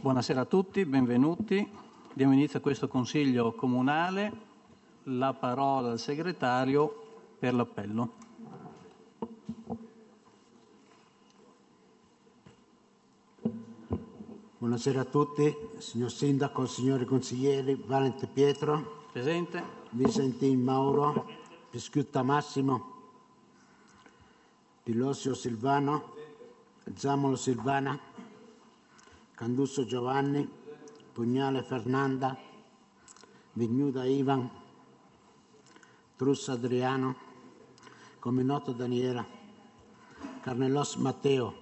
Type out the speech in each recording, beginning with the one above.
Buonasera a tutti, benvenuti. Diamo inizio a questo Consiglio Comunale. La parola al Segretario per l'appello. Buonasera a tutti, signor Sindaco, signori consiglieri, Valente Pietro. Presente. Vicentin Mauro, Pischiutta Massimo, Pilosio Silvano, Zamolo Silvana, Candusso Giovanni, Pugnale Fernanda, Vignuda Ivan, Trussa Adriano, Cominotto Daniela, Carnelos Matteo,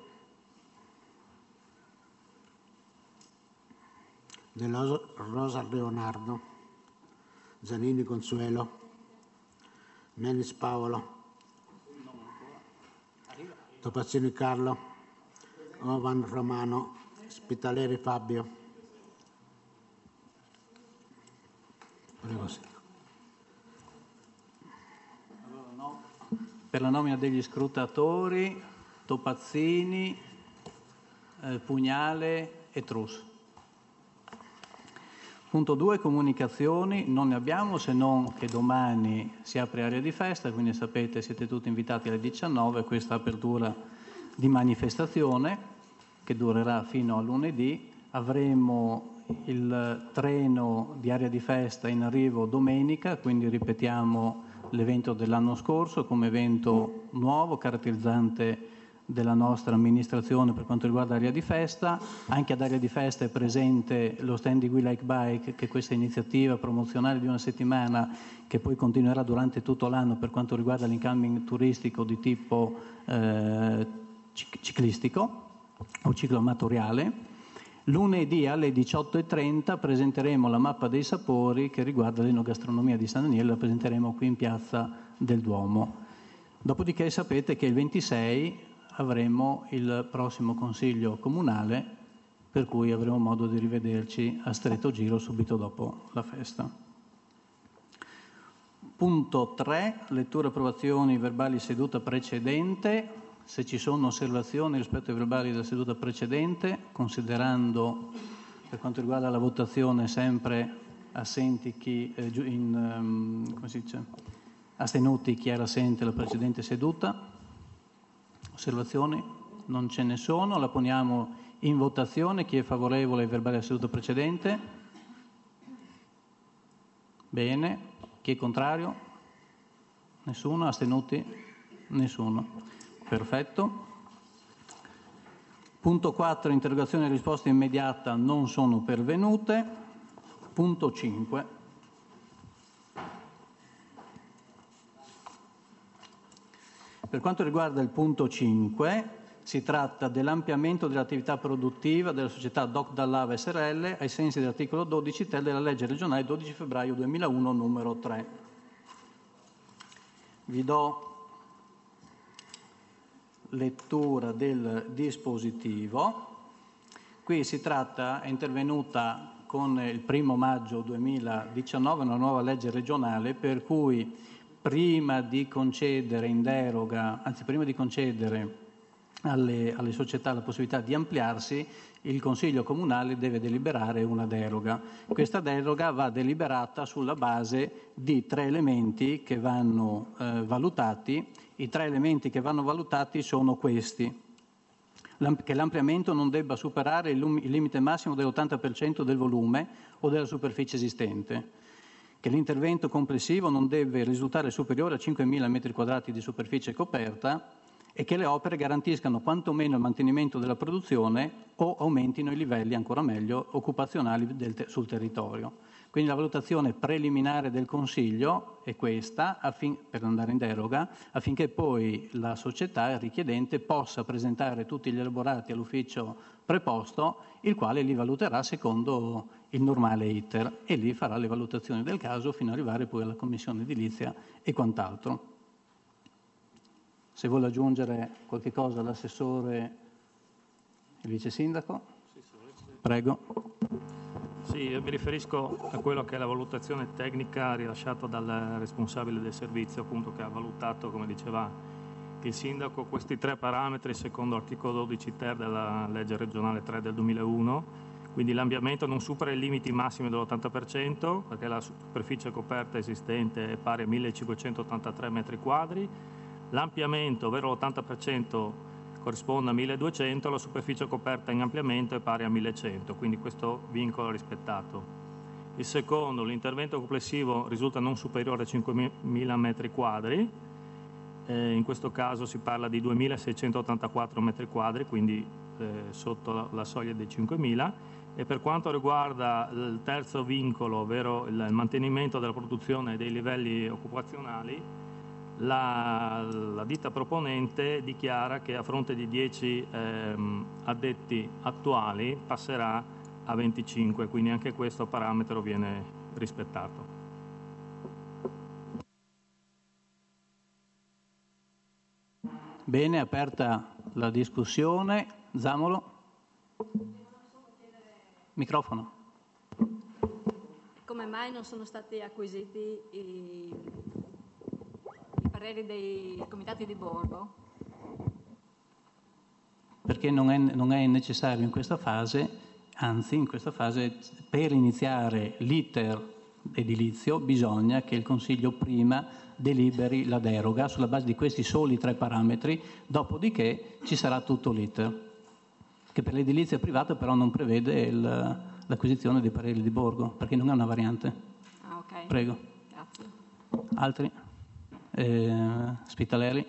De Rosa Leonardo, Zanini Consuelo, Menis Paolo, Topazzini Carlo, Ovan Romano, Spitaleri Fabio. Prego, Per la nomina degli scrutatori, Topazzini, Pugnale e Trus. Punto 2, comunicazioni, non ne abbiamo se non che domani si apre area di festa, quindi sapete siete tutti invitati alle 19 a questa apertura di manifestazione che durerà fino a lunedì. Avremo il treno di area di festa in arrivo domenica, quindi ripetiamo l'evento dell'anno scorso come evento nuovo, caratterizzante della nostra amministrazione per quanto riguarda l'area di festa. Anche ad area di festa è presente lo stand di We Like Bike, che è questa iniziativa promozionale di una settimana che poi continuerà durante tutto l'anno per quanto riguarda l'incoming turistico di tipo ciclistico o cicloamatoriale. Lunedì alle 18:30 presenteremo la mappa dei sapori che riguarda l'enogastronomia di San Daniele, la presenteremo qui in Piazza del Duomo. Dopodiché sapete che il 26 avremo il prossimo Consiglio Comunale, per cui avremo modo di rivederci a stretto giro subito dopo la festa. Punto 3, lettura e approvazioni verbali seduta precedente. Se ci sono osservazioni rispetto ai verbali della seduta precedente, considerando per quanto riguarda la votazione sempre assenti chi come si dice? Astenuti chi era assente alla precedente seduta. Osservazioni? Non ce ne sono. La poniamo in votazione. Chi è favorevole ai verbali della seduta precedente? Bene. Chi è contrario? Nessuno. Astenuti? Nessuno. Perfetto. Punto 4. Interrogazioni e risposta immediata non sono pervenute. Punto 5. Per quanto riguarda il punto 5, si tratta dell'ampliamento dell'attività produttiva della società Doc Dall'Ava SRL ai sensi dell'articolo 12 ter della legge regionale 12 febbraio 2001 numero 3. Vi do lettura del dispositivo. Qui si tratta, è intervenuta con il 1° maggio 2019 una nuova legge regionale per cui prima di concedere in deroga, anzi prima di concedere alle società la possibilità di ampliarsi, il Consiglio Comunale deve deliberare una deroga. Questa deroga va deliberata sulla base di 3 elementi che vanno valutati. I 3 elementi che vanno valutati sono questi: che l'ampliamento non debba superare il limite massimo dell'80% del volume o della superficie esistente, che l'intervento complessivo non deve risultare superiore a 5.000 m² di superficie coperta e che le opere garantiscano quantomeno il mantenimento della produzione o aumentino i livelli, ancora meglio, occupazionali sul territorio. Quindi la valutazione preliminare del Consiglio è questa, per andare in deroga, affinché poi la società richiedente possa presentare tutti gli elaborati all'ufficio preposto, il quale li valuterà secondo il normale iter e lì farà le valutazioni del caso fino ad arrivare poi alla commissione edilizia e quant'altro. Se vuole aggiungere qualche cosa l'assessore, il vice sindaco, prego. Sì, io mi riferisco a quello che è la valutazione tecnica rilasciata dal responsabile del servizio, appunto, che ha valutato, come diceva il sindaco, questi 3 parametri secondo l'articolo 12 ter della legge regionale 3 del 2001, quindi l'ampliamento non supera i limiti massimi dell'80% perché la superficie coperta esistente è pari a 1583 metri quadri, l'ampliamento, ovvero l'80%, corrisponde a 1200, la superficie coperta in ampliamento è pari a 1100, quindi questo vincolo è rispettato. Il secondo, l'intervento complessivo risulta non superiore a 5.000 metri quadri, in questo caso si parla di 2.684 metri quadri, quindi sotto la soglia dei 5.000, e per quanto riguarda il terzo vincolo, ovvero il mantenimento della produzione dei livelli occupazionali, la ditta proponente dichiara che a fronte di 10 addetti attuali passerà a 25, quindi anche questo parametro viene rispettato. Bene, aperta la discussione. Zamolo. Microfono. Come mai non sono stati acquisiti i pareri dei comitati di borgo? Perché non è necessario in questa fase, anzi in questa fase per iniziare l'iter edilizio bisogna che il Consiglio prima deliberi la deroga sulla base di questi soli 3 parametri, dopodiché ci sarà tutto l'iter, che per l'edilizia privata però non prevede l'acquisizione dei pareri di borgo, perché non è una variante. Ah, ok. Prego. Grazie. Altri? Spitaleri?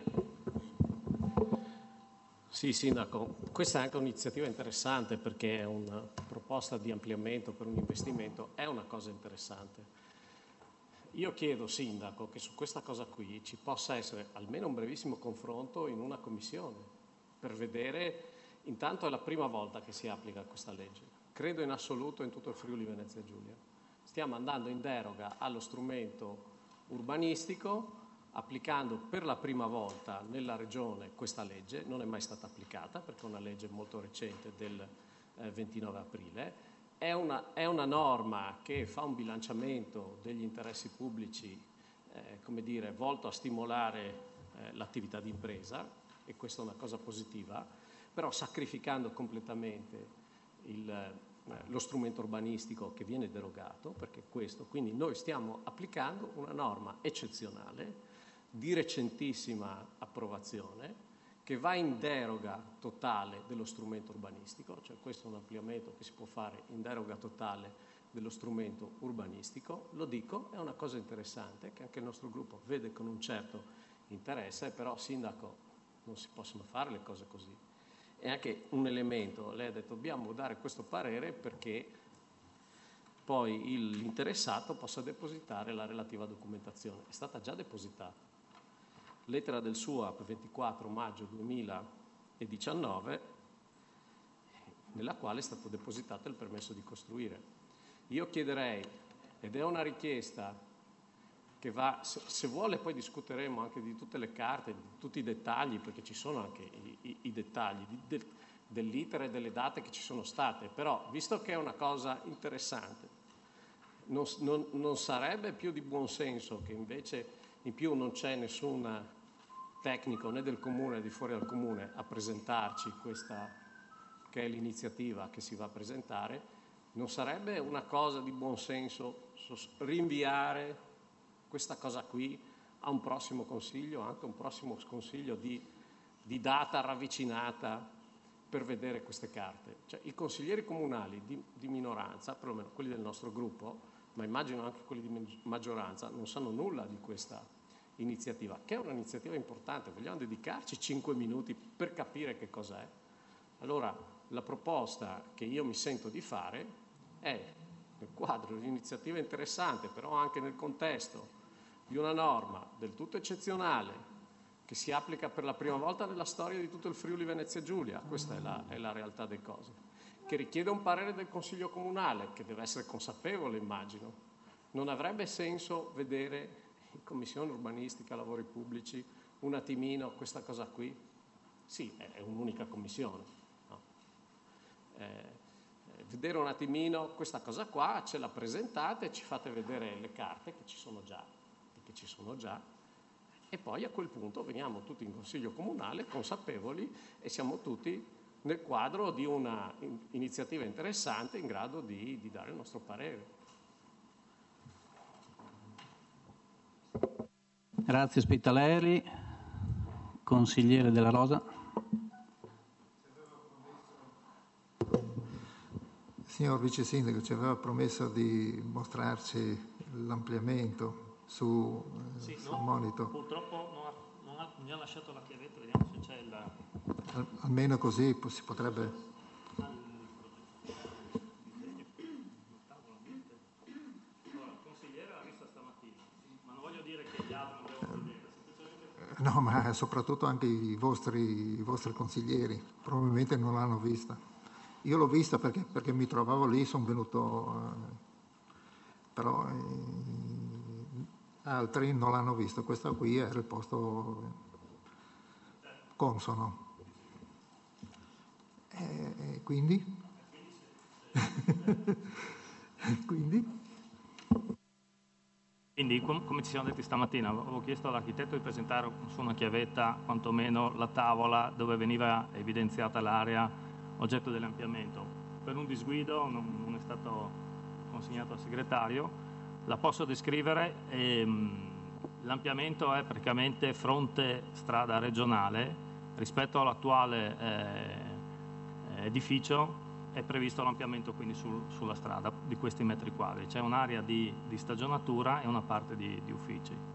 Sì, Sindaco, questa è anche un'iniziativa interessante perché è una proposta di ampliamento per un investimento, è una cosa interessante. Io chiedo, Sindaco, che su questa cosa qui ci possa essere almeno un brevissimo confronto in una commissione per vedere, intanto è la prima volta che si applica questa legge, credo in assoluto in tutto il Friuli Venezia Giulia. Stiamo andando in deroga allo strumento urbanistico, applicando per la prima volta nella regione questa legge, non è mai stata applicata perché è una legge molto recente del 29 aprile, è una norma che fa un bilanciamento degli interessi pubblici, come dire, volto a stimolare l'attività di impresa, e questa è una cosa positiva, però sacrificando completamente lo strumento urbanistico che viene derogato, perché questo, quindi noi stiamo applicando una norma eccezionale di recentissima approvazione che va in deroga totale dello strumento urbanistico, cioè questo è un ampliamento che si può fare in deroga totale dello strumento urbanistico, lo dico, è una cosa interessante che anche il nostro gruppo vede con un certo interesse, però Sindaco non si possono fare le cose così. E anche un elemento, lei ha detto dobbiamo dare questo parere perché poi l'interessato possa depositare la relativa documentazione, è stata già depositata. Lettera del SUAP 24 maggio 2019, nella quale è stato depositato il permesso di costruire. Io chiederei, ed è una richiesta che va, se vuole poi discuteremo anche di tutte le carte, di tutti i dettagli, perché ci sono anche i dettagli dell'iter e delle date che ci sono state, però visto che è una cosa interessante, non sarebbe più di buon senso che invece in più non c'è nessun tecnico né del comune né di fuori dal comune a presentarci questa che è l'iniziativa che si va a presentare, non sarebbe una cosa di buon senso rinviare questa cosa qui a un prossimo consiglio, anche un prossimo consiglio di data ravvicinata per vedere queste carte? Cioè, i consiglieri comunali di minoranza, perlomeno quelli del nostro gruppo, ma immagino anche quelli di maggioranza, non sanno nulla di questa iniziativa, che è un'iniziativa importante. Vogliamo dedicarci 5 minuti per capire che cos'è? Allora, la proposta che io mi sento di fare è, nel quadro di un'iniziativa interessante, però anche nel contesto di una norma del tutto eccezionale, che si applica per la prima volta nella storia di tutto il Friuli Venezia Giulia, questa è la realtà delle cose, che richiede un parere del Consiglio Comunale, che deve essere consapevole, immagino. Non avrebbe senso vedere in Commissione Urbanistica, Lavori Pubblici, un attimino questa cosa qui? Sì, è un'unica commissione. No? Vedere un attimino questa cosa qua, ce la presentate, ci fate vedere le carte che ci sono già, e poi a quel punto veniamo tutti in Consiglio Comunale consapevoli e siamo tutti nel quadro di una iniziativa interessante in grado di dare il nostro parere. Grazie Spitaleri. Consigliere Della Rosa. Signor Vice Sindaco, ci aveva promesso di mostrarci l'ampliamento sul monitor. Purtroppo non ha lasciato la chiavetta, vediamo se c'è il... Almeno così si potrebbe... Il consigliere l'ha vista stamattina, ma non voglio dire che gli altri non devono vedere, semplicemente... No, ma soprattutto anche i vostri consiglieri probabilmente non l'hanno vista. Io l'ho vista perché mi trovavo lì, sono venuto, però altri non l'hanno visto. Questo qui era il posto consono. Quindi? Quindi, come ci siamo detti stamattina, avevo chiesto all'architetto di presentare su una chiavetta quantomeno la tavola dove veniva evidenziata l'area oggetto dell'ampliamento. Per un disguido non è stato consegnato al segretario. La posso descrivere. L'ampliamento è praticamente fronte strada regionale. Rispetto all'attuale edificio è previsto l'ampliamento quindi sulla strada di questi metri quadri. C'è un'area di stagionatura e una parte di uffici.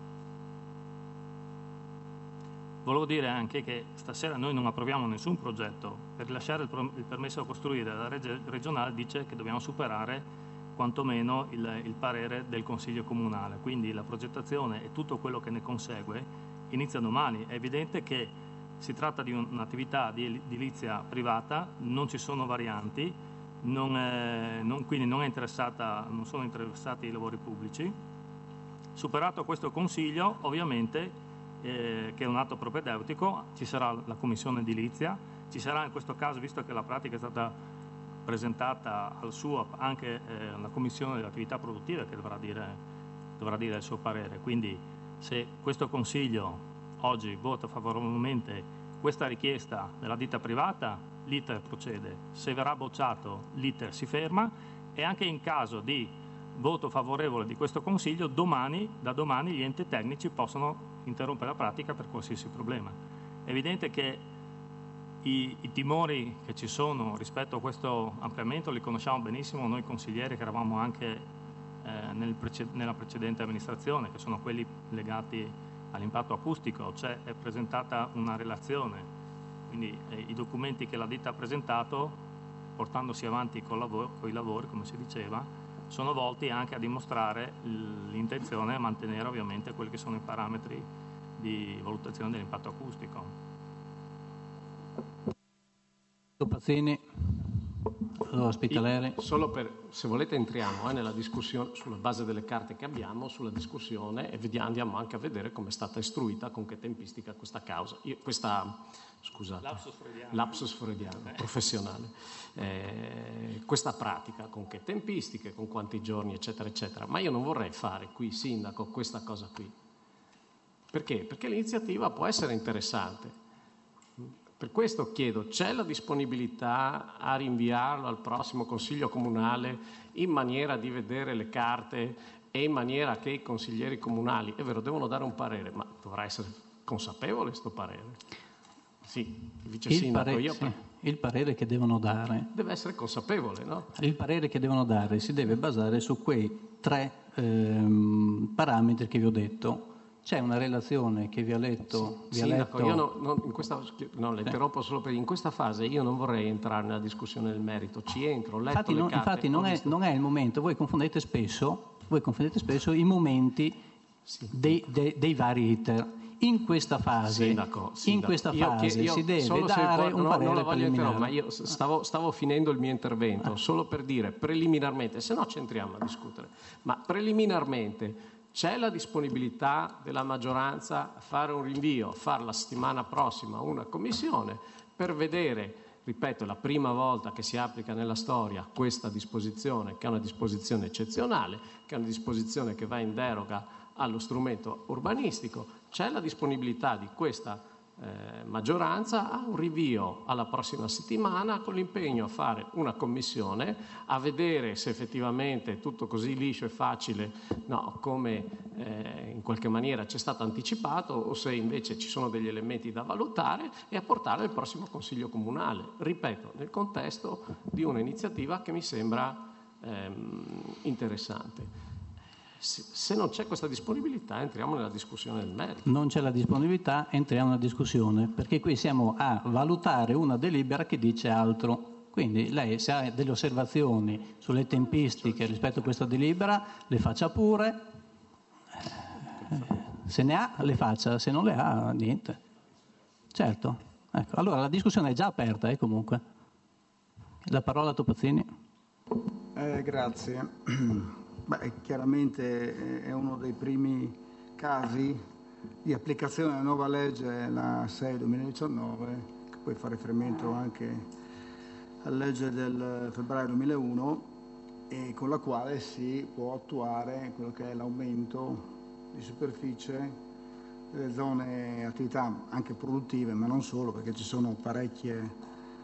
Volevo dire anche che stasera noi non approviamo nessun progetto. Per rilasciare il permesso a costruire, la legge regionale dice che dobbiamo superare quantomeno il parere del Consiglio Comunale. Quindi la progettazione e tutto quello che ne consegue inizia domani. È evidente che si tratta di un'attività di edilizia privata, non ci sono varianti, quindi non sono interessati i lavori pubblici. Superato questo Consiglio, ovviamente, che è un atto propedeutico, ci sarà la commissione edilizia, ci sarà in questo caso, visto che la pratica è stata presentata al suo, anche la commissione delle attività produttive che dovrà dire il suo parere. Quindi se questo Consiglio oggi vota favorevolmente questa richiesta della ditta privata, l'iter procede. Se verrà bocciato, l'iter si ferma e anche in caso di voto favorevole di questo Consiglio, da domani gli enti tecnici possono interrompere la pratica per qualsiasi problema. È evidente che i timori che ci sono rispetto a questo ampliamento li conosciamo benissimo noi consiglieri che eravamo anche nella precedente amministrazione, che sono quelli legati all'impatto acustico. È presentata una relazione, quindi i documenti che la ditta ha presentato, portandosi avanti con i lavori, come si diceva, sono volti anche a dimostrare l'intenzione a mantenere ovviamente quelli che sono i parametri di valutazione dell'impatto acustico. Pazzini, Spitaleri. Solo se volete entriamo nella discussione sulla base delle carte che abbiamo, sulla discussione e andiamo anche a vedere come è stata istruita, con che tempistica questa causa. Lapsus freudiano, professionale. Questa pratica, con che tempistiche, con quanti giorni, eccetera, eccetera. Ma io non vorrei fare qui, Sindaco, questa cosa qui. Perché? Perché l'iniziativa può essere interessante. Per questo chiedo, c'è la disponibilità a rinviarlo al prossimo Consiglio Comunale in maniera di vedere le carte e in maniera che i consiglieri comunali, è vero, devono dare un parere, ma dovrà essere consapevole sto parere? Sì, il vice sindaco, il parere che devono dare deve essere consapevole, no? Il parere che devono dare si deve basare su quei 3 parametri che vi ho detto. C'è una relazione che vi ha letto. Sindaco, io le interrompo solo per in questa fase io non vorrei entrare nella discussione del merito. Ci entro, ho letto le carte. Infatti non è il momento. Voi confondete spesso i momenti dei vari iter. In questa fase, Sindaco, si deve dare un parere preliminare. Ma io stavo finendo il mio intervento solo per dire preliminarmente, se no ci entriamo a discutere, ma preliminarmente c'è la disponibilità della maggioranza a fare un rinvio, a fare la settimana prossima una commissione per vedere, ripeto, è la prima volta che si applica nella storia questa disposizione, che è una disposizione eccezionale, che è una disposizione che va in deroga allo strumento urbanistico. C'è la disponibilità di questa maggioranza a un rinvio alla prossima settimana con l'impegno a fare una commissione a vedere se effettivamente è tutto così liscio e facile, no, come in qualche maniera ci è stato anticipato, o se invece ci sono degli elementi da valutare, e a portare al prossimo Consiglio Comunale, ripeto, nel contesto di un'iniziativa che mi sembra interessante. Se non c'è questa disponibilità entriamo nella discussione del merito. Non c'è la disponibilità, entriamo nella discussione, perché qui siamo a valutare una delibera che dice altro. Quindi lei, se ha delle osservazioni sulle tempistiche rispetto a questa delibera, le faccia pure, se ne ha le faccia, se non le ha niente. Certo. Ecco. Allora la discussione è già aperta comunque. La parola a Topazzini. Grazie. Chiaramente è uno dei primi casi di applicazione della nuova legge, la 6/2019, che poi fa riferimento anche alla legge del febbraio 2001, e con la quale si può attuare quello che è l'aumento di superficie delle zone attività anche produttive, ma non solo, perché ci sono parecchie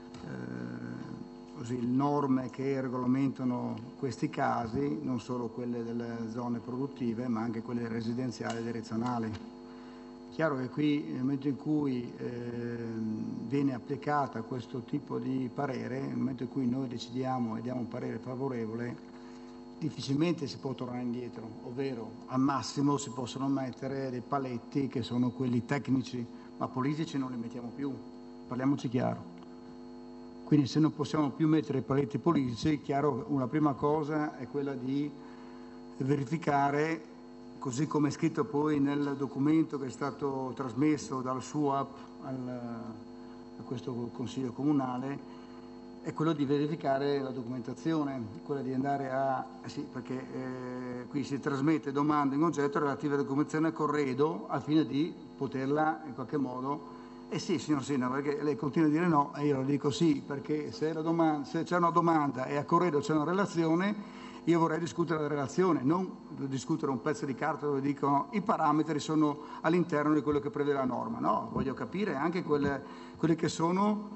norme che regolamentano questi casi, non solo quelle delle zone produttive, ma anche quelle residenziali e direzionali. Chiaro che qui, nel momento in cui viene applicata questo tipo di parere, nel momento in cui noi decidiamo e diamo un parere favorevole, difficilmente si può tornare indietro, ovvero al massimo si possono mettere dei paletti che sono quelli tecnici, ma politici non li mettiamo più, parliamoci chiaro. Quindi se non possiamo più mettere paletti politici, chiaro, una prima cosa è quella di verificare, così come è scritto poi nel documento che è stato trasmesso dal SUAP a questo Consiglio Comunale, è quello di verificare la documentazione, quella di andare a... sì, perché qui si trasmette domanda in oggetto relativa alla documentazione a corredo al fine di poterla in qualche modo... Sì, signor Sindaco, perché lei continua a dire no e io lo dico sì, perché se c'è una domanda e a corredo c'è una relazione, io vorrei discutere la relazione, non discutere un pezzo di carta dove dicono i parametri sono all'interno di quello che prevede la norma. No, voglio capire anche quelle che sono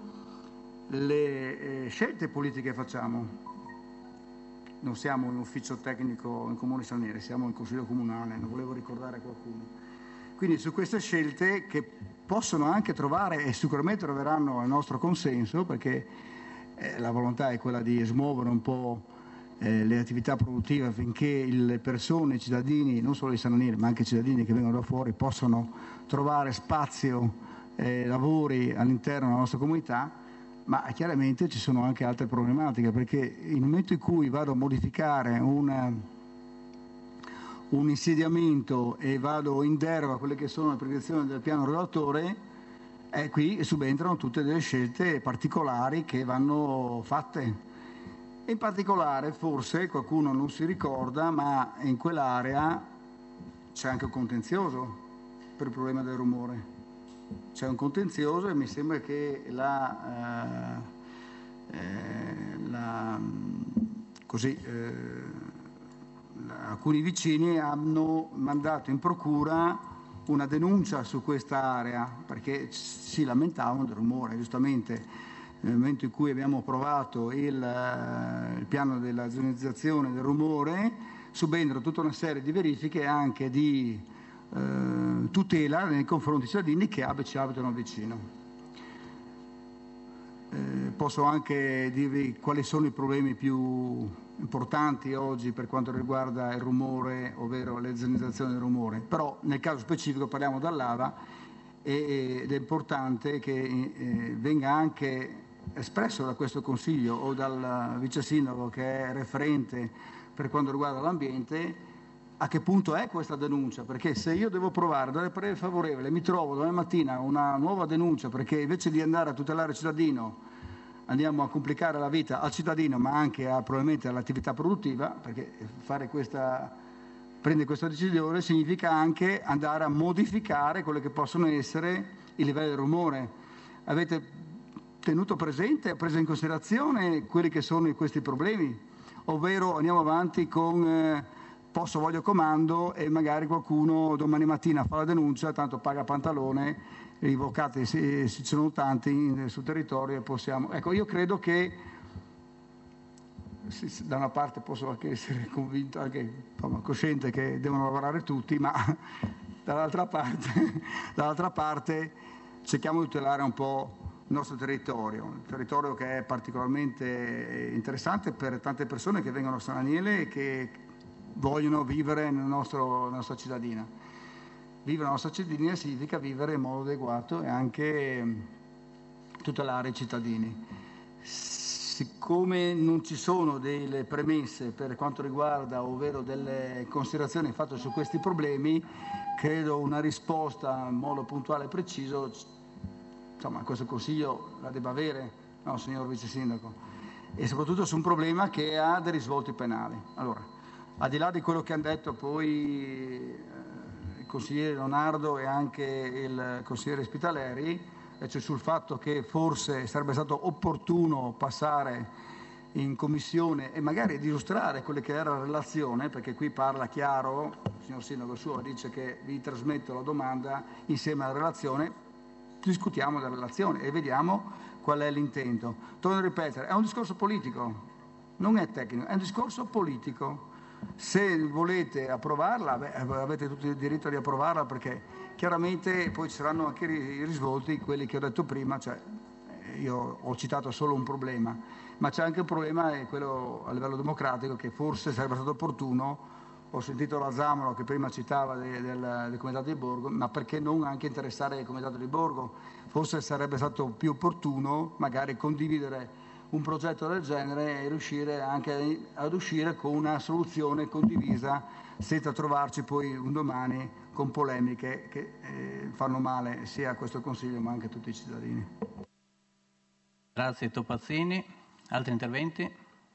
le scelte politiche che facciamo. Non siamo un ufficio tecnico in Comune Stranieri, siamo in Consiglio Comunale, lo volevo ricordare a qualcuno. Quindi su queste scelte, che possono anche trovare e sicuramente troveranno il nostro consenso, perché la volontà è quella di smuovere un po' le attività produttive affinché le persone, i cittadini, non solo i stranieri ma anche i cittadini che vengono da fuori, possano trovare spazio e lavori all'interno della nostra comunità, ma chiaramente ci sono anche altre problematiche, perché nel momento in cui vado a modificare un insediamento e vado in deroga a quelle che sono le prescrizioni del piano regolatore, qui subentrano tutte delle scelte particolari che vanno fatte. E in particolare, forse qualcuno non si ricorda, ma in quell'area c'è anche un contenzioso per il problema del rumore. C'è un contenzioso e mi sembra che alcuni vicini hanno mandato in procura una denuncia su questa area perché si lamentavano del rumore. Giustamente nel momento in cui abbiamo approvato il piano della zonizzazione del rumore subentrano tutta una serie di verifiche anche di tutela nei confronti dei cittadini che ci abitano vicino. Posso anche dirvi quali sono i problemi più importanti oggi per quanto riguarda il rumore, ovvero le zonizzazioni del rumore, però nel caso specifico parliamo dall'AVA ed è importante che venga anche espresso da questo Consiglio o dal Vice Sindaco che è referente per quanto riguarda l'ambiente a che punto è questa denuncia, perché se io devo provare a dare parere favorevole mi trovo domani mattina una nuova denuncia perché invece di andare a tutelare il cittadino andiamo a complicare la vita al cittadino ma anche probabilmente all'attività produttiva, perché prendere questa decisione significa anche andare a modificare quelli che possono essere i livelli del rumore. Avete tenuto presente, preso in considerazione quelli che sono questi problemi, ovvero andiamo avanti con voglio comando e magari qualcuno domani mattina fa la denuncia, tanto paga pantalone invocati ci sono tanti sul territorio e possiamo... Ecco, io credo che da una parte posso anche essere convinto, anche cosciente che devono lavorare tutti, ma dall'altra parte cerchiamo di tutelare un po' il nostro territorio, un territorio che è particolarmente interessante per tante persone che vengono a San Daniele e che vogliono vivere nella nostra cittadina. Vivere la nostra cittadina significa vivere in modo adeguato e anche tutelare i cittadini. Siccome non ci sono delle premesse per quanto riguarda, ovvero delle considerazioni fatte su questi problemi, credo una risposta in modo puntuale e preciso, insomma, questo Consiglio la debba avere, no, signor Vice Sindaco, e soprattutto su un problema che ha dei risvolti penali. Allora, al di là di quello che hanno detto poi il consigliere Leonardo e anche il consigliere Spitaleri, cioè sul fatto che forse sarebbe stato opportuno passare in commissione e magari illustrare quella che era la relazione, perché qui parla chiaro, il signor Sindaco suo dice che vi trasmetto la domanda insieme alla relazione, discutiamo della relazione e vediamo qual è l'intento. Torno a ripetere, è un discorso politico, non è tecnico, è un discorso politico. Se volete approvarla, avete tutto il diritto di approvarla, perché chiaramente poi ci saranno anche i risvolti, quelli che ho detto prima, cioè io ho citato solo un problema, ma c'è anche un problema, è quello a livello democratico, che forse sarebbe stato opportuno. Ho sentito la Zamolo che prima citava del Comitato di Borgo, ma perché non anche interessare il Comitato di Borgo? Forse sarebbe stato più opportuno magari condividere un progetto del genere e riuscire anche ad uscire con una soluzione condivisa, senza trovarci poi un domani con polemiche che fanno male sia a questo Consiglio ma anche a tutti i cittadini. Grazie Topazzini. Altri interventi?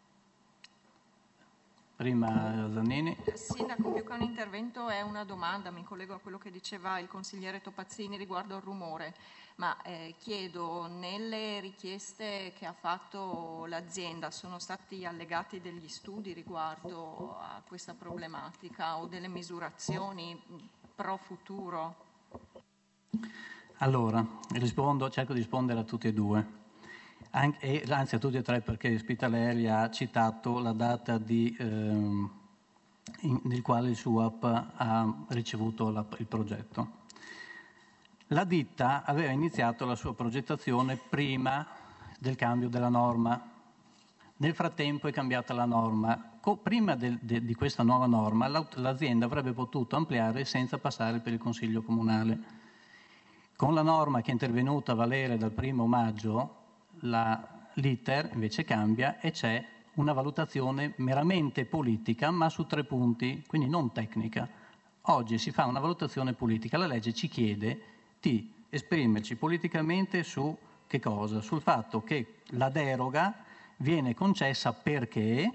Prima Zannini. Sindaco, più che un intervento è una domanda, mi collego a quello che diceva il consigliere Topazzini riguardo al rumore, ma chiedo, nelle richieste che ha fatto l'azienda sono stati allegati degli studi riguardo a questa problematica o delle misurazioni pro futuro? Allora, cerco di rispondere a tutti e due. Anzi a tutti e tre, perché Spitaleri ha citato la data nel quale il SUAP ha ricevuto il progetto. La ditta aveva iniziato la sua progettazione prima del cambio della norma. Nel frattempo è cambiata la norma. Prima di questa nuova norma l'azienda avrebbe potuto ampliare senza passare per il Consiglio Comunale. Con la norma che è intervenuta a valere dal 1° maggio, l'iter invece cambia e c'è una valutazione meramente politica, ma su 3 punti, quindi non tecnica. Oggi si fa una valutazione politica, la legge ci chiede di esprimerci politicamente su che cosa? Sul fatto che la deroga viene concessa perché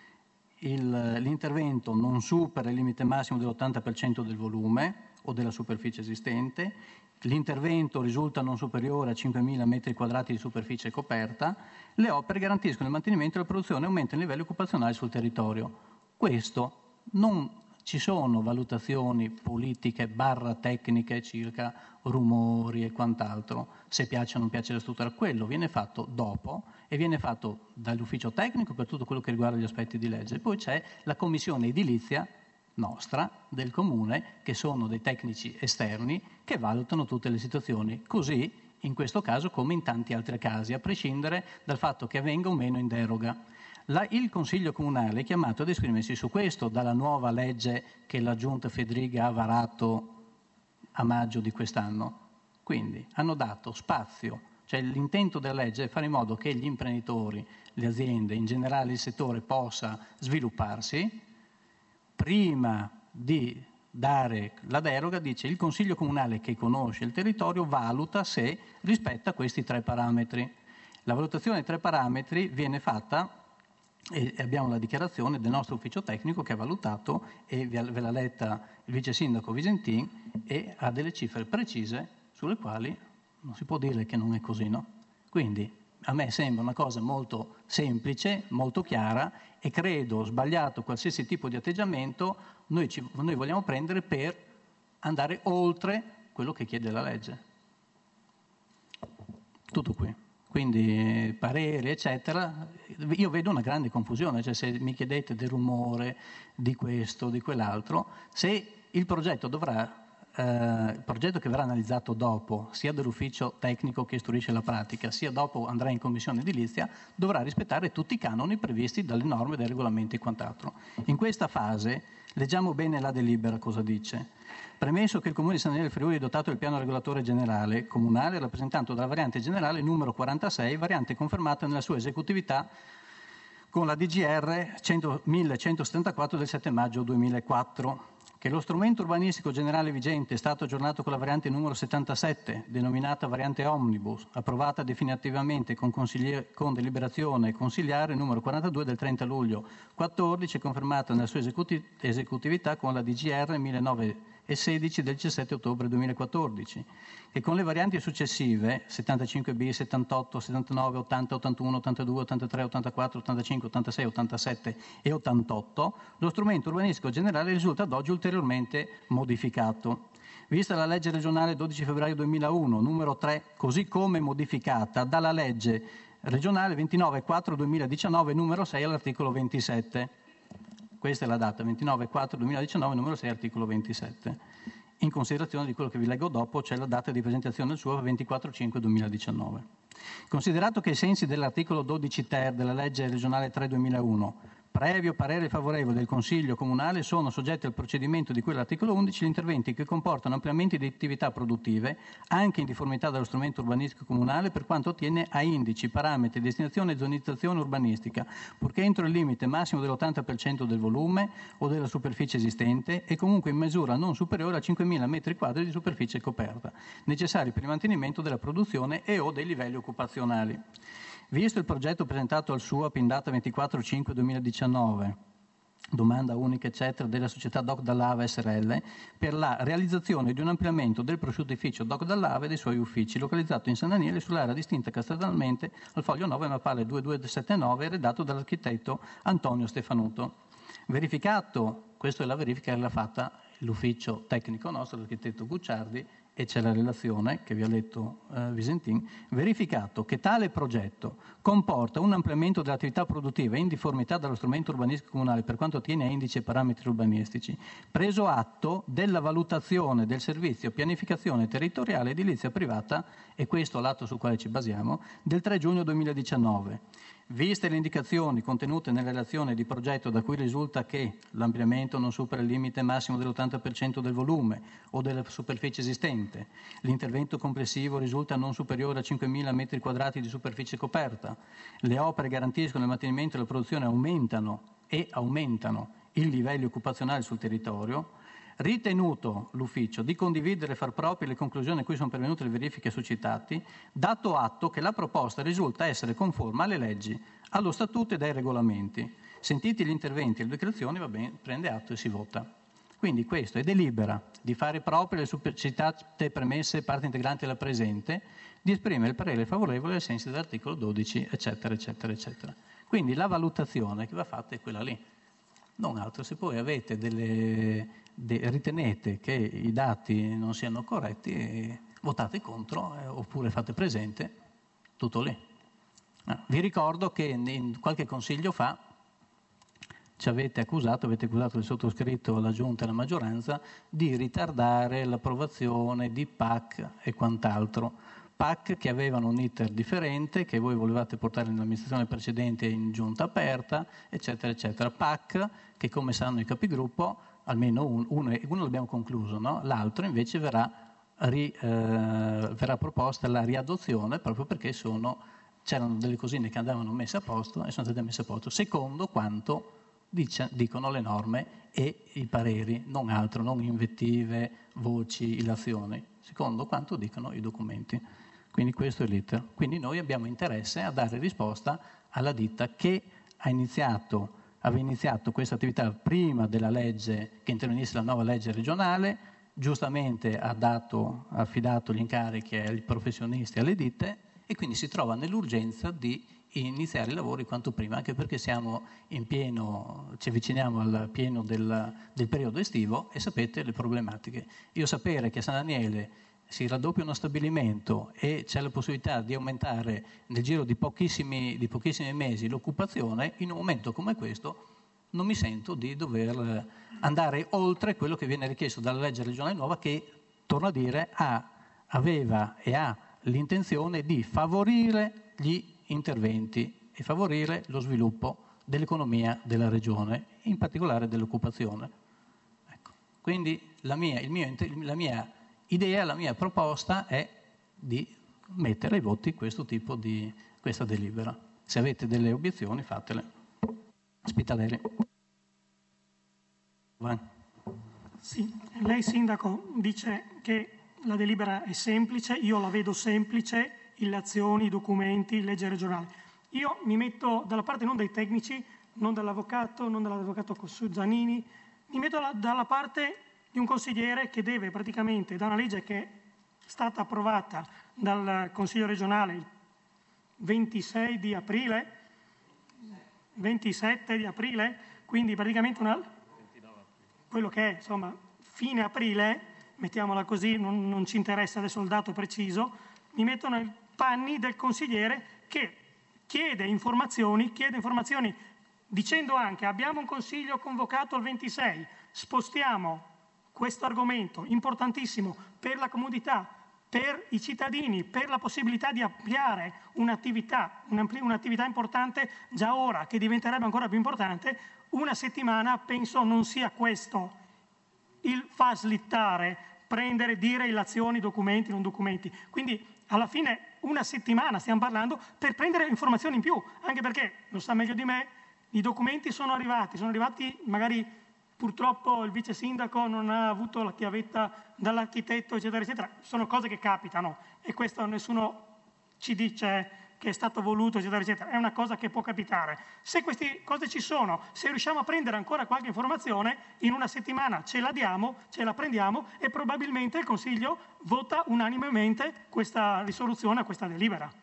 l'intervento non supera il limite massimo dell'80% del volume o della superficie esistente, l'intervento risulta non superiore a 5.000 metri quadrati di superficie coperta, le opere garantiscono il mantenimento e la produzione e aumentano i livelli occupazionali sul territorio. Questo non ci sono valutazioni politiche / tecniche circa rumori e quant'altro, se piace o non piace la struttura, quello viene fatto dopo e viene fatto dall'ufficio tecnico per tutto quello che riguarda gli aspetti di legge. Poi c'è la commissione edilizia nostra, del Comune, che sono dei tecnici esterni che valutano tutte le situazioni, così in questo caso come in tanti altri casi, a prescindere dal fatto che avvenga o meno in deroga. Il Consiglio Comunale è chiamato ad esprimersi su questo dalla nuova legge che la Giunta Fedriga ha varato a maggio di quest'anno. Quindi hanno dato spazio, cioè l'intento della legge è fare in modo che gli imprenditori, le aziende, in generale il settore possa svilupparsi. Prima di dare la deroga, dice il Consiglio Comunale che conosce il territorio valuta se rispetta questi 3 parametri. La valutazione dei 3 parametri viene fatta e abbiamo la dichiarazione del nostro ufficio tecnico che ha valutato e ve l'ha letta il vice sindaco Visentin e ha delle cifre precise sulle quali non si può dire che non è così, no? Quindi a me sembra una cosa molto semplice, molto chiara e credo sbagliato qualsiasi tipo di atteggiamento noi vogliamo prendere per andare oltre quello che chiede la legge. Tutto qui. Quindi pareri, eccetera. Io vedo una grande confusione, cioè se mi chiedete del rumore, di questo, di quell'altro, se il progetto il progetto che verrà analizzato dopo, sia dall'ufficio tecnico che istruisce la pratica, sia dopo andrà in commissione edilizia, dovrà rispettare tutti i canoni previsti dalle norme, dai regolamenti e quant'altro. In questa fase, leggiamo bene la delibera cosa dice. Premesso che il Comune di San Daniele del Friuli è dotato del piano regolatore generale comunale rappresentato dalla variante generale numero 46, variante confermata nella sua esecutività con la DGR 1174 del 7 maggio 2004, che lo strumento urbanistico generale vigente è stato aggiornato con la variante numero 77, denominata variante Omnibus, approvata definitivamente con deliberazione consigliare numero 42 del 30 luglio 14 e confermata nella sua esecutività con la DGR 1916 del 17 ottobre 2014, e con le varianti successive 75B, 78, 79, 80, 81, 82, 83, 84, 85, 86, 87 e 88, lo strumento urbanistico generale risulta ad oggi ulteriormente modificato. Vista la legge regionale 12 febbraio 2001, numero 3, così come modificata dalla legge regionale 29/4/2019, numero 6, all'articolo 27. Questa è la data, 29/4/2019, numero 6, articolo 27. In considerazione di quello che vi leggo dopo, c'è la data di presentazione del suo 24/5/2019. Considerato che ai sensi dell'articolo 12 ter della legge regionale 3/2001, previo parere favorevole del Consiglio Comunale, sono soggetti al procedimento di cui all'articolo 11 gli interventi che comportano ampliamenti di attività produttive, anche in difformità dallo strumento urbanistico comunale per quanto attiene a indici, parametri, destinazione e zonizzazione urbanistica, purché entro il limite massimo dell'80% del volume o della superficie esistente e comunque in misura non superiore a 5.000 metri quadri di superficie coperta, necessari per il mantenimento della produzione e o dei livelli occupazionali. Visto il progetto presentato al SUAP in data 24/5/2019, domanda unica eccetera della società Doc Dall'Ave SRL, per la realizzazione di un ampliamento del prosciuttificio Doc Dall'Ave e dei suoi uffici, localizzato in San Daniele sull'area distinta castradalmente al foglio 9 mappale 2279, redatto dall'architetto Antonio Stefanuto. Verificato, questa è la verifica che l'ha fatta l'ufficio tecnico nostro, l'architetto Gucciardi, e c'è la relazione che vi ha letto Visentin, verificato che tale progetto comporta un ampliamento dell'attività produttiva in difformità dallo strumento urbanistico comunale per quanto attiene a indici e parametri urbanistici, preso atto della valutazione del servizio pianificazione territoriale edilizia privata, e questo l'atto sul quale ci basiamo, del 3 giugno 2019. Viste le indicazioni contenute nella relazione di progetto da cui risulta che l'ampliamento non supera il limite massimo dell'80% del volume o della superficie esistente, l'intervento complessivo risulta non superiore a 5.000 metri quadrati di superficie coperta, le opere garantiscono il mantenimento e la produzione aumentano i livelli occupazionali sul territorio, ritenuto l'ufficio di condividere e far proprie le conclusioni a cui sono pervenute le verifiche suscitati, dato atto che la proposta risulta essere conforme alle leggi, allo statuto e ai regolamenti. Sentiti gli interventi e le dichiarazioni, va bene, prende atto e si vota. Quindi questo è delibera di fare proprie le citate premesse parte integrante della presente, di esprimere il parere favorevole ai sensi dell'articolo 12, eccetera, eccetera, eccetera. Quindi la valutazione che va fatta è quella lì, non altro. Se poi avete ritenete che i dati non siano corretti, votate contro oppure fate presente, tutto lì. Vi ricordo che in qualche consiglio fa avete accusato il sottoscritto, la Giunta e la maggioranza di ritardare l'approvazione di PAC e quant'altro. PAC che avevano un iter differente, che voi volevate portare nell'amministrazione precedente in giunta aperta, eccetera, eccetera. PAC che, come sanno i capigruppo, almeno uno l'abbiamo concluso, no? L'altro invece verrà proposta la riadozione proprio perché c'erano delle cosine che andavano messe a posto e sono state messe a posto secondo quanto dicono le norme e i pareri, non altro, non invettive, voci, illazioni, secondo quanto dicono i documenti. Quindi questo è l'iter. Quindi noi abbiamo interesse a dare risposta alla ditta che aveva iniziato questa attività prima della legge, che intervenisse la nuova legge regionale, giustamente ha affidato gli incarichi ai professionisti e alle ditte, e quindi si trova nell'urgenza di iniziare i lavori quanto prima, anche perché siamo ci avviciniamo al pieno del periodo estivo e sapete le problematiche. Io sapere che a San Daniele si raddoppia uno stabilimento e c'è la possibilità di aumentare nel giro di pochissimi mesi l'occupazione, in un momento come questo non mi sento di dover andare oltre quello che viene richiesto dalla legge regionale nuova che, torno a dire, aveva e ha l'intenzione di favorire gli interventi e favorire lo sviluppo dell'economia della regione, in particolare dell'occupazione. Ecco. Quindi la mia idea, la mia proposta è di mettere ai voti questo tipo di questa delibera. Se avete delle obiezioni, fatele. Spitaleri. Vai. Sì, lei Sindaco dice che la delibera è semplice, io la vedo semplice, illazioni, documenti, legge regionale. Io mi metto dalla parte non dei tecnici, non dall'avvocato Zanini, mi metto dalla parte di un consigliere che deve praticamente, da una legge che è stata approvata dal Consiglio regionale il 27 di aprile, quindi praticamente quello che è, insomma, fine aprile, mettiamola così, non ci interessa adesso il dato preciso, mi metto nei panni del consigliere che chiede informazioni dicendo anche abbiamo un consiglio convocato il 26, spostiamo questo argomento importantissimo per la comunità, per i cittadini, per la possibilità di ampliare un'attività importante già ora, che diventerebbe ancora più importante. Una settimana penso non sia questo il far slittare, prendere, dire illazioni, documenti, non documenti. Quindi alla fine una settimana stiamo parlando per prendere informazioni in più, anche perché, lo sa meglio di me, i documenti sono arrivati magari purtroppo il vice sindaco non ha avuto la chiavetta dall'architetto, eccetera, eccetera. Sono cose che capitano e questo nessuno ci dice che è stato voluto, eccetera, eccetera. È una cosa che può capitare. Se queste cose ci sono, se riusciamo a prendere ancora qualche informazione, in una settimana ce la diamo, ce la prendiamo e probabilmente il Consiglio vota unanimemente questa risoluzione, questa delibera.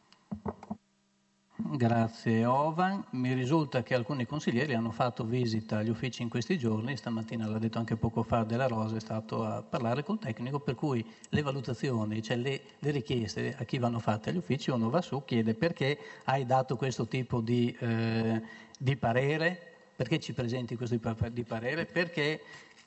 Grazie Ovan. Mi risulta che alcuni consiglieri hanno fatto visita agli uffici in questi giorni, stamattina l'ha detto anche poco fa Della Rosa, è stato a parlare col tecnico, per cui le valutazioni, cioè le richieste a chi vanno fatte agli uffici, uno va su, chiede perché hai dato questo tipo di parere, perché ci presenti questo di parere, perché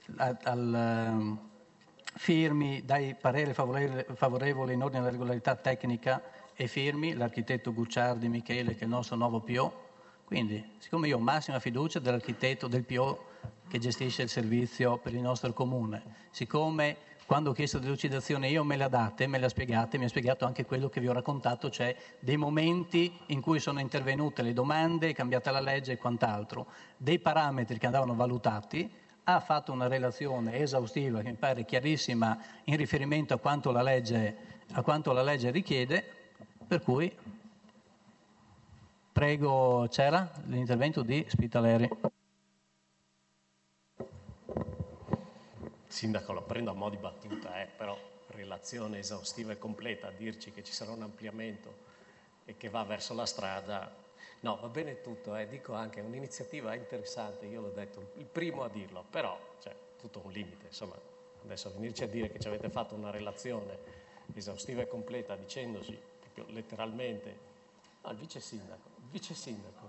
firmi, dai parere favorevole in ordine alla regolarità tecnica e firmi l'architetto Gucciardi Michele, che è il nostro nuovo PO. Quindi, siccome io ho massima fiducia dell'architetto, del PO che gestisce il servizio per il nostro comune, siccome quando ho chiesto delucidazione io me le ha date, me le ha spiegate, mi ha spiegato anche quello che vi ho raccontato, cioè dei momenti in cui sono intervenute le domande, è cambiata la legge e quant'altro, dei parametri che andavano valutati, ha fatto una relazione esaustiva che mi pare chiarissima in riferimento a quanto la legge richiede. Per cui prego, c'era l'intervento di Spitaleri. Sindaco, lo prendo a mo' di battuta, però relazione esaustiva e completa, a dirci che ci sarà un ampliamento e che va verso la strada. No, va bene tutto, dico anche un'iniziativa interessante, io l'ho detto, il primo a dirlo, però c'è tutto un limite, insomma, adesso venirci a dire che ci avete fatto una relazione esaustiva e completa dicendoci letteralmente il vice sindaco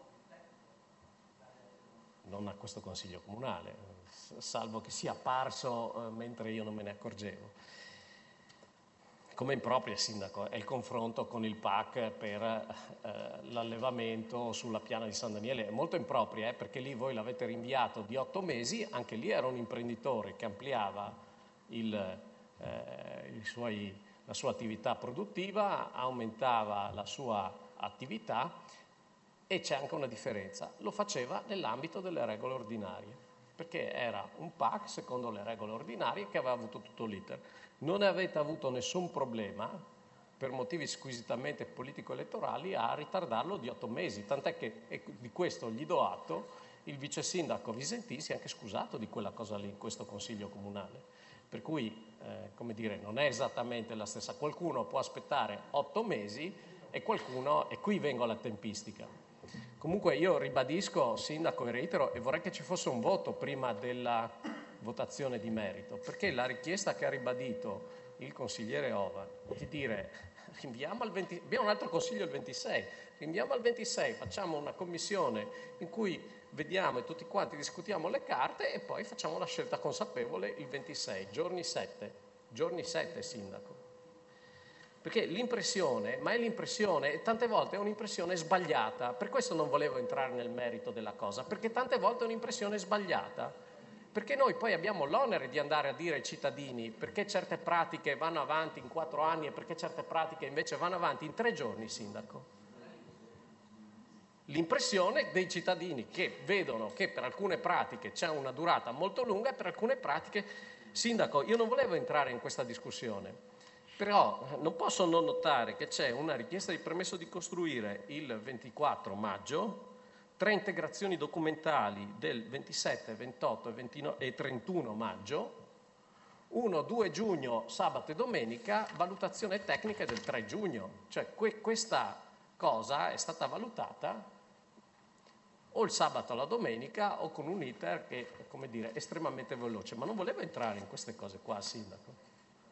non a questo consiglio comunale, salvo che sia apparso mentre io non me ne accorgevo. Come impropria, sindaco, è il confronto con il PAC per l'allevamento sulla piana di San Daniele. È molto impropria, perché lì voi l'avete rinviato di 8 mesi, anche lì era un imprenditore che ampliava la sua attività produttiva, aumentava la sua attività e c'è anche una differenza. Lo faceva nell'ambito delle regole ordinarie, perché era un PAC secondo le regole ordinarie che aveva avuto tutto l'iter. Non ne avete avuto nessun problema, per motivi squisitamente politico-elettorali, a ritardarlo di 8 mesi, tant'è che, e di questo gli do atto, il vice sindaco Visentin si è anche scusato di quella cosa lì in questo consiglio comunale. Per cui, come dire, non è esattamente la stessa. Qualcuno può aspettare 8 mesi e qualcuno, e qui vengo alla tempistica. Comunque io ribadisco, sindaco, e reitero, e vorrei che ci fosse un voto prima della votazione di merito, perché la richiesta che ha ribadito il consigliere Ovan di dire rinviamo abbiamo un altro consiglio il 26, rinviamo al 26, facciamo una commissione in cui vediamo e tutti quanti discutiamo le carte e poi facciamo la scelta consapevole il 26, giorni 7 sindaco. Perché l'impressione, ma è l'impressione, e tante volte è un'impressione sbagliata, per questo non volevo entrare nel merito della cosa, perché tante volte è un'impressione sbagliata, perché noi poi abbiamo l'onere di andare a dire ai cittadini perché certe pratiche vanno avanti in 4 anni e perché certe pratiche invece vanno avanti in 3 giorni, sindaco. L'impressione dei cittadini che vedono che per alcune pratiche c'è una durata molto lunga e per alcune pratiche, sindaco, io non volevo entrare in questa discussione. Però non posso non notare che c'è una richiesta di permesso di costruire il 24 maggio, 3 integrazioni documentali del 27, 28 e 31 maggio, 1, 2 giugno, sabato e domenica, valutazione tecnica del 3 giugno. Cioè questa cosa è stata valutata o il sabato o la domenica o con un iter che è, come dire, estremamente veloce. Ma non volevo entrare in queste cose qua, sindaco.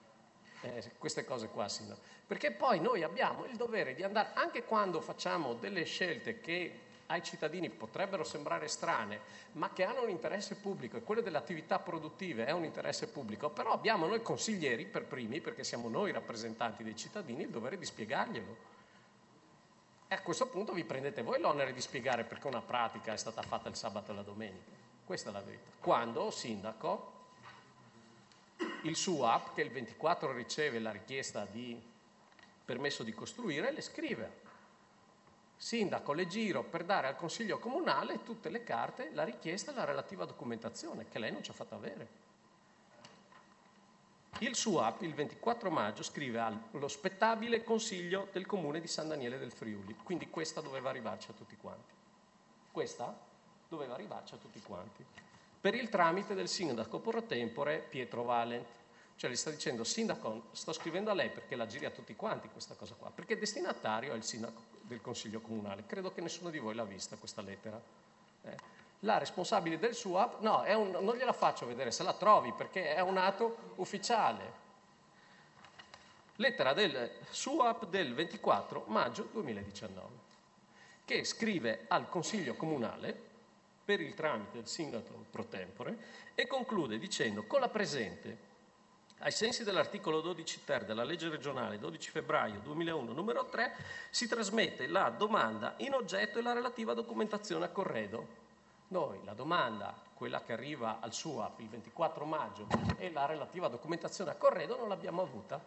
Sindaco. Perché poi noi abbiamo il dovere di andare, anche quando facciamo delle scelte che ai cittadini potrebbero sembrare strane, ma che hanno un interesse pubblico, e quello delle attività produttive è un interesse pubblico, però abbiamo noi consiglieri per primi, perché siamo noi rappresentanti dei cittadini, il dovere di spiegarglielo. E a questo punto vi prendete voi l'onere di spiegare perché una pratica è stata fatta il sabato e la domenica. Questa è la verità. Quando, sindaco, il SUAP, che il 24 riceve la richiesta di permesso di costruire, le scrive: sindaco, le giro per dare al Consiglio Comunale tutte le carte, la richiesta e la relativa documentazione, che lei non ci ha fatto avere. Il SUAP, il 24 maggio, scrive allo spettabile Consiglio del Comune di San Daniele del Friuli. Quindi questa doveva arrivarci a tutti quanti. Per il tramite del sindaco pro tempore Pietro Valent. Cioè gli sta dicendo: sindaco, sto scrivendo a lei perché la giri a tutti quanti questa cosa qua, perché il destinatario è il sindaco del Consiglio Comunale. Credo che nessuno di voi l'ha vista questa lettera. La responsabile del SUAP, no, non gliela faccio vedere, se la trovi, perché è un atto ufficiale. Lettera del SUAP del 24 maggio 2019, che scrive al Consiglio Comunale per il tramite del sindaco pro tempore e conclude dicendo: con la presente, ai sensi dell'articolo 12 ter della legge regionale 12 febbraio 2001 numero 3, si trasmette la domanda in oggetto e la relativa documentazione a corredo. Noi la domanda, quella che arriva al SUAP il 24 maggio, e la relativa documentazione a corredo non l'abbiamo avuta.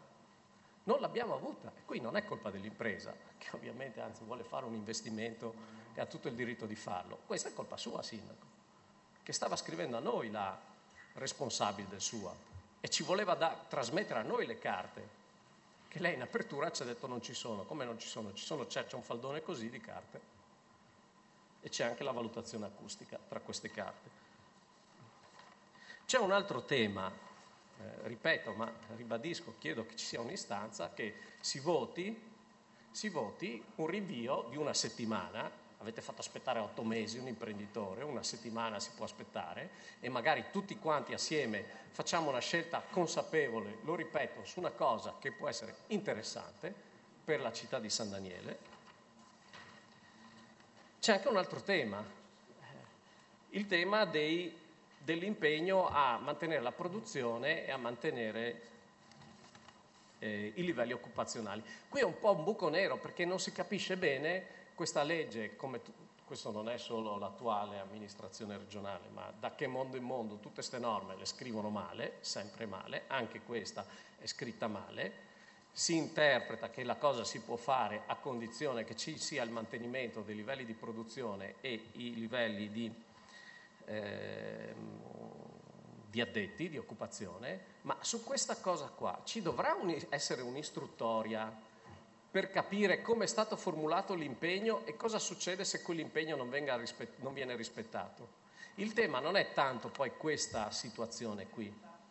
E qui non è colpa dell'impresa, che ovviamente anzi vuole fare un investimento e ha tutto il diritto di farlo. Questa è colpa sua, sindaco, che stava scrivendo a noi la responsabile del SUAP e ci voleva trasmettere a noi le carte, che lei in apertura ci ha detto non ci sono. Come non ci sono? C'è un faldone così di carte e c'è anche la valutazione acustica tra queste carte. C'è un altro tema, ripeto, ma ribadisco, chiedo che ci sia un'istanza, che si voti un rinvio di una settimana. Avete fatto aspettare 8 mesi un imprenditore, una settimana si può aspettare, e magari tutti quanti assieme facciamo una scelta consapevole, lo ripeto, su una cosa che può essere interessante per la città di San Daniele. C'è anche un altro tema, il tema dell'impegno a mantenere la produzione e a mantenere i livelli occupazionali. Qui è un po' un buco nero, perché non si capisce bene questa legge, questo non è solo l'attuale amministrazione regionale, ma da che mondo in mondo tutte queste norme le scrivono male, sempre male, anche questa è scritta male. Si interpreta che la cosa si può fare a condizione che ci sia il mantenimento dei livelli di produzione e i livelli di addetti, di occupazione, ma su questa cosa qua ci dovrà essere un'istruttoria per capire come è stato formulato l'impegno e cosa succede se quell'impegno non viene rispettato. Il tema non è tanto poi questa situazione qui.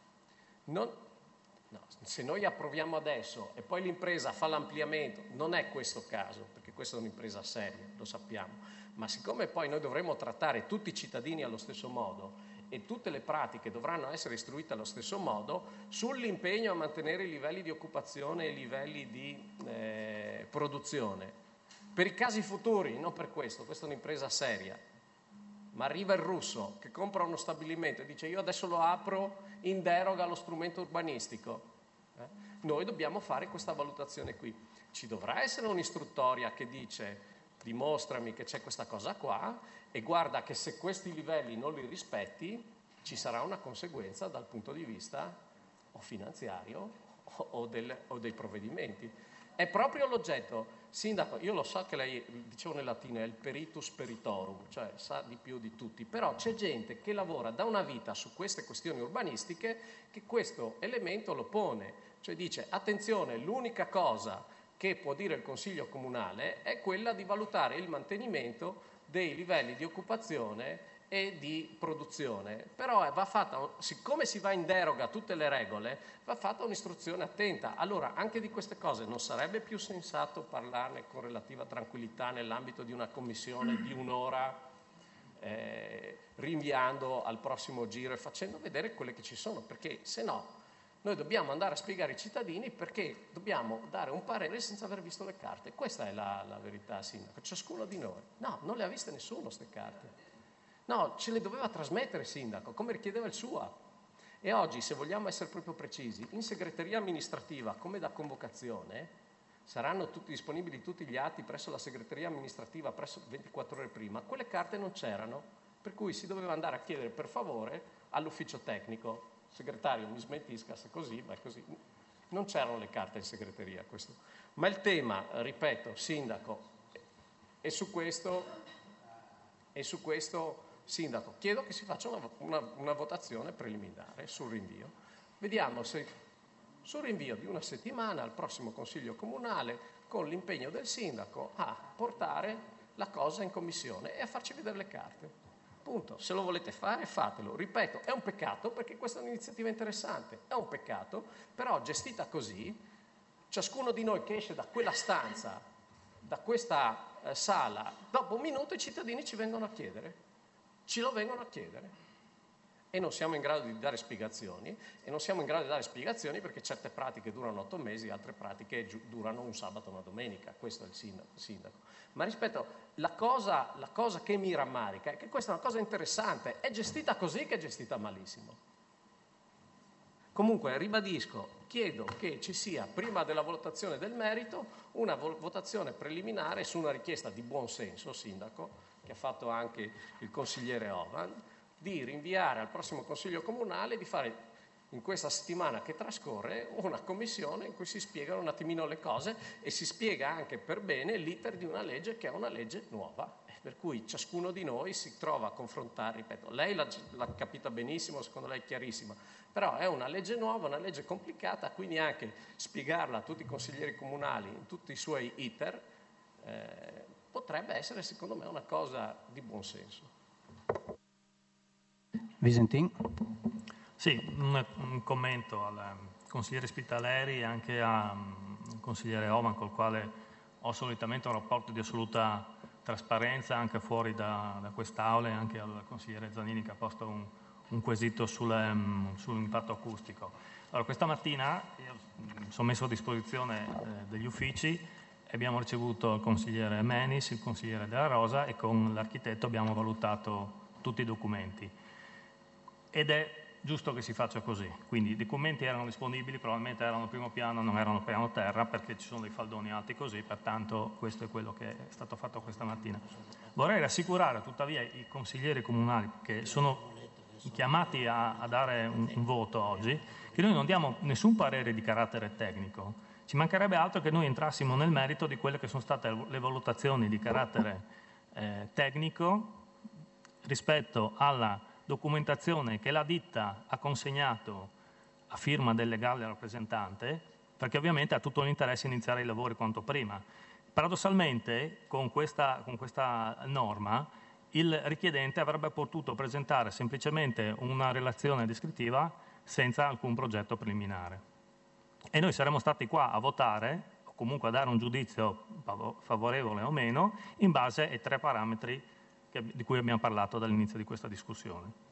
Se noi approviamo adesso e poi l'impresa fa l'ampliamento, non è questo caso, perché questa è un'impresa seria, lo sappiamo, ma siccome poi noi dovremo trattare tutti i cittadini allo stesso modo e tutte le pratiche dovranno essere istruite allo stesso modo sull'impegno a mantenere i livelli di occupazione e i livelli di produzione. Per i casi futuri, non per questo, questa è un'impresa seria, ma arriva il russo che compra uno stabilimento e dice io adesso lo apro in deroga allo strumento urbanistico. Noi dobbiamo fare questa valutazione qui. Ci dovrà essere un'istruttoria che dice dimostrami che c'è questa cosa qua e guarda che se questi livelli non li rispetti ci sarà una conseguenza dal punto di vista o finanziario o dei provvedimenti. È proprio l'oggetto. Sindaco, io lo so che lei, dicevo nel latino, è il peritus peritorum, cioè sa di più di tutti, però c'è gente che lavora da una vita su queste questioni urbanistiche che questo elemento lo pone, cioè dice attenzione, l'unica cosa che può dire il Consiglio Comunale è quella di valutare il mantenimento dei livelli di occupazione e di produzione, però va fatta, siccome si va in deroga a tutte le regole, va fatta un'istruzione attenta. Allora anche di queste cose non sarebbe più sensato parlarne con relativa tranquillità nell'ambito di una commissione di un'ora, rinviando al prossimo giro e facendo vedere quelle che ci sono, perché se no noi dobbiamo andare a spiegare ai cittadini perché dobbiamo dare un parere senza aver visto le carte. Questa è la verità, Sindaco, ciascuno di noi. No, non le ha viste nessuno queste carte. No, ce le doveva trasmettere, Sindaco, come richiedeva il SUA. E oggi, se vogliamo essere proprio precisi, in segreteria amministrativa, come da convocazione, saranno tutti disponibili tutti gli atti presso la segreteria amministrativa, presso 24 ore prima, quelle carte non c'erano, per cui si doveva andare a chiedere per favore all'ufficio tecnico. Segretario, mi smentisca se così, ma è così. Non c'erano le carte in segreteria, questo. Ma il tema, ripeto, Sindaco, e su questo, Sindaco, chiedo che si faccia una votazione preliminare sul rinvio. Vediamo se sul rinvio di una settimana al prossimo Consiglio Comunale, con l'impegno del Sindaco a portare la cosa in commissione e a farci vedere le carte. Punto. Se lo volete fare, fatelo. Ripeto, è un peccato perché questa è un'iniziativa interessante, è un peccato, però gestita così, ciascuno di noi che esce da quella stanza, da questa sala, dopo un minuto i cittadini ci vengono a chiedere, ce lo vengono a chiedere e non siamo in grado di dare spiegazioni perché certe pratiche durano 8 mesi, altre pratiche durano un sabato e una domenica. Questo è il sindaco. Ma rispetto, la cosa che mi rammarica è che questa è una cosa interessante, è gestita così che è gestita malissimo. Comunque ribadisco, chiedo che ci sia prima della valutazione del merito una votazione preliminare su una richiesta di buon senso, Sindaco, che ha fatto anche il consigliere Ovan, di rinviare al prossimo Consiglio Comunale, di fare in questa settimana che trascorre una commissione in cui si spiegano un attimino le cose e si spiega anche per bene l'iter di una legge che è una legge nuova, per cui ciascuno di noi si trova a confrontare, ripeto, lei l'ha capita benissimo, secondo lei è chiarissima, però è una legge nuova, una legge complicata, quindi anche spiegarla a tutti i consiglieri comunali in tutti i suoi iter potrebbe essere secondo me una cosa di buon senso. Visentin? Sì, un commento al consigliere Spitaleri e anche al consigliere Ovan, col quale ho solitamente un rapporto di assoluta trasparenza anche fuori da quest'aula, e anche al consigliere Zanini che ha posto un quesito sull'impatto acustico. Allora, questa mattina sono messo a disposizione degli uffici e abbiamo ricevuto il consigliere Menis, il consigliere Della Rosa e con l'architetto abbiamo valutato tutti i documenti. Ed è giusto che si faccia così, quindi i documenti erano disponibili, probabilmente erano primo piano, non erano piano terra perché ci sono dei faldoni alti così, pertanto questo è quello che è stato fatto questa mattina. Vorrei rassicurare tuttavia i consiglieri comunali che sono chiamati a dare un voto oggi, che noi non diamo nessun parere di carattere tecnico, ci mancherebbe altro che noi entrassimo nel merito di quelle che sono state le valutazioni di carattere tecnico rispetto alla documentazione che la ditta ha consegnato a firma del legale rappresentante, perché ovviamente ha tutto l'interesse a iniziare i lavori quanto prima. Paradossalmente, con questa norma, il richiedente avrebbe potuto presentare semplicemente una relazione descrittiva senza alcun progetto preliminare. E noi saremmo stati qua a votare, o comunque a dare un giudizio favorevole o meno, in base ai 3 parametri di cui abbiamo parlato dall'inizio di questa discussione.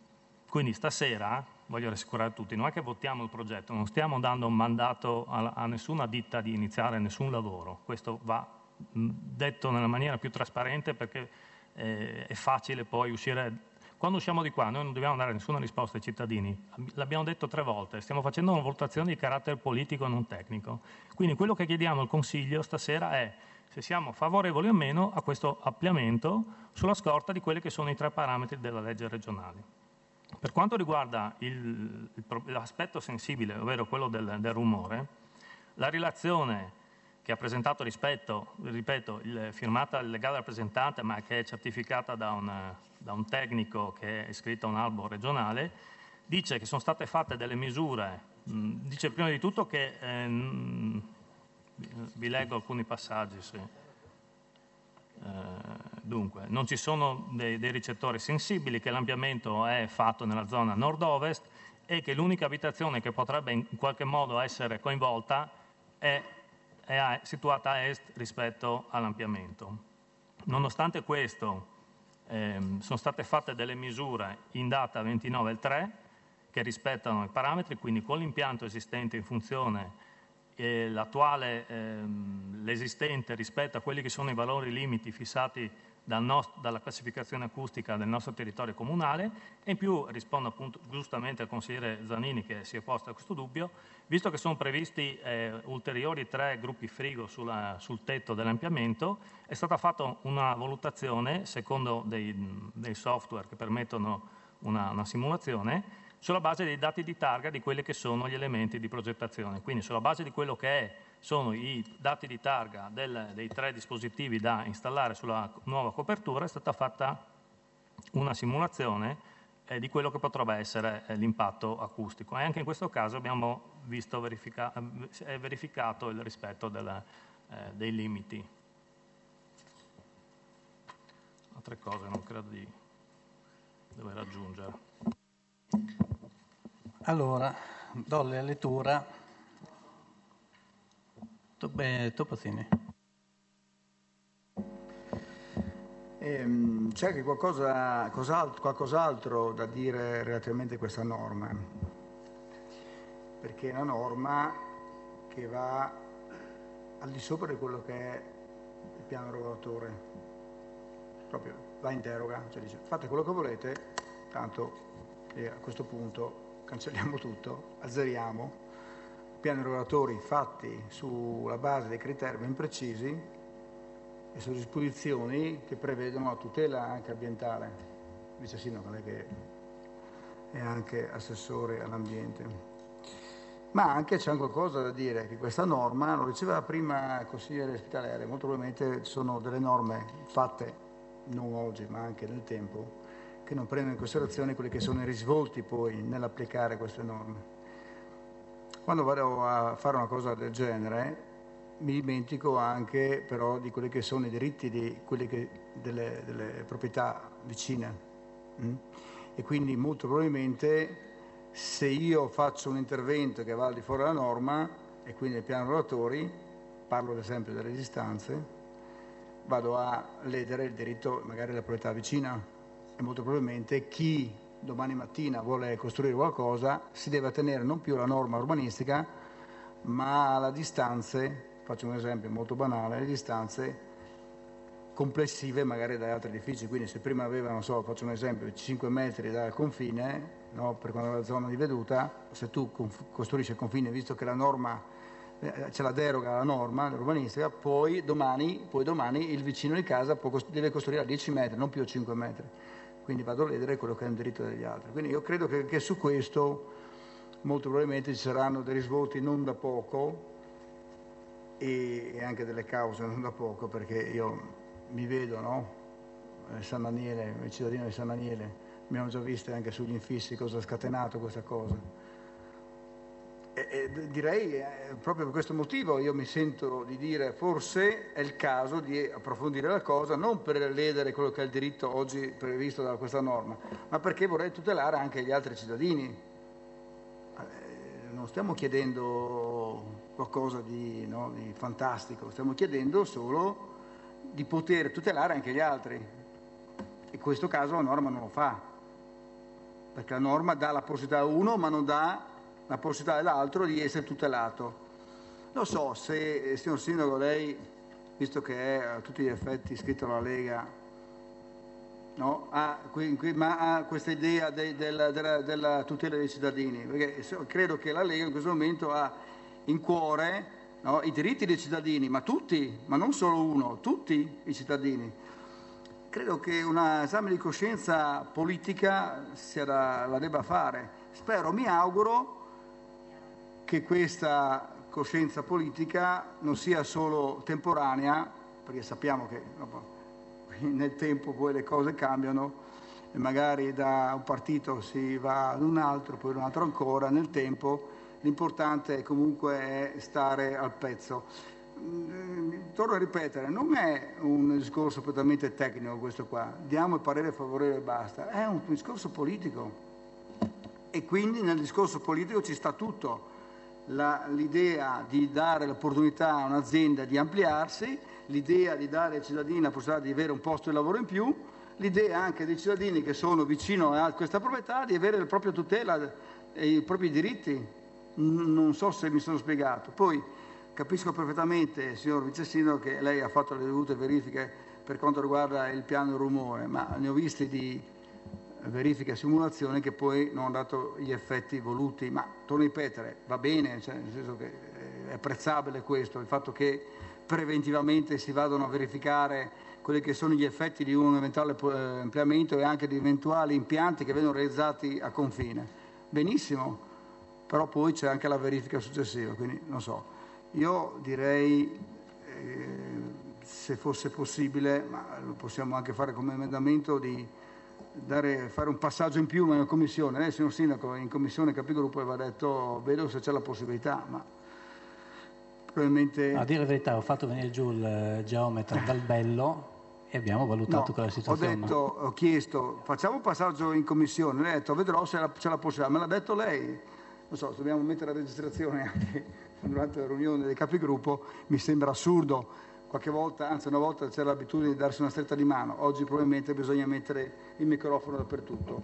Quindi stasera, voglio rassicurare tutti, non è che votiamo il progetto, non stiamo dando un mandato a nessuna ditta di iniziare nessun lavoro. Questo va detto nella maniera più trasparente, perché è facile poi uscire. Quando usciamo di qua noi non dobbiamo dare nessuna risposta ai cittadini, l'abbiamo detto 3 volte, stiamo facendo una valutazione di carattere politico e non tecnico. Quindi quello che chiediamo al Consiglio stasera è se siamo favorevoli o meno a questo ampliamento sulla scorta di quelli che sono i 3 parametri della legge regionale. Per quanto riguarda l'aspetto sensibile, ovvero quello del rumore, la relazione che ha presentato firmata il legale rappresentante, ma che è certificata da un tecnico che è iscritto a un albo regionale, dice che sono state fatte delle misure, dice prima di tutto che, vi leggo alcuni passaggi, sì. Dunque, non ci sono dei ricettori sensibili, che l'ampliamento è fatto nella zona nord-ovest e che l'unica abitazione che potrebbe in qualche modo essere coinvolta è situata a est rispetto all'ampliamento. Nonostante questo, sono state fatte delle misure in data 29/3 che rispettano i parametri, quindi con l'impianto esistente in funzione l'esistente rispetto a quelli che sono i valori limiti fissati dalla classificazione acustica del nostro territorio comunale, e in più rispondo appunto giustamente al consigliere Zanini che si è posto a questo dubbio, visto che sono previsti ulteriori 3 gruppi frigo sul tetto dell'ampliamento, è stata fatta una valutazione secondo dei software che permettono una simulazione sulla base dei dati di targa di quelli che sono gli elementi di progettazione. Quindi sulla base di quello che sono i dati di targa dei 3 dispositivi da installare sulla nuova copertura è stata fatta una simulazione di quello che potrebbe essere l'impatto acustico, e anche in questo caso abbiamo visto verificato il rispetto dei limiti. Altre cose non credo di dover aggiungere. Allora, do la lettura. Topazzini. C'è anche qualcos'altro da dire relativamente a questa norma, perché è una norma che va al di sopra di quello che è il piano regolatore, proprio va in deroga, cioè dice fate quello che volete, tanto a questo punto cancelliamo tutto, azzeriamo, piani regolatori fatti sulla base dei criteri ben precisi e su disposizioni che prevedono la tutela anche ambientale. Dice sì, no, non è che è anche assessore all'ambiente. Ma anche c'è qualcosa da dire, che questa norma, lo diceva prima il consigliere Spitaleri, molto probabilmente sono delle norme fatte non oggi ma anche nel tempo, che non prendono in considerazione quelli che sono i risvolti poi nell'applicare queste norme. Quando vado a fare una cosa del genere mi dimentico anche però di quelli che sono i diritti di delle proprietà vicine. E quindi molto probabilmente se io faccio un intervento che va al di fuori della norma e quindi nei piani regolatori, parlo ad esempio delle distanze, vado a ledere il diritto magari della proprietà vicina, e molto probabilmente chi domani mattina vuole costruire qualcosa si deve tenere non più alla norma urbanistica ma alle distanze, faccio un esempio molto banale, le distanze complessive magari dagli altri edifici. Quindi se prima aveva, non so, faccio un esempio, 5 metri dal confine, no, per quando è la zona di veduta, se tu costruisci il confine, visto che la norma c'è la deroga alla norma urbanistica, poi domani il vicino di casa deve costruire a 10 metri, non più a 5 metri. Quindi vado a ledere quello che è un diritto degli altri. Quindi io credo che su questo molto probabilmente ci saranno dei risvolti non da poco e anche delle cause non da poco, perché io mi vedo, no? San Daniele, il cittadino di San Daniele, abbiamo già visto anche sugli infissi cosa ha scatenato questa cosa. E direi proprio per questo motivo io mi sento di dire forse è il caso di approfondire la cosa, non per ledere quello che è il diritto oggi previsto da questa norma, ma perché vorrei tutelare anche gli altri cittadini. Non stiamo chiedendo qualcosa di fantastico, stiamo chiedendo solo di poter tutelare anche gli altri. In questo caso la norma non lo fa. perché la norma dà la possibilità a uno ma non dà la possibilità all'altro di essere tutelato. Non so se, signor Sindaco, lei, visto che è a tutti gli effetti iscritto alla Lega, no? ha questa idea della tutela dei cittadini, perché credo che la Lega in questo momento ha in cuore, no, i diritti dei cittadini, ma tutti, ma non solo uno, tutti i cittadini. Credo che un esame di coscienza politica la debba fare. Spero, mi auguro che questa coscienza politica non sia solo temporanea, perché sappiamo che nel tempo poi le cose cambiano e magari da un partito si va ad un altro, poi ad un altro ancora, nel tempo l'importante comunque è stare al pezzo. Torno a ripetere, non è un discorso prettamente tecnico questo qua, diamo il parere favorevole e basta, è un discorso politico e quindi nel discorso politico ci sta tutto. L'idea di dare l'opportunità a un'azienda di ampliarsi, l'idea di dare ai cittadini la possibilità di avere un posto di lavoro in più, l'idea anche dei cittadini che sono vicino a questa proprietà di avere la propria tutela e i propri diritti. Non so se mi sono spiegato. Poi capisco perfettamente, signor Vice Sindaco, che lei ha fatto le dovute verifiche per quanto riguarda il piano rumore, ma ne ho visti di verifica e simulazione che poi non hanno dato gli effetti voluti, ma torno a ripetere, va bene, cioè, nel senso che è apprezzabile questo, il fatto che preventivamente si vadano a verificare quelli che sono gli effetti di un eventuale ampliamento e anche di eventuali impianti che vengono realizzati a confine. Benissimo, però poi c'è anche la verifica successiva, quindi non so. Io direi, se fosse possibile, ma lo possiamo anche fare come emendamento, di fare un passaggio in più in commissione. Lei, signor Sindaco, in commissione Capigruppo aveva detto vedo se c'è la possibilità, ma probabilmente... A dire la verità, ho fatto venire giù il geometra dal Bello e abbiamo valutato quella situazione. Ho chiesto, facciamo un passaggio in commissione, lei ha detto vedrò se c'è la possibilità, me l'ha detto lei, non so, dobbiamo mettere la registrazione anche durante la riunione dei Capigruppo, mi sembra assurdo. Qualche volta, anzi una volta c'era l'abitudine di darsi una stretta di mano, oggi probabilmente bisogna mettere il microfono dappertutto.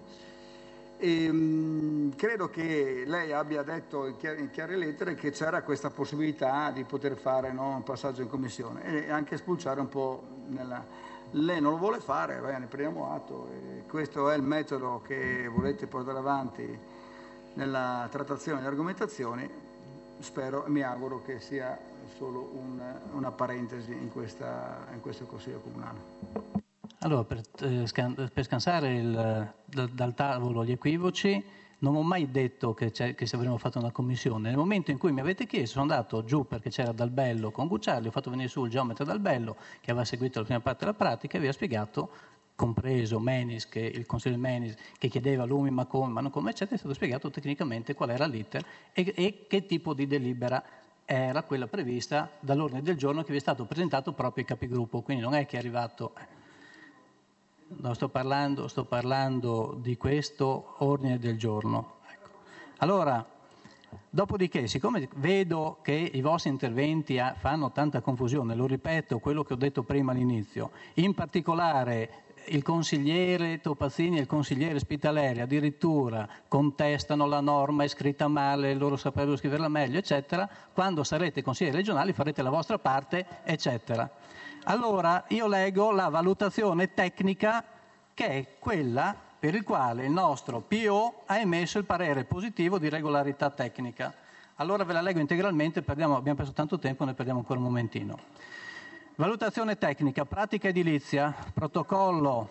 E, credo che lei abbia detto in chiare lettere che c'era questa possibilità di poter fare, no, un passaggio in commissione e anche spulciare un po' Lei non lo vuole fare, ne prendiamo atto, e questo è il metodo che volete portare avanti nella trattazione delle argomentazioni. Spero e mi auguro che sia solo una parentesi in questo Consiglio Comunale. Allora, per scansare dal tavolo gli equivoci, non ho mai detto che se avremmo fatto una commissione. Nel momento in cui mi avete chiesto, sono andato giù perché c'era Dal Bello con Gucciardi, ho fatto venire su il geometra Dal Bello che aveva seguito la prima parte della pratica e aveva spiegato, compreso Menis, il consigliere Menis, che chiedeva lumi ma come, ma non come, eccetera, è stato spiegato tecnicamente qual era l'iter e che tipo di delibera era quella prevista dall'ordine del giorno che vi è stato presentato proprio ai capigruppo, quindi non è che è arrivato... No, sto parlando di questo ordine del giorno. Ecco. Allora, dopodiché, siccome vedo che i vostri interventi fanno tanta confusione, lo ripeto, quello che ho detto prima all'inizio, in particolare il consigliere Topazzini e il consigliere Spitaleri addirittura contestano la norma, è scritta male, loro saprebbero scriverla meglio, eccetera, quando sarete consiglieri regionali farete la vostra parte, eccetera. Allora io leggo la valutazione tecnica che è quella per il quale il nostro PO ha emesso il parere positivo di regolarità tecnica. Allora ve la leggo integralmente, abbiamo perso tanto tempo, ne perdiamo ancora un momentino. Valutazione tecnica, pratica edilizia, protocollo.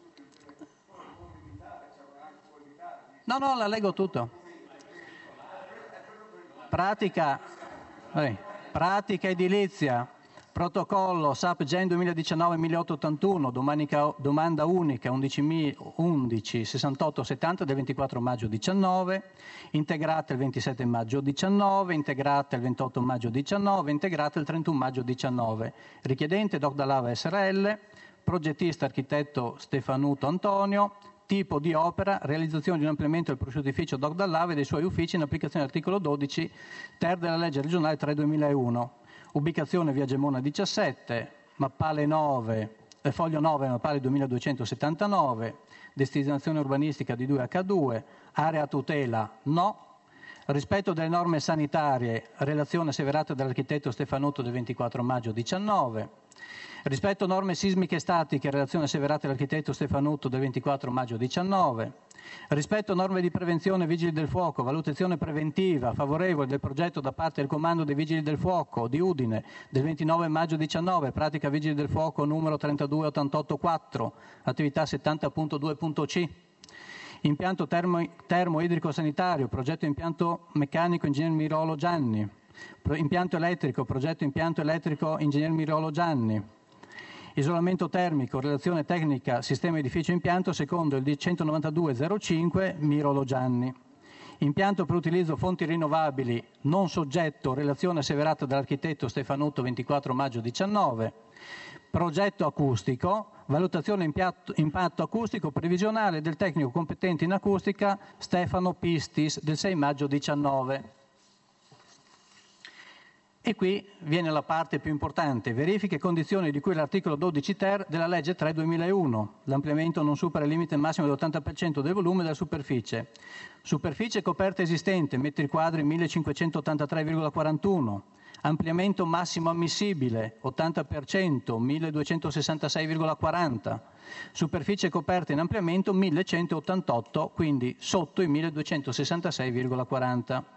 No, la leggo tutto. Pratica edilizia. Protocollo SAP Gen 2019-1881, domanda unica 116870 del 24 maggio 19, integrata il 27 maggio 19, integrata il 28 maggio 19, integrata il 31 maggio 19. Richiedente Doc Dall'Ava SRL, progettista architetto Stefanuto Antonio, tipo di opera, realizzazione di un ampliamento del prosciutto edificio Doc Dall'Ava e dei suoi uffici in applicazione dell'articolo 12 ter della legge regionale 3/2001. Ubicazione via Gemona 17, Mappale 9, foglio 9, Mappale 2279, destinazione urbanistica di 2H2, area a tutela no, rispetto delle norme sanitarie, relazione asseverata dall'architetto Stefanuto del 24 maggio 19, rispetto a norme sismiche statiche, relazione asseverata dall'architetto Stefanuto del 24 maggio 19, rispetto a norme di prevenzione Vigili del Fuoco, valutazione preventiva favorevole del progetto da parte del Comando dei Vigili del Fuoco di Udine del 29 maggio 19, pratica Vigili del Fuoco numero 32884, attività 70.2.c. Impianto termo-idrico sanitario, progetto impianto meccanico ingegner Mirolo Gianni, impianto elettrico, progetto impianto elettrico ingegner Mirolo Gianni, isolamento termico, relazione tecnica sistema edificio impianto secondo il 19205 Mirolo Gianni. Impianto per utilizzo fonti rinnovabili non soggetto, relazione asseverata dall'architetto Stefanuto 24 maggio 19. Progetto acustico, valutazione impatto acustico previsionale del tecnico competente in acustica Stefano Pistis del 6 maggio 19. E qui viene la parte più importante, verifiche e condizioni di cui l'articolo 12 ter della legge 3/2001. L'ampliamento non supera il limite massimo dell'80% del volume della superficie. Superficie coperta esistente, metri quadri 1583,41. Ampliamento massimo ammissibile, 80%, 1266,40. Superficie coperta in ampliamento 1188, quindi sotto i 1266,40.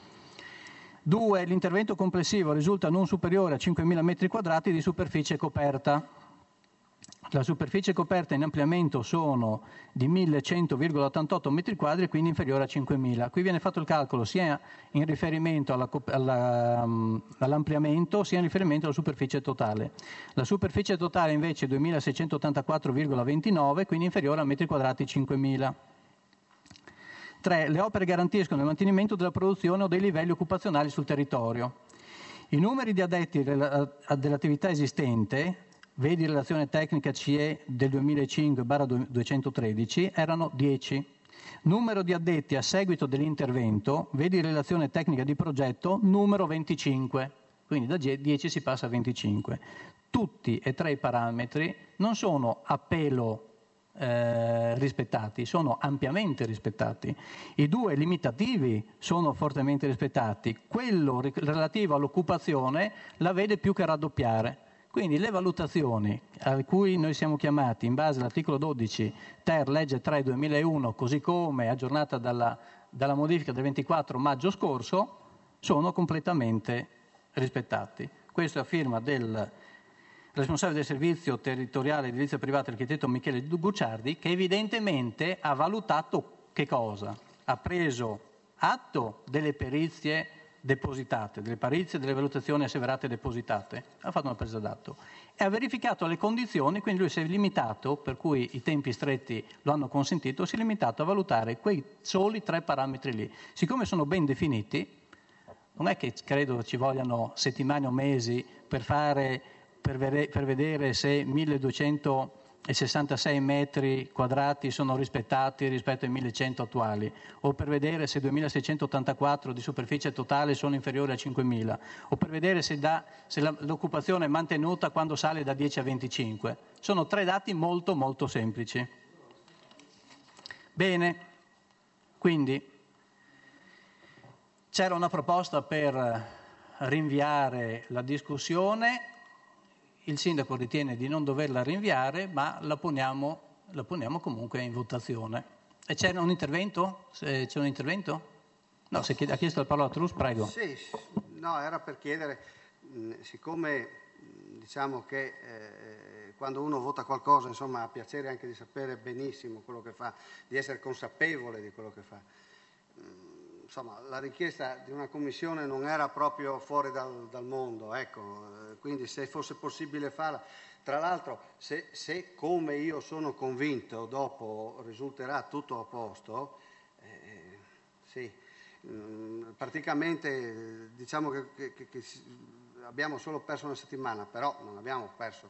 2. L'intervento complessivo risulta non superiore a 5.000 metri quadrati di superficie coperta. La superficie coperta in ampliamento sono di 1.100,88 metri quadri, quindi inferiore a 5.000. Qui viene fatto il calcolo sia in riferimento all'ampliamento sia in riferimento alla superficie totale. La superficie totale invece è 2.684,29, quindi inferiore a metri quadrati 5.000. 3. Le opere garantiscono il mantenimento della produzione o dei livelli occupazionali sul territorio. I numeri di addetti dell'attività esistente, vedi relazione tecnica CE del 2005/213, erano 10. Numero di addetti a seguito dell'intervento, vedi relazione tecnica di progetto, numero 25. Quindi da 10 si passa a 25. Tutti e tre i parametri non sono a pelo rispettati, sono ampiamente rispettati. I due limitativi sono fortemente rispettati. Quello relativo all'occupazione la vede più che raddoppiare. Quindi le valutazioni a cui noi siamo chiamati in base all'articolo 12 ter legge 3/2001, così come aggiornata dalla modifica del 24 maggio scorso, sono completamente rispettati. Questo è a firma del responsabile del servizio territoriale edilizia privata, l'architetto Michele Gucciardi, che evidentemente ha valutato che cosa? Ha preso atto delle perizie depositate, delle perizie, delle valutazioni asseverate depositate, ha fatto una presa d'atto e ha verificato le condizioni, quindi lui si è limitato, per cui i tempi stretti lo hanno consentito, si è limitato a valutare quei soli 3 parametri lì. Siccome sono ben definiti, non è che credo ci vogliano settimane o mesi per vedere se 1266 metri quadrati sono rispettati rispetto ai 1100 attuali, o per vedere se 2684 di superficie totale sono inferiori a 5000, o per vedere se l'occupazione è mantenuta quando sale da 10 a 25. Sono 3 dati molto molto semplici. Bene, quindi c'era una proposta per rinviare la discussione. Il sindaco ritiene di non doverla rinviare, ma la poniamo comunque in votazione. E c'è un intervento? C'è un intervento? No, ha chiesto la parola a Trus, prego. Sì, no, era per chiedere, siccome diciamo che quando uno vota qualcosa, insomma, ha piacere anche di sapere benissimo quello che fa, di essere consapevole di quello che fa. Insomma, la richiesta di una commissione non era proprio fuori dal mondo, ecco, quindi se fosse possibile farla. Tra l'altro, se come io sono convinto dopo risulterà tutto a posto, sì, praticamente diciamo che abbiamo solo perso una settimana, però non abbiamo perso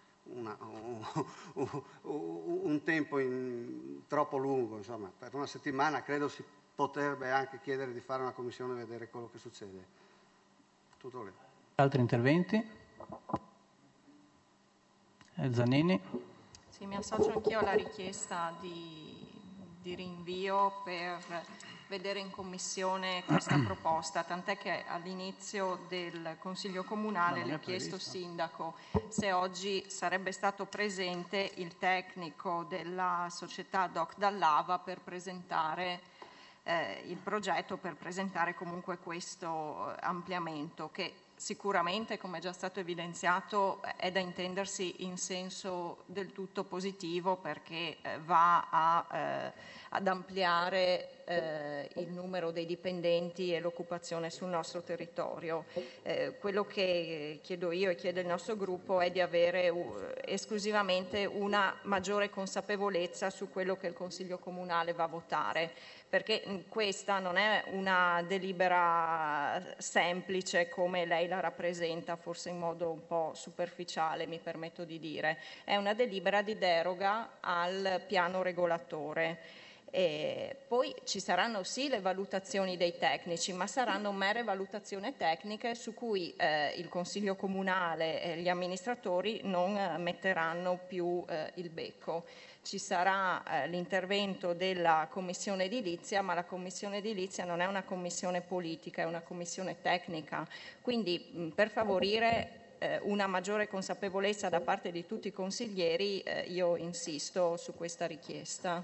un tempo troppo lungo, insomma, per una settimana credo si potrebbe anche chiedere di fare una commissione e vedere quello che succede. Tutto lì. Altri interventi? Zanini? Sì, Sì, mi associo anch'io alla richiesta di rinvio per vedere in commissione questa proposta, tant'è che all'inizio del Consiglio Comunale le ho chiesto, Sindaco, se oggi sarebbe stato presente il tecnico della società Doc Dall'Ava per presentare il progetto, per presentare comunque questo ampliamento che sicuramente, come è già stato evidenziato, è da intendersi in senso del tutto positivo, perché va ad ampliare il numero dei dipendenti e l'occupazione sul nostro territorio. Quello che chiedo io e chiede il nostro gruppo è di avere esclusivamente una maggiore consapevolezza su quello che il Consiglio Comunale va a votare, perché questa non è una delibera semplice come lei la rappresenta, forse in modo un po' superficiale, mi permetto di dire. È una delibera di deroga al piano regolatore. Poi ci saranno sì le valutazioni dei tecnici, ma saranno mere valutazioni tecniche su cui il Consiglio Comunale e gli amministratori non metteranno più il becco. Ci sarà l'intervento della Commissione Edilizia, ma la Commissione Edilizia non è una commissione politica, è una commissione tecnica. Quindi per favorire una maggiore consapevolezza da parte di tutti i consiglieri, io insisto su questa richiesta.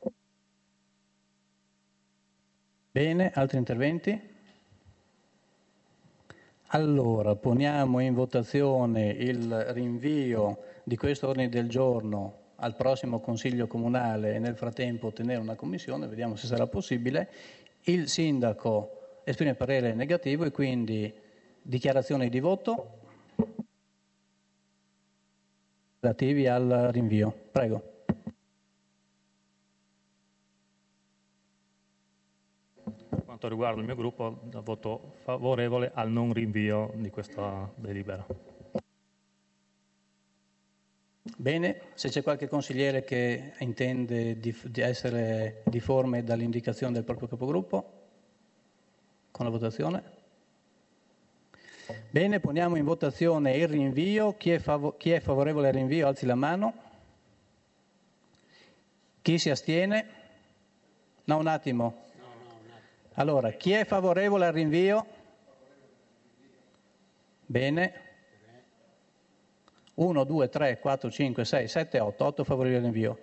Bene, altri interventi? Allora, poniamo in votazione il rinvio di questo ordine del giorno al prossimo Consiglio Comunale e nel frattempo tenere una commissione, vediamo se sarà possibile. Il Sindaco esprime parere negativo e quindi dichiarazioni di voto relativi al rinvio. Prego. Per quanto riguarda il mio gruppo, voto favorevole al non rinvio di questa delibera. Bene, se c'è qualche consigliere che intende di essere difforme dall'indicazione del proprio capogruppo, con la votazione. Bene, poniamo in votazione il rinvio. Chi è favorevole al rinvio alzi la mano. Chi si astiene? No, un attimo. Allora, chi è favorevole al rinvio? Bene. 1, 2, 3, 4, 5, 6, 7, 8 favorevoli al rinvio.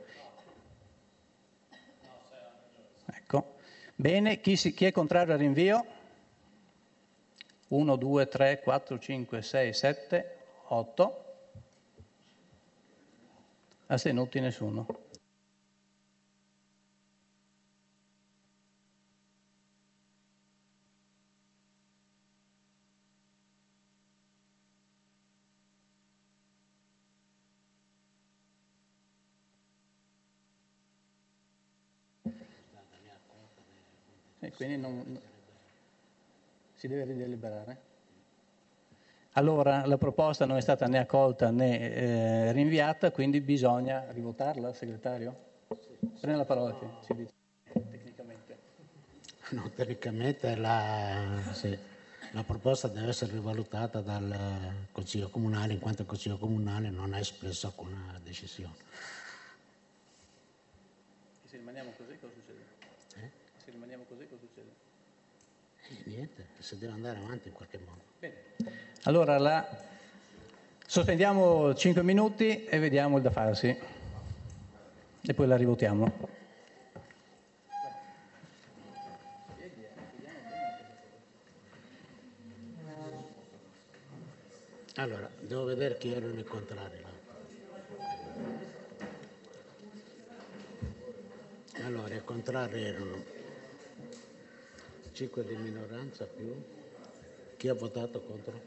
Ecco. Bene, chi è contrario al rinvio? 1, 2, 3, 4, 5, 6, 7, 8. Astenuti nessuno. E quindi non si deve rideliberare. Allora la proposta non è stata né accolta né rinviata, quindi bisogna rivotarla, segretario? Prende la parola che ci dice tecnicamente. No, tecnicamente la proposta deve essere rivalutata dal Consiglio Comunale, in quanto il Consiglio Comunale non ha espresso alcuna decisione. E se rimaniamo così cosa succede? Se rimaniamo così cosa succede? Niente, si deve andare avanti in qualche modo. Bene. Allora sospendiamo 5 minuti e vediamo il da farsi e poi la rivotiamo. Allora, devo vedere chi erano i contrari là. Allora, i contrari erano 5 di minoranza più. Chi ha votato contro?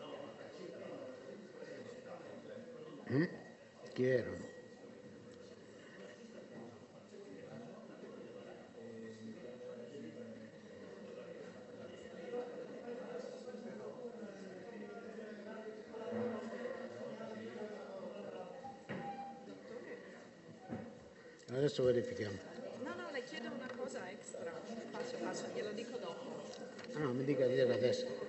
Chi erano? Adesso verifichiamo. No, le chiedo una cosa extra. Passo, glielo dico dopo. No, mi dica adesso.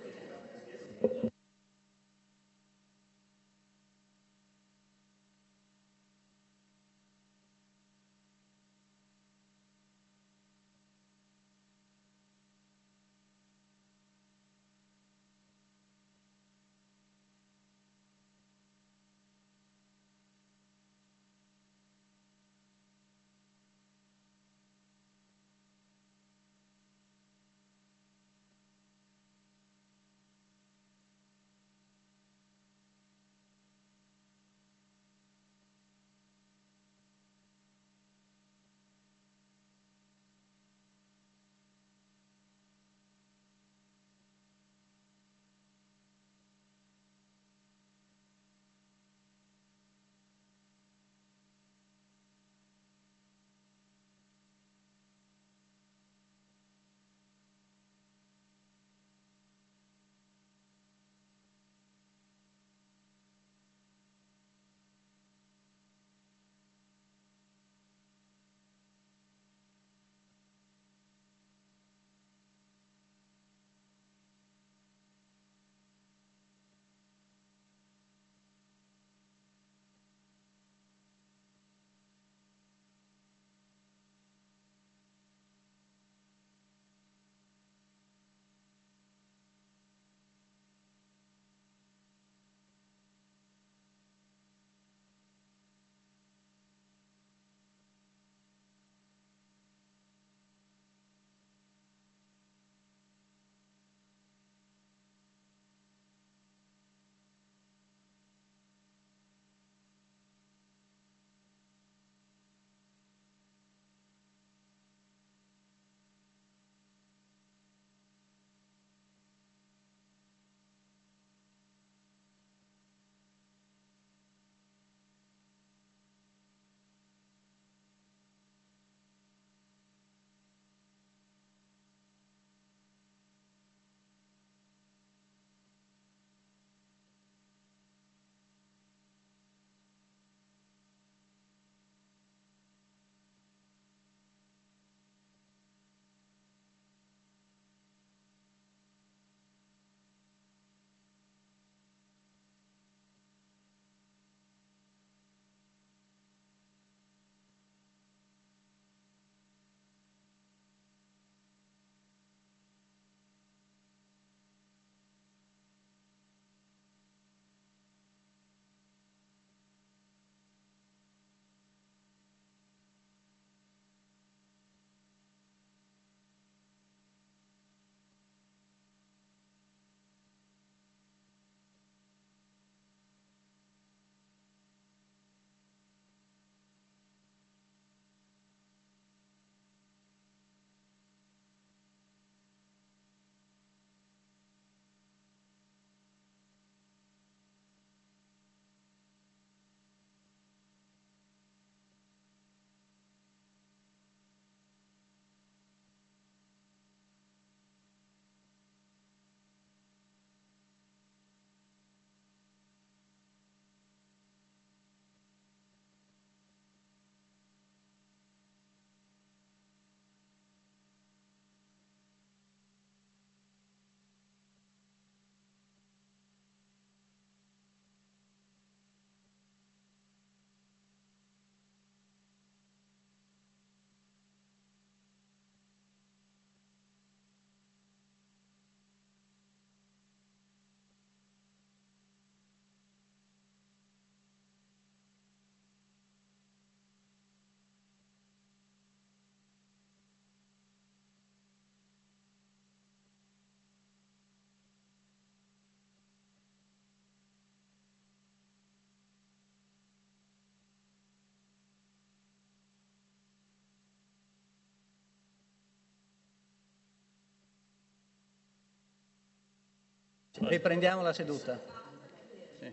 Riprendiamo la seduta. Sì.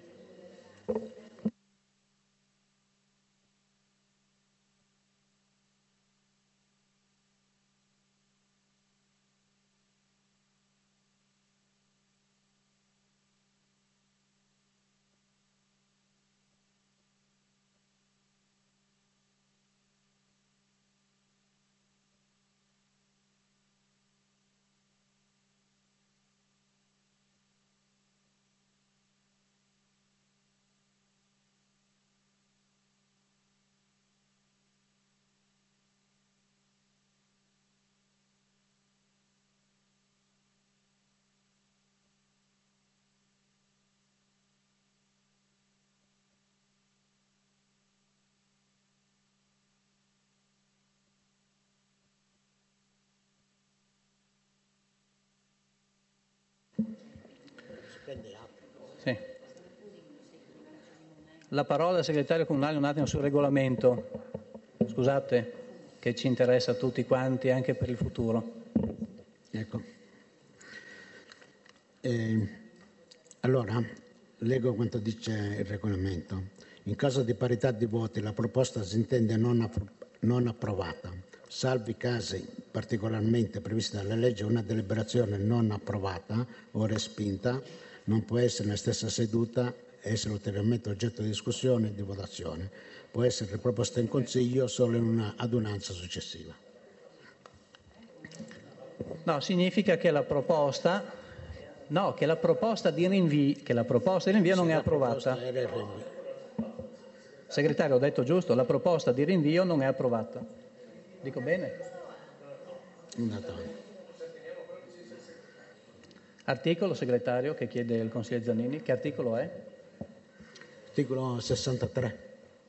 Sì. La parola al segretario comunale un attimo sul regolamento. Scusate, che ci interessa a tutti quanti anche per il futuro. Ecco. Allora, leggo quanto dice il regolamento. In caso di parità di voti la proposta si intende non approvata. Salvi casi particolarmente previsti dalla legge, una deliberazione non approvata o respinta non può essere nella stessa seduta e essere ulteriormente oggetto di discussione e di votazione. Può essere proposta in Consiglio solo in una adunanza successiva. No, significa che la proposta di rinvio non è approvata. Segretario, ho detto giusto, la proposta di rinvio non è approvata. Dico bene? Articolo, segretario, che chiede il consigliere Zannini, che articolo è? Articolo 63.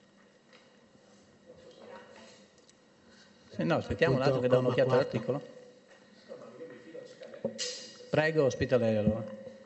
No, aspettiamo un attimo che do un'occhiata all'articolo. Prego, Ospitale allora.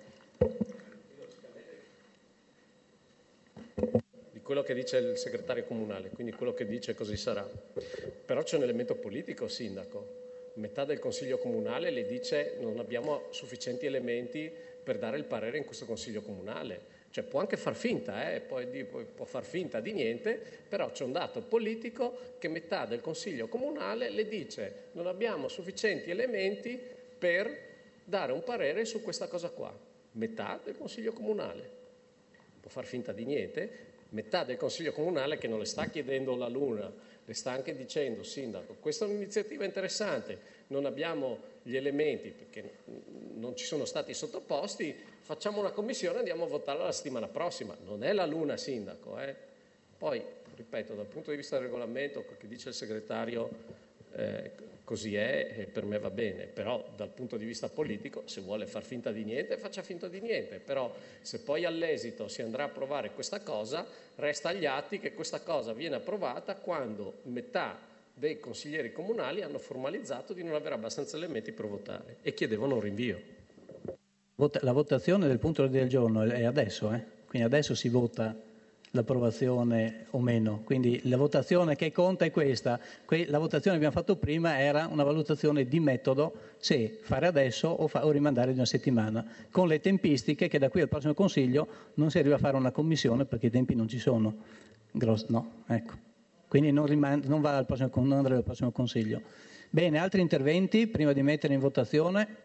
Di quello che dice il segretario comunale, quindi quello che dice così sarà. Però c'è un elemento politico, sindaco. Metà del consiglio comunale le dice non abbiamo sufficienti elementi per dare il parere in questo consiglio comunale. Cioè può anche far finta, può far finta di niente, però c'è un dato politico che metà del Consiglio Comunale le dice non abbiamo sufficienti elementi per dare un parere su questa cosa qua. Metà del Consiglio Comunale. Può far finta di niente, metà del Consiglio Comunale che non le sta chiedendo la luna, le sta anche dicendo, sindaco, questa è un'iniziativa interessante, non abbiamo gli elementi perché non ci sono stati sottoposti, facciamo una commissione e andiamo a votarla la settimana prossima. Non è la luna, sindaco. Poi, ripeto, dal punto di vista del regolamento, quel che dice il segretario così è e per me va bene, però dal punto di vista politico, se vuole far finta di niente, faccia finta di niente, però se poi all'esito si andrà a approvare questa cosa, resta agli atti che questa cosa viene approvata quando metà dei consiglieri comunali hanno formalizzato di non avere abbastanza elementi per votare e chiedevano un rinvio. La votazione del punto del giorno è adesso, quindi adesso si vota l'approvazione o meno, quindi la votazione che conta è questa. La votazione che abbiamo fatto prima era una valutazione di metodo, se fare adesso o rimandare di una settimana, con le tempistiche che da qui al prossimo Consiglio non si arriva a fare una commissione perché i tempi non ci sono. No, ecco. Quindi non andrà al prossimo Consiglio. Bene, altri interventi prima di mettere in votazione?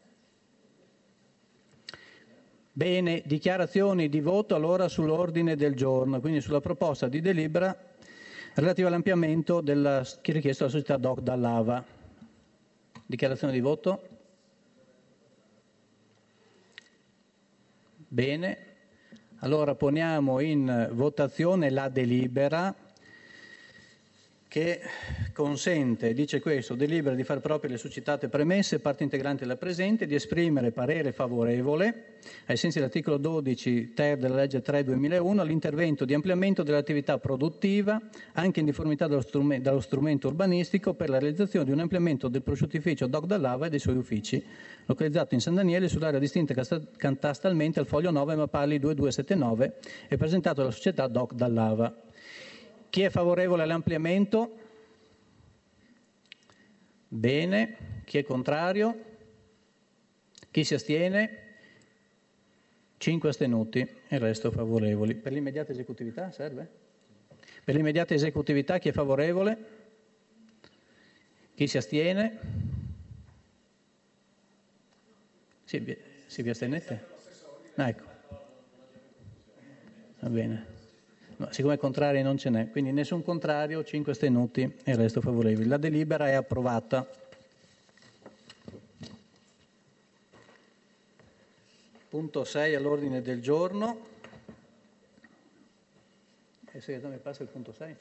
Bene, dichiarazioni di voto allora sull'ordine del giorno, quindi sulla proposta di delibera relativa all'ampliamento che richiesto dalla società DOC Dall'Ava. Dichiarazione di voto? Bene, allora poniamo in votazione la delibera che consente, dice questo, delibera di far proprie le succitate premesse, parte integrante della presente, di esprimere parere favorevole, ai sensi dell'articolo 12 ter della legge 3/2001, all'intervento di ampliamento dell'attività produttiva, anche in difformità dallo strumento urbanistico, per la realizzazione di un ampliamento del prosciuttificio DOC Dall'Ava e dei suoi uffici, localizzato in San Daniele sull'area distinta catastralmente al foglio 9 Mappalli 2279 e presentato dalla società DOC Dall'Ava. Chi è favorevole all'ampliamento? Bene. Chi è contrario? Chi si astiene? 5 astenuti e il resto favorevoli. Per l'immediata esecutività serve? Per l'immediata esecutività chi è favorevole? Chi si astiene? Sì, vi astenete? Ecco. Va bene. No, siccome contrari non ce n'è, quindi nessun contrario, 5 astenuti e il resto favorevoli. La delibera è approvata. Punto 6 all'ordine del giorno. Il segretario mi passa il punto 6.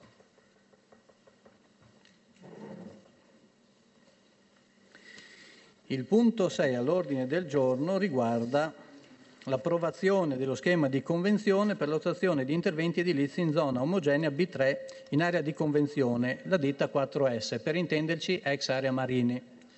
Il punto 6 all'ordine del giorno riguarda l'approvazione dello schema di convenzione per l'attuazione di interventi edilizi in zona omogenea B3 in area di convenzione, la ditta 4S, per intenderci ex area Marini.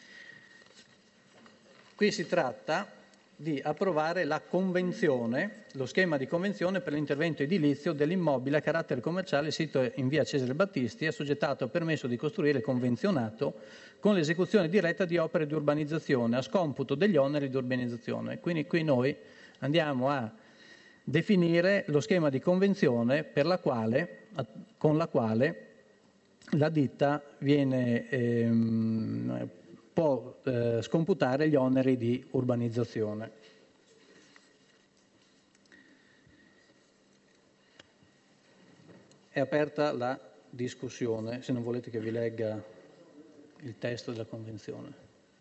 Qui si tratta di approvare la convenzione, lo schema di convenzione per l'intervento edilizio dell'immobile a carattere commerciale sito in via Cesare Battisti, assoggettato a permesso di costruire convenzionato con l'esecuzione diretta di opere di urbanizzazione a scomputo degli oneri di urbanizzazione. Quindi qui noi andiamo a definire lo schema di convenzione con la quale la ditta può scomputare gli oneri di urbanizzazione. È aperta la discussione, se non volete che vi legga il testo della convenzione.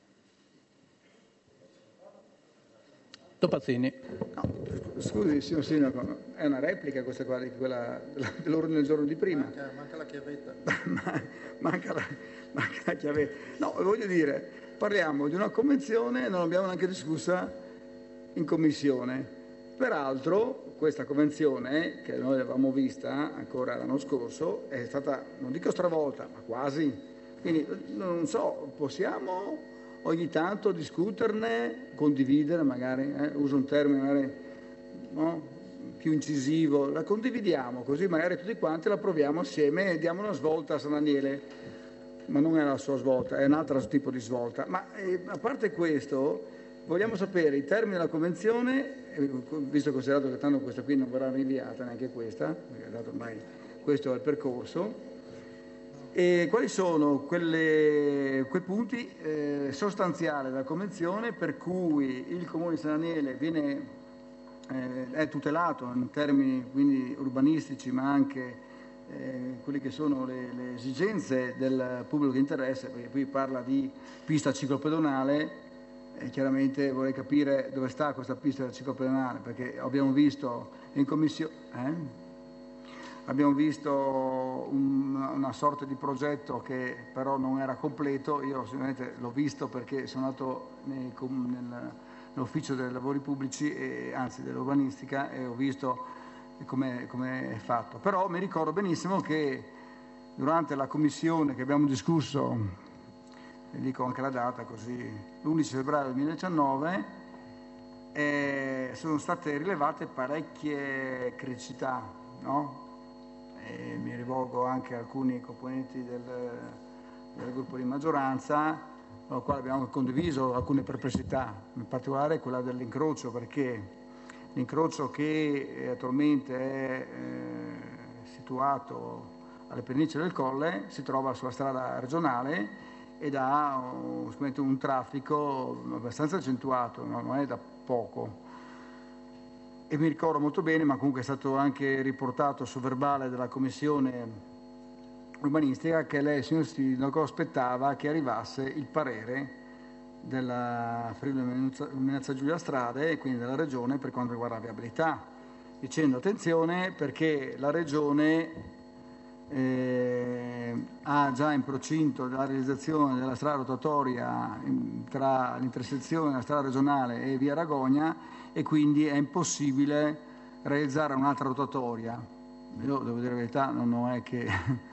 Topazzini. No, scusi, signor Sindaco, è una replica questa qua, quella dell'ordine del giorno di prima. Manca la chiavetta. manca la chiavetta. No, voglio dire, parliamo di una convenzione, non l'abbiamo neanche discussa in commissione. Peraltro questa convenzione, che noi avevamo vista ancora l'anno scorso, è stata, non dico stravolta, ma quasi. Quindi, non so, possiamo ogni tanto discuterne, condividere magari, uso un termine magari, no? Più incisivo, la condividiamo, così magari tutti quanti la proviamo assieme e diamo una svolta a San Daniele, ma non è la sua svolta, è un altro tipo di svolta. Ma a parte questo, vogliamo sapere i termini della convenzione, visto considerato che tanto questa qui non verrà rinviata, neanche questa, perché dato ormai questo è il percorso, e quali sono quei punti sostanziali della Convenzione per cui il Comune di San Daniele è tutelato in termini quindi urbanistici, ma anche quelle che sono le esigenze del pubblico di interesse, perché qui parla di pista ciclopedonale, e chiaramente vorrei capire dove sta questa pista ciclopedonale, perché abbiamo visto in commissione... Abbiamo visto una sorta di progetto che però non era completo. Io sicuramente l'ho visto perché sono andato nell'ufficio dei lavori pubblici, anzi dell'urbanistica, e ho visto come è fatto. Però mi ricordo benissimo che durante la commissione che abbiamo discusso, vi dico anche la data così, l'11 febbraio 2019, sono state rilevate parecchie criticità, no? E mi rivolgo anche a alcuni componenti del gruppo di maggioranza, con il quale abbiamo condiviso alcune perplessità, in particolare quella dell'incrocio, perché l'incrocio che attualmente è situato alle pennicole del Colle si trova sulla strada regionale ed ha un traffico abbastanza accentuato, non è da poco. E mi ricordo molto bene, ma comunque è stato anche riportato sul verbale della commissione urbanistica, che lei, signor Sindaco, aspettava che arrivasse il parere della Friuli Venezia Giulia Strade e quindi della Regione per quanto riguarda la viabilità, dicendo attenzione perché la Regione ha già in procinto della realizzazione della strada rotatoria tra l'intersezione della strada regionale e via Ragogna, e quindi è impossibile realizzare un'altra rotatoria. Io devo dire la verità, non è che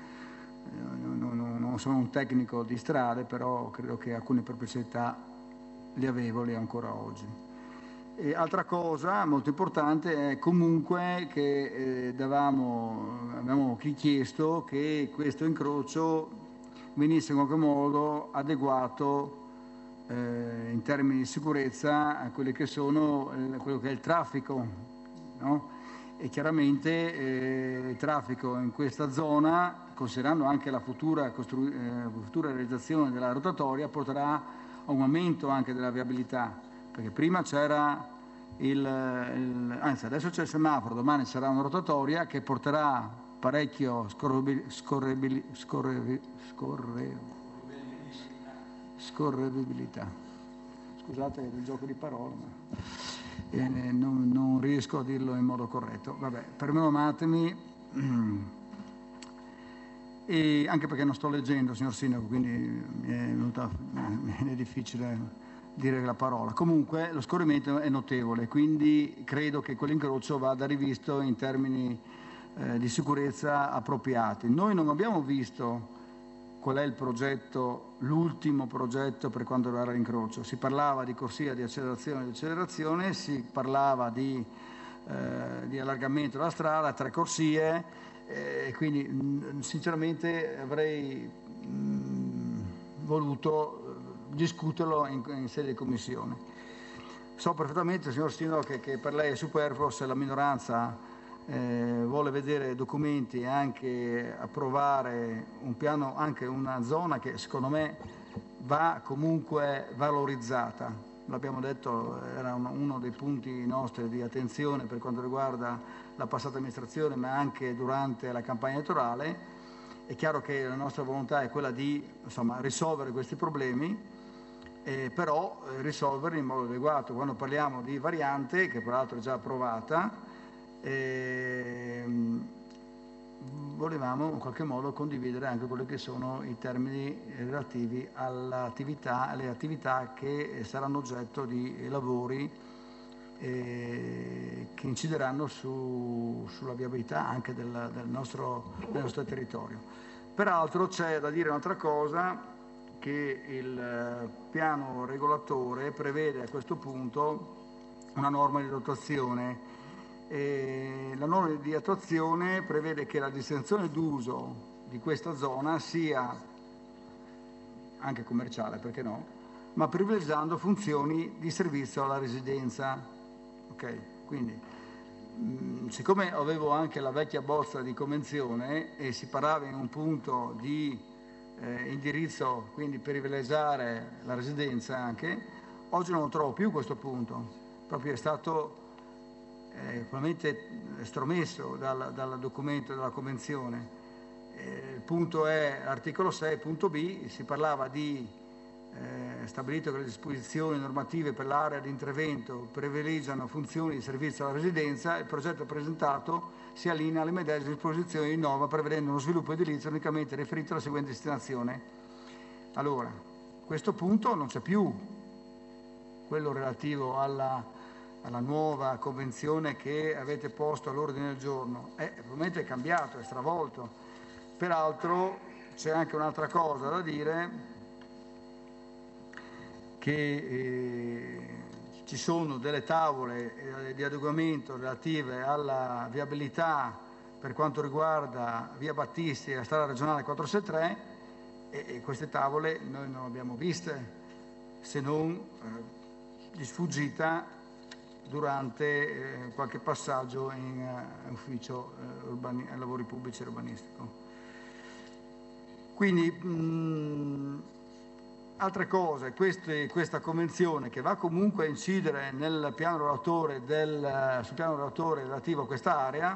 non sono un tecnico di strade, però credo che alcune perplessità le avevo, le ho ancora oggi. E altra cosa molto importante è comunque che abbiamo chiesto che questo incrocio venisse in qualche modo adeguato in termini di sicurezza quello che è il traffico, no? E chiaramente il traffico in questa zona, considerando anche la futura realizzazione della rotatoria, porterà a un aumento anche della viabilità, perché prima c'era anzi adesso c'è il semaforo, domani sarà una rotatoria che porterà parecchio scorribilità. Scusate il gioco di parole, ma non riesco a dirlo in modo corretto. Vabbè, permettetemi, e anche perché non sto leggendo, signor Sindaco, quindi mi è difficile dire la parola. Comunque lo scorrimento è notevole, quindi credo che quell'incrocio vada rivisto in termini di sicurezza appropriati. Noi non abbiamo visto qual è il progetto, l'ultimo progetto per quanto riguarda l'incrocio. Si parlava di corsia di accelerazione e decelerazione, si parlava di allargamento della strada, 3 corsie, quindi sinceramente avrei voluto discuterlo in sede di commissione. So perfettamente, signor Sindaco, che per lei è superfluo se la minoranza vuole vedere documenti e anche approvare un piano, anche una zona che secondo me va comunque valorizzata. L'abbiamo detto, era uno dei punti nostri di attenzione per quanto riguarda la passata amministrazione, ma anche durante la campagna elettorale. È chiaro che la nostra volontà è quella di risolvere questi problemi, però risolverli in modo adeguato. Quando parliamo di variante, che peraltro è già approvata, volevamo in qualche modo condividere anche quelli che sono i termini relativi alle attività che saranno oggetto di lavori che incideranno sulla viabilità anche del nostro territorio. Peraltro c'è da dire un'altra cosa, che il piano regolatore prevede a questo punto una norma di dotazione. La norma di attuazione prevede che la distinzione d'uso di questa zona sia anche commerciale, perché no, ma privilegiando funzioni di servizio alla residenza. Ok, quindi siccome avevo anche la vecchia bozza di convenzione e si parlava in un punto di indirizzo, quindi privilegiare la residenza anche, oggi non lo trovo più questo punto, proprio è stato probabilmente estromesso dal documento della convenzione. Il punto è articolo 6, punto B, si parlava di stabilito che le disposizioni normative per l'area di intervento privilegiano funzioni di servizio alla residenza. Il progetto presentato si allinea alle medesime disposizioni di norma, prevedendo uno sviluppo edilizio unicamente riferito alla seguente destinazione. Allora, questo punto non c'è più, quello relativo alla nuova convenzione che avete posto all'ordine del giorno. Probabilmente è cambiato, è stravolto. Peraltro c'è anche un'altra cosa da dire, che ci sono delle tavole di adeguamento relative alla viabilità per quanto riguarda via Battisti e la strada regionale 463, e queste tavole noi non le abbiamo viste, se non di sfuggita durante qualche passaggio in ufficio lavori pubblici e urbanistico. Quindi altre cose, questa convenzione che va comunque a incidere sul piano regolatore relativo a questa area,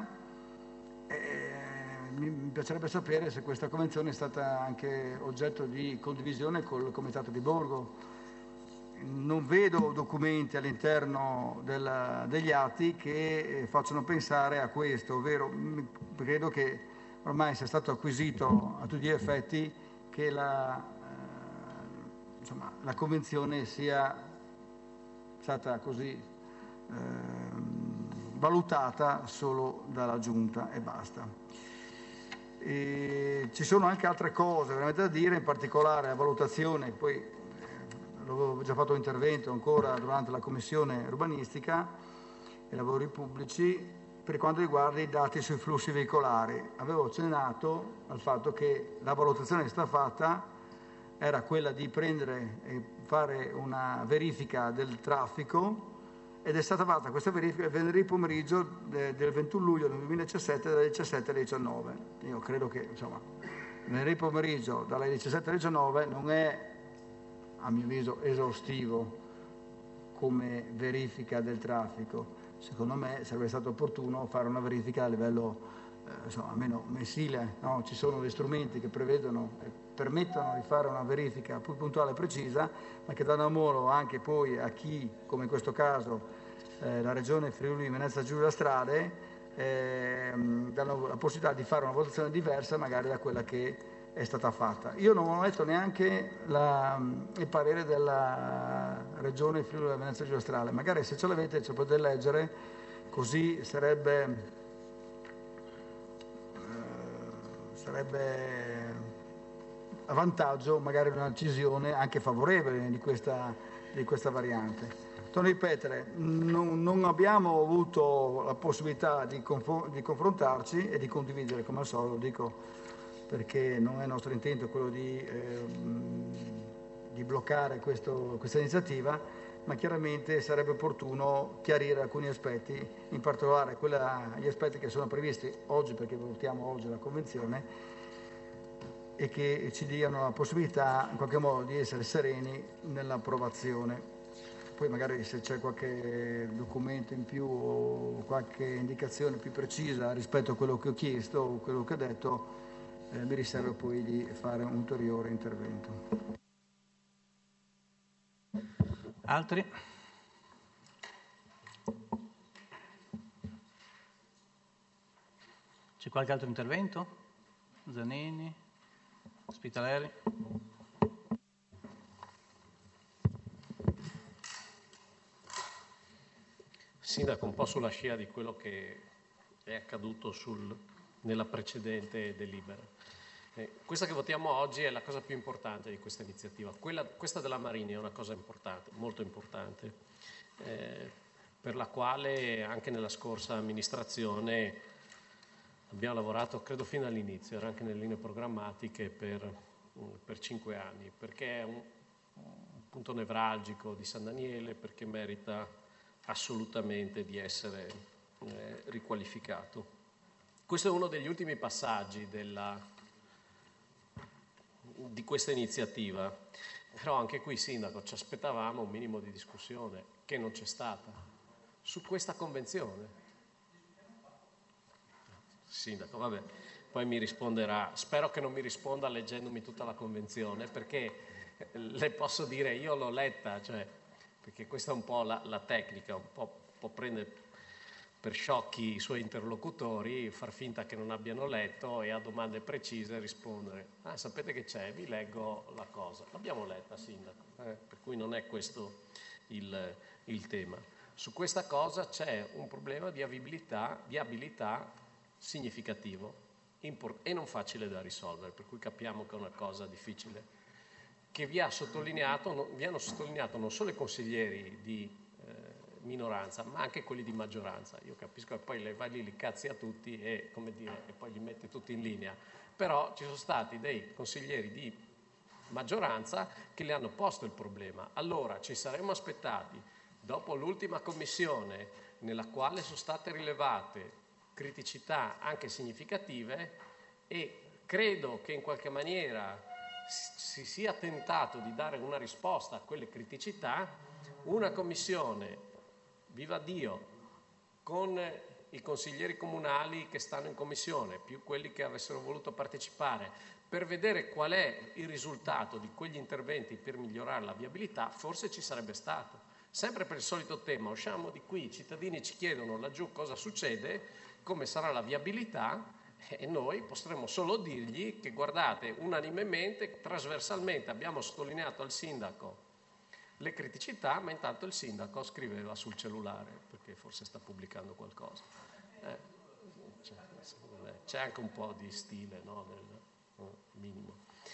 mi piacerebbe sapere se questa convenzione è stata anche oggetto di condivisione col Comitato di Borgo. Non vedo documenti all'interno degli atti che facciano pensare a questo, ovvero credo che ormai sia stato acquisito a tutti gli effetti che la convenzione sia stata così valutata solo dalla Giunta e basta. Ci sono anche altre cose veramente da dire, in particolare la valutazione, poi l'avevo già fatto un intervento ancora durante la Commissione urbanistica e lavori pubblici, per quanto riguarda i dati sui flussi veicolari. Avevo accennato al fatto che la valutazione che è stata fatta era quella di prendere e fare una verifica del traffico, ed è stata fatta questa verifica il venerdì pomeriggio del 21 luglio del 2017 dalle 17 alle 19. Io credo che insomma venerdì pomeriggio dalle 17 alle 19 non è, a mio avviso, esaustivo come verifica del traffico. Secondo me sarebbe stato opportuno fare una verifica a livello almeno mensile, no? Ci sono dei strumenti che prevedono e permettono di fare una verifica più puntuale e precisa, ma che danno modo anche poi a chi, come in questo caso la Regione Friuli Venezia Giulia Strade, danno la possibilità di fare una valutazione diversa magari da quella che è stata fatta. Io non ho letto neanche il parere della Regione Friuli Venezia Giulia Strade, magari se ce l'avete ce lo potete leggere, così sarebbe a vantaggio magari una decisione anche favorevole di questa variante. Torno a ripetere, non abbiamo avuto la possibilità di confrontarci e di condividere, come al solito, dico perché non è nostro intento quello di bloccare questa iniziativa, ma chiaramente sarebbe opportuno chiarire alcuni aspetti, in particolare gli aspetti che sono previsti oggi, perché votiamo oggi la Convenzione, e che ci diano la possibilità in qualche modo di essere sereni nell'approvazione. Poi magari se c'è qualche documento in più o qualche indicazione più precisa rispetto a quello che ho chiesto o quello che ho detto, mi riservo poi di fare un ulteriore intervento. Altri? C'è qualche altro intervento? Zanini? Spitaleri? Sindaco, un po' sulla scia di quello che è accaduto nella precedente delibera. Questa che votiamo oggi è la cosa più importante di questa iniziativa. Questa della Marini è una cosa importante, molto importante, per la quale anche nella scorsa amministrazione abbiamo lavorato, credo fino all'inizio, era anche nelle linee programmatiche per 5 anni, perché è un punto nevralgico di San Daniele, perché merita assolutamente di essere riqualificato. Questo è uno degli ultimi passaggi di questa iniziativa, però anche qui, Sindaco, ci aspettavamo un minimo di discussione che non c'è stata su questa convenzione. Sindaco, vabbè, poi mi risponderà, spero che non mi risponda leggendomi tutta la convenzione, perché le posso dire io l'ho letta, perché questa è un po' la tecnica, un po' prendere per sciocchi i suoi interlocutori, far finta che non abbiano letto e a domande precise rispondere. Sapete che c'è? Vi leggo la cosa. L'abbiamo letta, Sindaco, per cui non è questo il tema. Su questa cosa c'è un problema di viabilità significativo e non facile da risolvere, per cui capiamo che è una cosa difficile, che vi hanno sottolineato non solo i consiglieri di minoranza, ma anche quelli di maggioranza. Io capisco che poi lei li cazzi a tutti e poi li mette tutti in linea, però ci sono stati dei consiglieri di maggioranza che le hanno posto il problema. Allora ci saremmo aspettati, dopo l'ultima commissione nella quale sono state rilevate criticità anche significative, e credo che in qualche maniera si sia tentato di dare una risposta a quelle criticità, una commissione, viva Dio, con i consiglieri comunali che stanno in commissione, più quelli che avessero voluto partecipare, per vedere qual è il risultato di quegli interventi per migliorare la viabilità, forse ci sarebbe stato. Sempre per il solito tema, usciamo di qui, i cittadini ci chiedono laggiù cosa succede, come sarà la viabilità, e noi potremmo solo dirgli che, guardate, unanimemente, trasversalmente abbiamo sottolineato al sindaco le criticità, ma intanto il sindaco scriveva sul cellulare, perché forse sta pubblicando qualcosa. C'è anche un po' di stile, no? Nel minimo.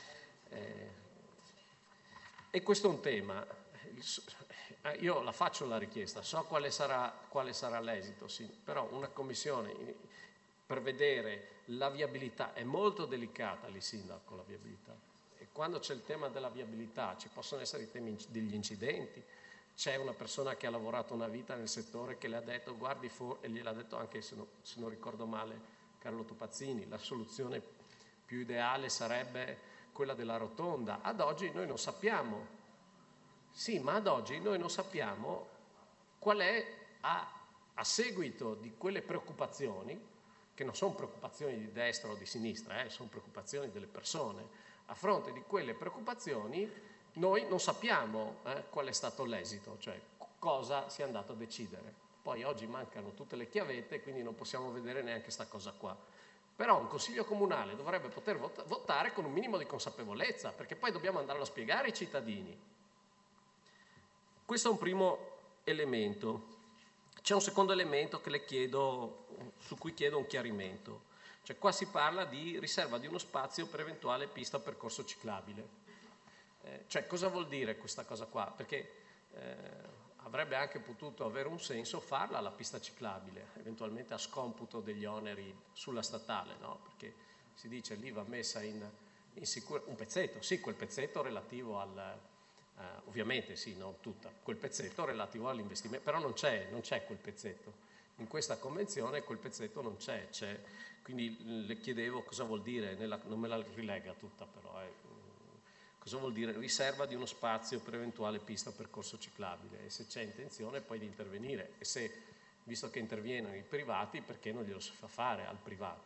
E questo è un tema. Io la faccio la richiesta, so quale sarà l'esito, sì, però una commissione per vedere la viabilità è molto delicata lì, sindaco, la viabilità. quando c'è il tema della viabilità ci possono essere i temi degli incidenti. C'è una persona che ha lavorato una vita nel settore che le ha detto e gliel'ha detto anche, se non ricordo male, Carlo Topazzini, la soluzione più ideale sarebbe quella della rotonda. Ad oggi noi non sappiamo. Sì, ma ad oggi noi non sappiamo qual è, a seguito di quelle preoccupazioni, che non sono preoccupazioni di destra o di sinistra, sono preoccupazioni delle persone. A fronte di quelle preoccupazioni noi non sappiamo qual è stato l'esito, cioè cosa si è andato a decidere. Poi oggi mancano tutte le chiavette, quindi non possiamo vedere neanche sta cosa qua. Però un consiglio comunale dovrebbe poter votare con un minimo di consapevolezza, perché poi dobbiamo andarlo a spiegare ai cittadini. Questo è un primo elemento. C'è un secondo elemento che le chiedo, su cui chiedo un chiarimento. Cioè qua si parla di riserva di uno spazio per eventuale pista o percorso ciclabile. Cioè cosa vuol dire questa cosa qua? Perché avrebbe anche potuto avere un senso farla la pista ciclabile, eventualmente a scomputo degli oneri sulla statale, no? Perché si dice lì va messa in sicurezza un pezzetto, sì, quel pezzetto relativo al... ovviamente sì, non tutta, quel pezzetto relativo all'investimento, però non c'è quel pezzetto. In questa convenzione quel pezzetto non c'è. Quindi le chiedevo cosa vuol dire, non me la rilega tutta però, cosa vuol dire riserva di uno spazio per eventuale pista o percorso ciclabile, e se c'è intenzione poi di intervenire, e se, visto che intervienono i privati, perché non glielo si fa fare al privato.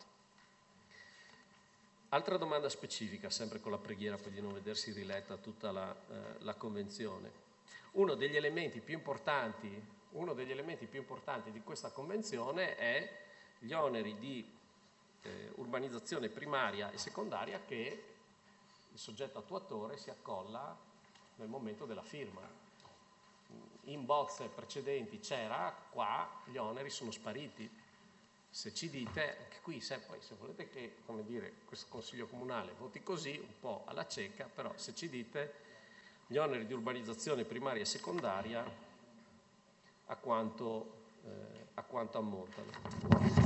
Altra domanda specifica, sempre con la preghiera poi di non vedersi riletta tutta la convenzione. Uno degli elementi più importanti di questa convenzione è gli oneri di urbanizzazione primaria e secondaria che il soggetto attuatore si accolla nel momento della firma. In bozze precedenti c'era, qua gli oneri sono spariti. Se ci dite, anche qui, se volete che, come dire, questo Consiglio Comunale voti così, un po' alla cieca, però se ci dite gli oneri di urbanizzazione primaria e secondaria a quanto ammontano.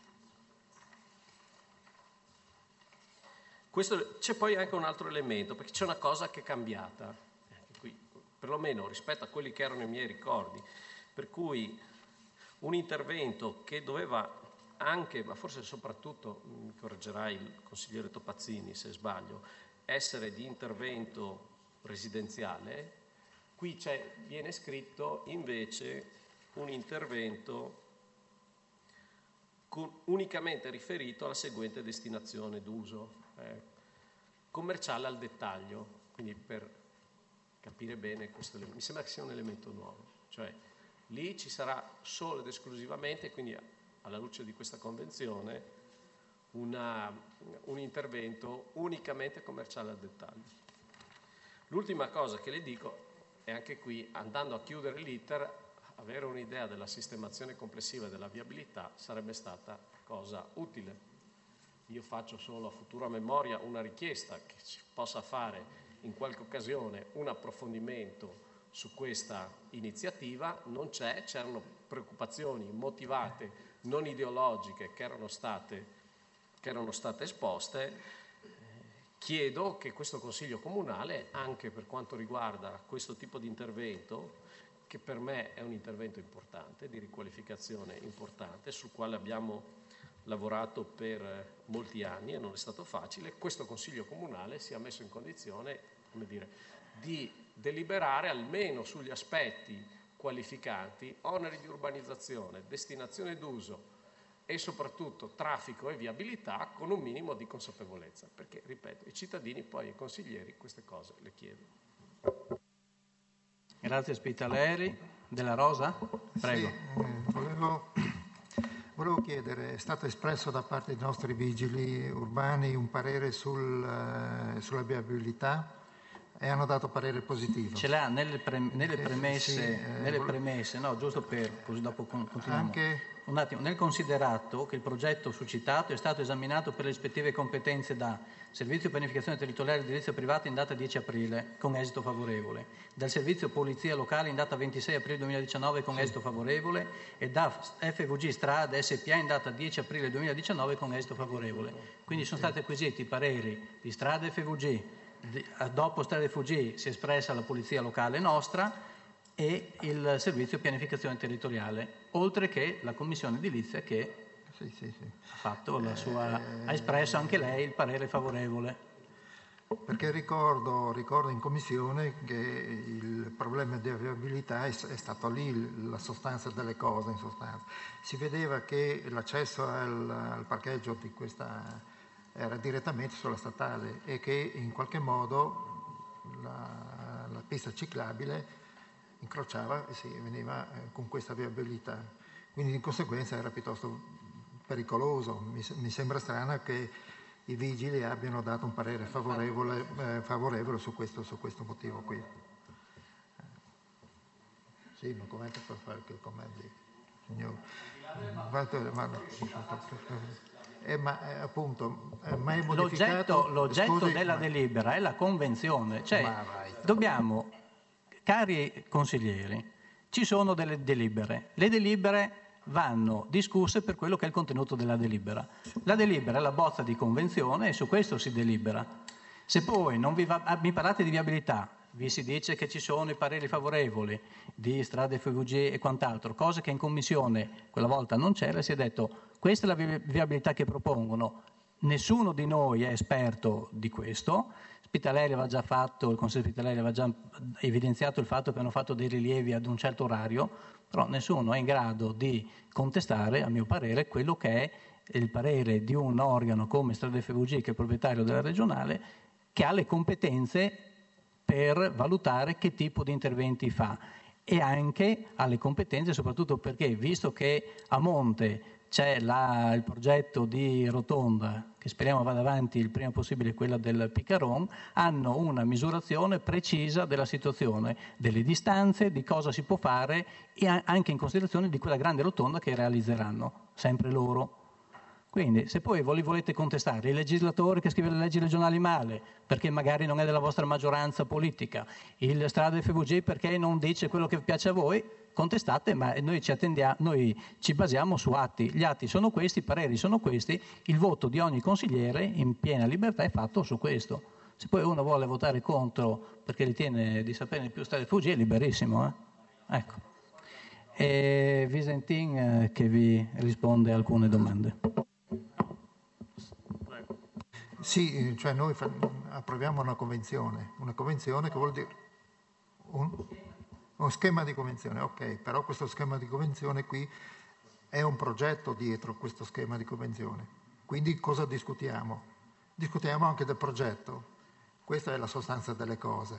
C'è poi anche un altro elemento, perché c'è una cosa che è cambiata, qui, perlomeno rispetto a quelli che erano i miei ricordi, per cui un intervento che doveva anche, ma forse soprattutto, mi correggerà il consigliere Topazzini se sbaglio, essere di intervento residenziale, qui viene scritto invece un intervento unicamente riferito alla seguente destinazione d'uso. Commerciale al dettaglio, quindi per capire bene questo mi sembra che sia un elemento nuovo, cioè lì ci sarà solo ed esclusivamente, quindi alla luce di questa convenzione, un intervento unicamente commerciale al dettaglio. L'ultima cosa che le dico è anche qui, andando a chiudere l'iter, avere un'idea della sistemazione complessiva della viabilità sarebbe stata cosa utile. Io faccio solo a futura memoria una richiesta che si possa fare in qualche occasione un approfondimento su questa iniziativa. Non c'erano preoccupazioni motivate, non ideologiche, che erano state esposte. Chiedo che questo Consiglio Comunale, anche per quanto riguarda questo tipo di intervento, che per me è un intervento importante, di riqualificazione importante, sul quale abbiamo lavorato per molti anni e non è stato facile, questo Consiglio Comunale sia messo in condizione, come dire, di deliberare almeno sugli aspetti qualificanti, oneri di urbanizzazione, destinazione d'uso e soprattutto traffico e viabilità con un minimo di consapevolezza, perché, ripeto, i cittadini poi i consiglieri queste cose le chiedono. Grazie Spitaleri. Della Rosa? Prego. Sì, volevo chiedere, è stato espresso da parte dei nostri vigili urbani un parere sulla viabilità e hanno dato parere positivo. Ce l'ha nelle premesse, no, giusto per, così dopo continuiamo. Anche... Un attimo, nel considerato che il progetto succitato è stato esaminato per le rispettive competenze da Servizio Pianificazione Territoriale di Edilizia Privata in data 10 aprile con esito favorevole, dal Servizio Polizia Locale in data 26 aprile 2019 con esito favorevole e da FVG Strade SPA in data 10 aprile 2019 con esito favorevole. Quindi sono stati acquisiti i pareri di Strade FVG, dopo Strade dei Fuggì si è espressa la polizia locale nostra e il servizio pianificazione territoriale, oltre che la commissione edilizia che ha fatto la sua, ha espresso anche lei il parere favorevole. Perché ricordo in commissione che il problema di viabilità è stato lì la sostanza delle cose, in sostanza. Si vedeva che l'accesso al parcheggio di questa era direttamente sulla statale e che in qualche modo la pista ciclabile incrociava e veniva con questa viabilità. Quindi di conseguenza era piuttosto pericoloso. Mi sembra strano che i vigili abbiano dato un parere favorevole su questo motivo qui. Sì, non commento per fare che commenti, signor. Appunto, ma è modificato. L'oggetto della delibera è la convenzione, cioè dobbiamo, cari consiglieri, ci sono delle delibere, le delibere vanno discusse per quello che è il contenuto della delibera. La delibera è la bozza di convenzione e su questo si delibera. Se poi non mi parlate di viabilità, vi si dice che ci sono i pareri favorevoli di Strade FVG e quant'altro, cose che in commissione quella volta non c'era, si è detto questa è la viabilità che propongono, nessuno di noi è esperto di questo, Spitaleri aveva già fatto, il Consiglio Spitaleri aveva già evidenziato il fatto che hanno fatto dei rilievi ad un certo orario, però nessuno è in grado di contestare, a mio parere, quello che è il parere di un organo come Strade FVG, che è proprietario della regionale, che ha le competenze per valutare che tipo di interventi fa e anche ha le competenze soprattutto perché, visto che a monte c'è il progetto di rotonda, che speriamo vada avanti il prima possibile, quella del Picaron, hanno una misurazione precisa della situazione, delle distanze, di cosa si può fare e anche in considerazione di quella grande rotonda che realizzeranno, sempre loro. Quindi se poi volete contestare il legislatore che scrive le leggi regionali male, perché magari non è della vostra maggioranza politica, il Strade FVG perché non dice quello che piace a voi, contestate, ma noi ci basiamo su atti. Gli atti sono questi, i pareri sono questi, il voto di ogni consigliere in piena libertà è fatto su questo. Se poi uno vuole votare contro perché ritiene di sapere di più Strade FVG è liberissimo. Ecco. E Visentin che vi risponde a alcune domande. Sì, cioè noi approviamo una convenzione che vuol dire uno schema di convenzione, ok, però questo schema di convenzione qui è un progetto dietro questo schema di convenzione. Quindi cosa discutiamo? Discutiamo anche del progetto. Questa è la sostanza delle cose.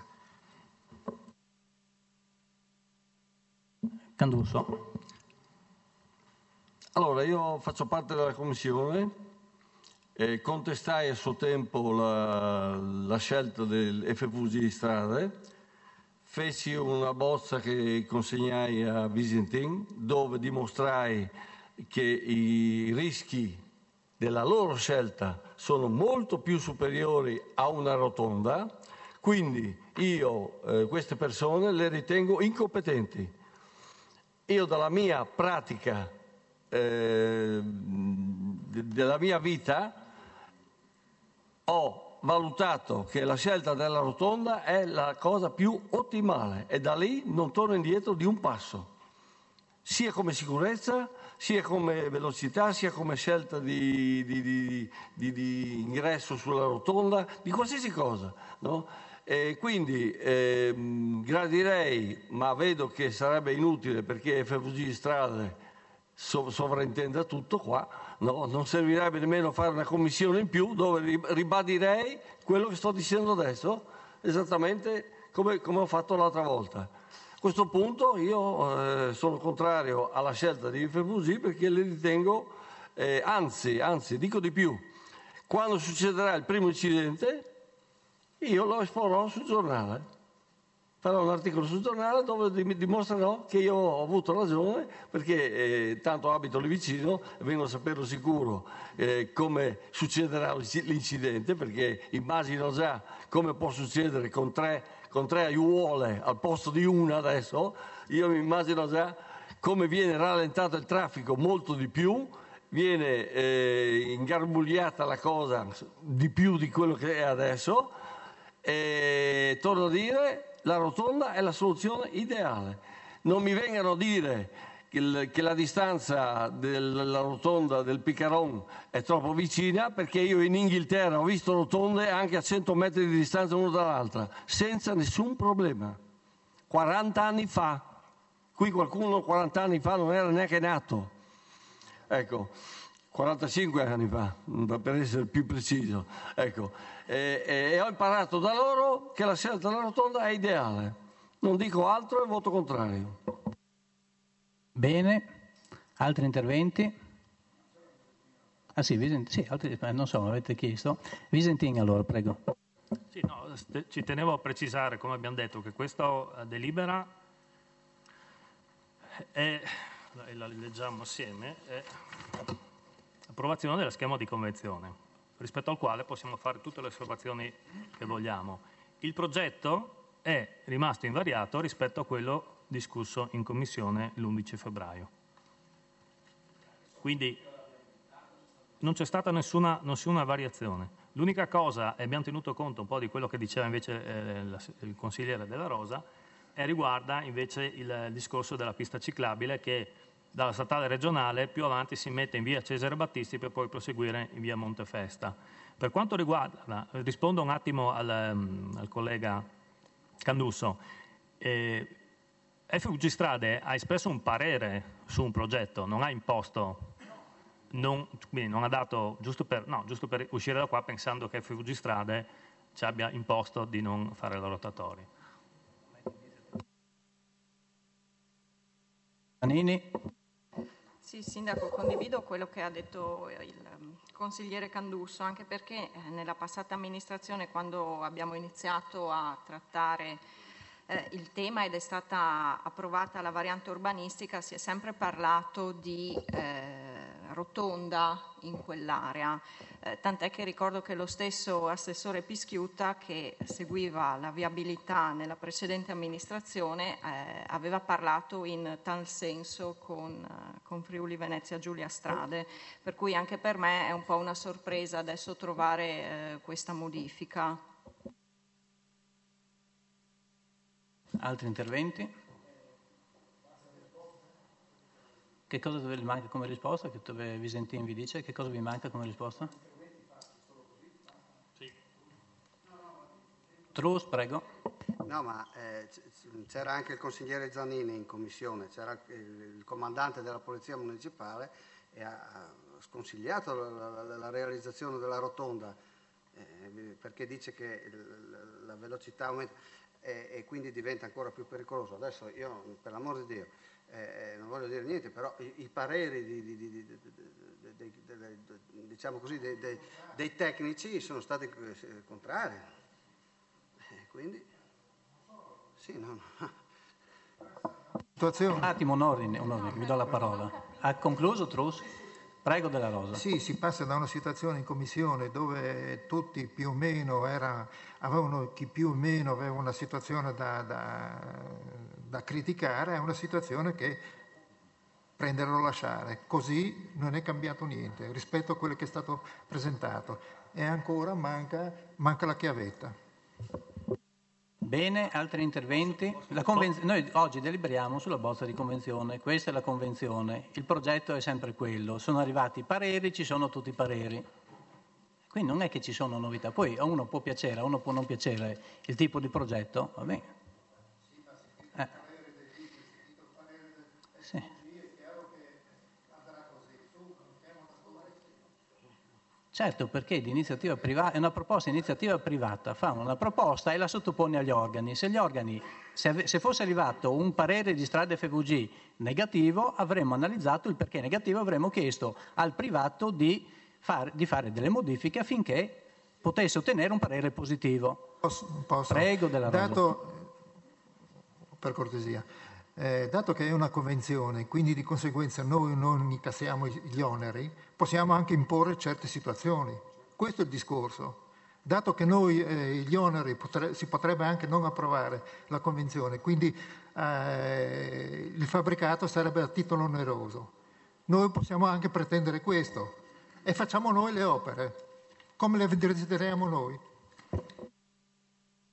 Canduso. Allora, io faccio parte della commissione. Contestai a suo tempo la scelta del FVG Strade, feci una bozza che consegnai a Visentin dove dimostrai che i rischi della loro scelta sono molto più superiori a una rotonda, quindi io queste persone le ritengo incompetenti. Io dalla mia pratica della mia vita ho valutato che la scelta della rotonda è la cosa più ottimale e da lì non torno indietro di un passo, sia come sicurezza, sia come velocità, sia come scelta di ingresso sulla rotonda, di qualsiasi cosa, no? E quindi gradirei, ma vedo che sarebbe inutile perché FVG Strade sovrintenda tutto qua, no? Non servirebbe nemmeno fare una commissione in più dove ribadirei quello che sto dicendo adesso, esattamente come ho fatto l'altra volta. A questo punto io sono contrario alla scelta di FVG perché le ritengo, anzi dico di più, quando succederà il primo incidente io lo esporrò sul giornale. Farò un articolo sul giornale dove dimostrerò che io ho avuto ragione perché tanto abito lì vicino e vengo a saperlo sicuro come succederà l'incidente, perché immagino già come può succedere con tre aiuole al posto di una adesso. Io mi immagino già come viene rallentato il traffico molto di più, viene ingarbugliata la cosa di più di quello che è adesso. E torno a dire, la rotonda è la soluzione ideale. Non mi vengano a dire che la distanza della rotonda del Picaron è troppo vicina, perché io in Inghilterra ho visto rotonde anche a 100 metri di distanza l'una dall'altra, senza nessun problema. 40 anni fa. Qui qualcuno 40 anni fa non era neanche nato. Ecco, 45 anni fa, per essere più preciso. Ecco. E ho imparato da loro che la scelta della rotonda è ideale. Non dico altro e voto contrario. Bene, altri interventi? Ah sì, sì, altri, non so, avete chiesto. Visentin allora, prego. Sì, no, ci tenevo a precisare, come abbiamo detto, che questa delibera è, e la leggiamo assieme, è approvazione dello schema di convenzione, rispetto al quale possiamo fare tutte le osservazioni che vogliamo. Il progetto è rimasto invariato rispetto a quello discusso in commissione l'11 febbraio. Quindi non c'è stata nessuna variazione. L'unica cosa, e abbiamo tenuto conto un po' di quello che diceva invece il consigliere Della Rosa, riguarda invece il discorso della pista ciclabile che dalla statale regionale più avanti si mette in via Cesare Battisti per poi proseguire in via Montefesta. Per quanto riguarda, rispondo un attimo al collega Candusso, FVG Strade ha espresso un parere su un progetto, non ha imposto, quindi non ha dato, giusto per uscire da qua pensando che FVG Strade ci abbia imposto di non fare la rotatoria. Anini. Sì, Sindaco, condivido quello che ha detto il consigliere Candusso, anche perché nella passata amministrazione, quando abbiamo iniziato a trattare il tema ed è stata approvata la variante urbanistica, si è sempre parlato di rotonda in quell'area, tant'è che ricordo che lo stesso assessore Pischiutta, che seguiva la viabilità nella precedente amministrazione, aveva parlato in tal senso con Friuli Venezia Giulia Strade, per cui anche per me è un po' una sorpresa adesso trovare questa modifica. Altri interventi? Che cosa vi manca come risposta? Che Visentin vi dice? Che cosa vi manca come risposta? Sì. Trus, prego. No, ma c'era anche il consigliere Zanini in commissione, c'era il comandante della Polizia Municipale e ha sconsigliato la realizzazione della rotonda perché dice che la velocità aumenta e quindi diventa ancora più pericoloso. Adesso io, per l'amor di Dio, non voglio dire niente, però i pareri diciamo così, dei tecnici sono stati contrari. Quindi, sì, no. Un attimo, un ordine, vi do la parola. Ha concluso Trus? Prego, Della Rosa. Sì, si passa da una situazione in commissione dove tutti più o meno chi più o meno aveva una situazione da criticare a una situazione che prendere o lasciare. Così non è cambiato niente rispetto a quello che è stato presentato e ancora manca la chiavetta. Bene, altri interventi? Noi oggi deliberiamo sulla bozza di convenzione, questa è la convenzione, il progetto è sempre quello, sono arrivati i pareri, ci sono tutti i pareri, quindi non è che ci sono novità, poi a uno può piacere, a uno può non piacere il tipo di progetto, va bene. Sì. Certo, perché di iniziativa privata è una proposta di iniziativa privata, fa una proposta e la sottopone agli organi. Se gli organi, se fosse arrivato un parere di Strade FVG negativo, avremmo analizzato il perché negativo, avremmo chiesto al privato di fare delle modifiche affinché potesse ottenere un parere positivo. Posso? Prego, Della Rosa. Per cortesia. Dato che è una convenzione, quindi di conseguenza noi non incassiamo gli oneri, possiamo anche imporre certe situazioni. Questo è il discorso. Dato che noi gli oneri si potrebbe anche non approvare la convenzione, quindi il fabbricato sarebbe a titolo oneroso. Noi possiamo anche pretendere questo e facciamo noi le opere, come le desideriamo noi.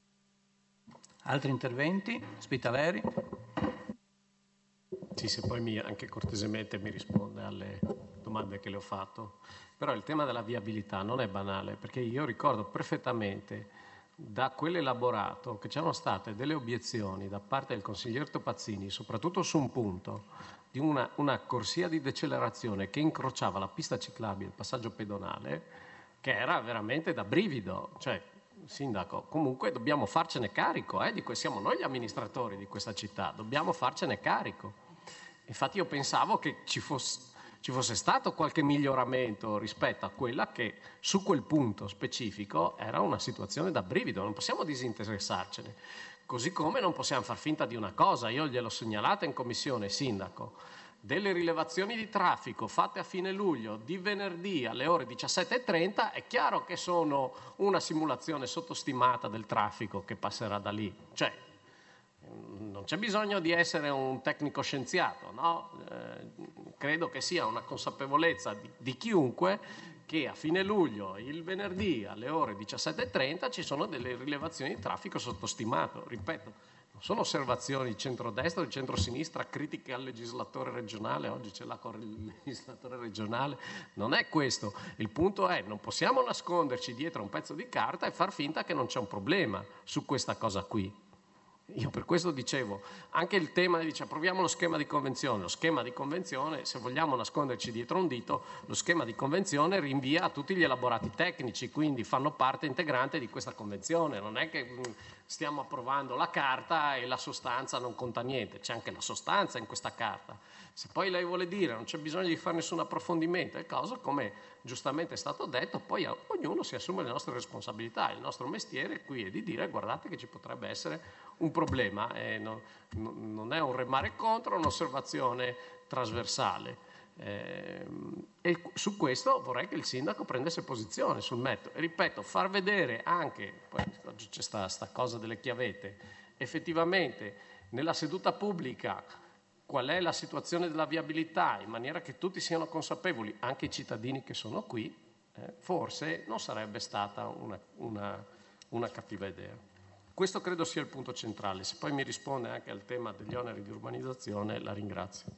Altri interventi? Spitaleri? Sì, se poi anche cortesemente mi risponde alle domande che le ho fatto. Però il tema della viabilità non è banale, perché io ricordo perfettamente da quell'elaborato che c'erano state delle obiezioni da parte del consigliere Topazzini, soprattutto su un punto di una corsia di decelerazione che incrociava la pista ciclabile e il passaggio pedonale, che era veramente da brivido. Cioè, Sindaco, comunque dobbiamo farcene carico, siamo noi gli amministratori di questa città, dobbiamo farcene carico. Infatti io pensavo che ci fosse stato qualche miglioramento rispetto a quella che su quel punto specifico era una situazione da brivido, non possiamo disinteressarcene. Così come non possiamo far finta di una cosa, io gliel'ho segnalata in commissione, Sindaco, delle rilevazioni di traffico fatte a fine luglio di venerdì alle ore 17:30, è chiaro che sono una simulazione sottostimata del traffico che passerà da lì. Cioè, non c'è bisogno di essere un tecnico scienziato, no? Credo che sia una consapevolezza di chiunque che a fine luglio, il venerdì alle ore 17:30, ci sono delle rilevazioni di traffico sottostimato. Ripeto, non sono osservazioni di centrodestra o di centrosinistra, critiche al legislatore regionale, oggi ce l'ha con il legislatore regionale, non è questo. Il punto è, non possiamo nasconderci dietro un pezzo di carta e far finta che non c'è un problema su questa cosa qui. Io per questo dicevo, anche il tema dice approviamo lo schema di convenzione. Lo schema di convenzione, se vogliamo nasconderci dietro un dito, lo schema di convenzione rinvia a tutti gli elaborati tecnici, quindi fanno parte integrante di questa convenzione. Non è che stiamo approvando la carta e la sostanza non conta niente, c'è anche la sostanza in questa carta. Se poi lei vuole dire non c'è bisogno di fare nessun approfondimento e cosa, come giustamente è stato detto, poi ognuno si assume le nostre responsabilità. Il nostro mestiere qui è di dire guardate che ci potrebbe essere un problema, non è un remare contro, è un'osservazione trasversale. E su questo vorrei che il sindaco prendesse posizione sul metodo. E ripeto, far vedere anche, poi oggi c'è sta cosa delle chiavette, effettivamente nella seduta pubblica qual è la situazione della viabilità, in maniera che tutti siano consapevoli, anche i cittadini che sono qui, forse non sarebbe stata una cattiva idea. Questo credo sia il punto centrale. Se poi mi risponde anche al tema degli oneri di urbanizzazione, la ringrazio.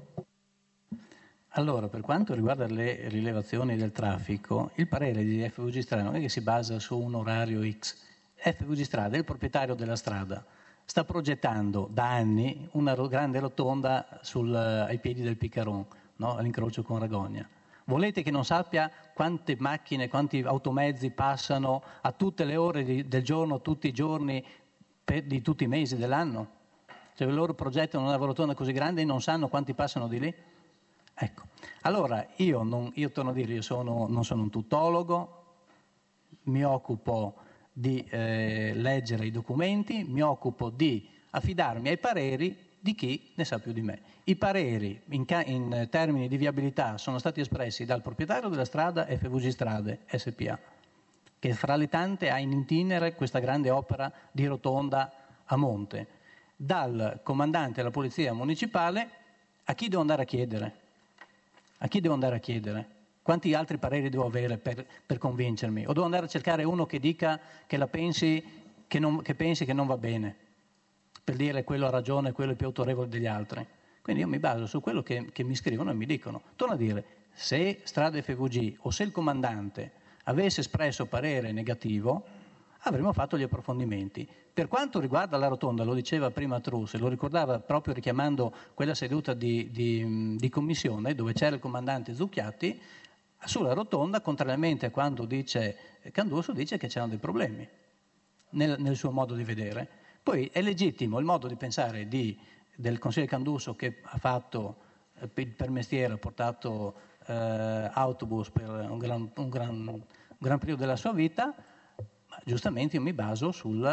Allora, per quanto riguarda le rilevazioni del traffico, il parere di FVG Strada non è che si basa su un orario X. FVG Strada è il proprietario della strada, sta progettando da anni una grande rotonda ai piedi del Picaron, no? All'incrocio con Ragogna. Volete che non sappia quante macchine, quanti automezzi passano a tutte le ore del giorno, tutti i giorni, di tutti i mesi dell'anno? Cioè loro progettano una rotonda così grande e non sanno quanti passano di lì? Ecco, allora io torno a dire, non sono un tuttologo, mi occupo di leggere i documenti, mi occupo di affidarmi ai pareri di chi ne sa più di me. I pareri in termini di viabilità sono stati espressi dal proprietario della strada FVG Strade SPA, che fra le tante ha in itinere questa grande opera di rotonda a monte, dal comandante della polizia municipale. A chi devo andare a chiedere? A chi devo andare a chiedere? Quanti altri pareri devo avere per convincermi? O devo andare a cercare uno che dica che pensi che non va bene, per dire quello ha ragione, quello è più autorevole degli altri? Quindi io mi baso su quello che mi scrivono e mi dicono. Torno a dire, se Strade FVG o se il comandante avesse espresso parere negativo, avremmo fatto gli approfondimenti. Per quanto riguarda la rotonda, lo diceva prima Trus, e lo ricordava proprio richiamando quella seduta di commissione dove c'era il comandante Zucchiatti, sulla rotonda, contrariamente a quando dice Canduso, dice che c'erano dei problemi nel suo modo di vedere. Poi è legittimo il modo di pensare del consigliere Canduso, che ha fatto per mestiere, ha portato autobus per un gran periodo della sua vita, ma giustamente io mi baso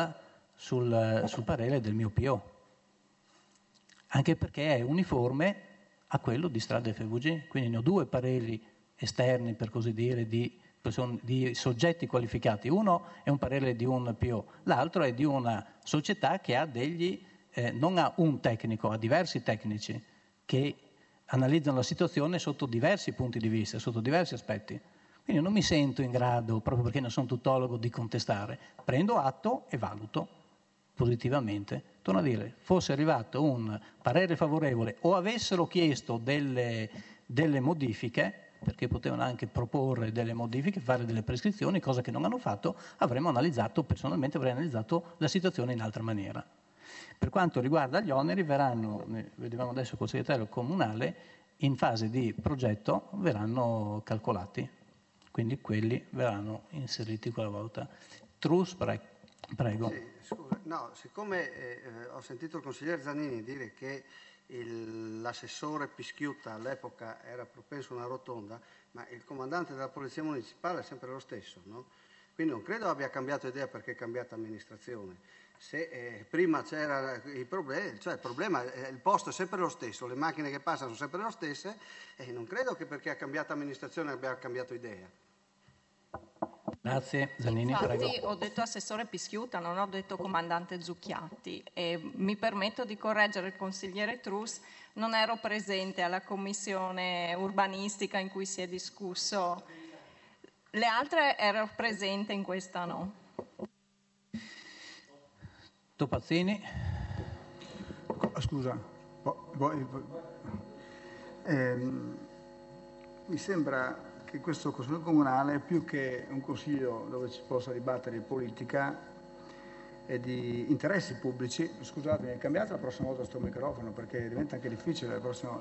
sul parere del mio PO, anche perché è uniforme a quello di Strade FVG, quindi ne ho due pareri esterni, per così dire, di soggetti qualificati. Uno è un parere di un PO, l'altro è di una società che ha non ha un tecnico, ha diversi tecnici che analizzano la situazione sotto diversi punti di vista, sotto diversi aspetti. Quindi non mi sento in grado, proprio perché non sono tuttologo, di contestare. Prendo atto e valuto. positivamente, torno a dire, fosse arrivato un parere favorevole o avessero chiesto delle modifiche, perché potevano anche proporre delle modifiche, fare delle prescrizioni, cosa che non hanno fatto, personalmente avrei analizzato la situazione in altra maniera. Per quanto riguarda gli oneri, verranno, vedevamo adesso col segretario comunale, in fase di progetto verranno calcolati, quindi quelli verranno inseriti quella volta. Trus, prego. Sì, scusa, no, siccome ho sentito il consigliere Zannini dire che l'assessore Pischiutta all'epoca era propenso a una rotonda, ma il comandante della polizia municipale è sempre lo stesso, no? Quindi non credo abbia cambiato idea perché è cambiata amministrazione. Se prima c'era il problema, il posto è sempre lo stesso, le macchine che passano sono sempre le stesse, e non credo che perché ha cambiato amministrazione abbia cambiato idea. Grazie, Zannini, Infatti, prego. ho detto assessore Pischiutta, non ho detto comandante Zucchiatti, e mi permetto di correggere il consigliere Trus, non ero presente alla commissione urbanistica in cui si è discusso, le altre ero presente, in questa no. Topazzini. Scusa, mi sembra che questo Consiglio Comunale, più che un Consiglio dove si possa dibattere di politica e di interessi pubblici, scusatemi, cambiate la prossima volta sto microfono perché diventa anche difficile la prossima.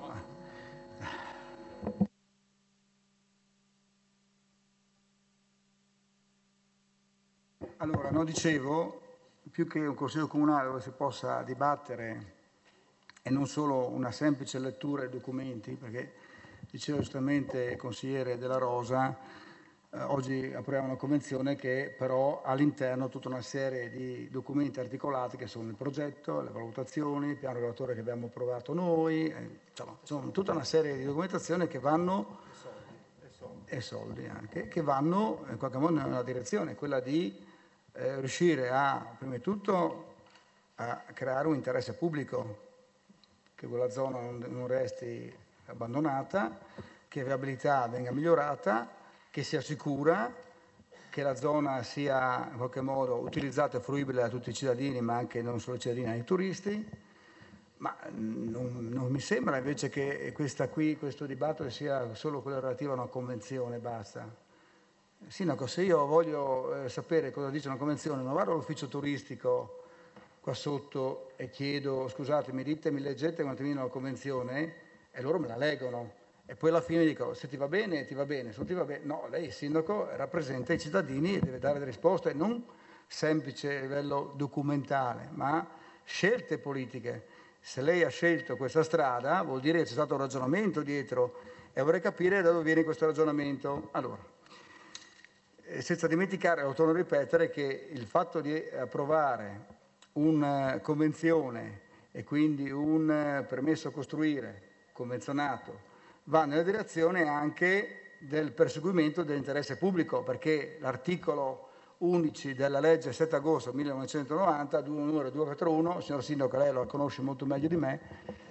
Allora, no, dicevo, più che un Consiglio Comunale dove si possa dibattere e non solo una semplice lettura dei documenti, perché diceva giustamente il consigliere Della Rosa, oggi approviamo una convenzione che però ha all'interno tutta una serie di documenti articolati che sono il progetto, le valutazioni, il piano regolatore che abbiamo approvato noi, insomma, sono tutta una serie di documentazioni che vanno, e soldi anche, che vanno in qualche modo nella direzione, quella di riuscire a, prima di tutto, a creare un interesse pubblico, che quella zona non resti abbandonata, che la viabilità venga migliorata, che sia sicura, che la zona sia in qualche modo utilizzata e fruibile da tutti i cittadini, ma anche non solo i cittadini, ma i turisti. Ma non mi sembra invece che questo dibattito sia solo quello relativo a una convenzione, basta. Sindaco, se io voglio sapere cosa dice una convenzione, non vado all'ufficio turistico qua sotto e chiedo, scusatemi, leggete un attimino la convenzione, e loro me la leggono. E poi alla fine dico, se ti va bene, se non ti va bene. No, lei, sindaco, rappresenta i cittadini e deve dare delle risposte, non semplice a livello documentale, ma scelte politiche. Se lei ha scelto questa strada, vuol dire che c'è stato un ragionamento dietro, e vorrei capire da dove viene questo ragionamento. Allora, senza dimenticare, lo torno a ripetere, che il fatto di approvare una convenzione e quindi un permesso a costruire convenzionato va nella direzione anche del perseguimento dell'interesse pubblico, perché l'articolo 11 della legge 7 agosto 1990, numero 241, signor Sindaco, lei lo conosce molto meglio di me,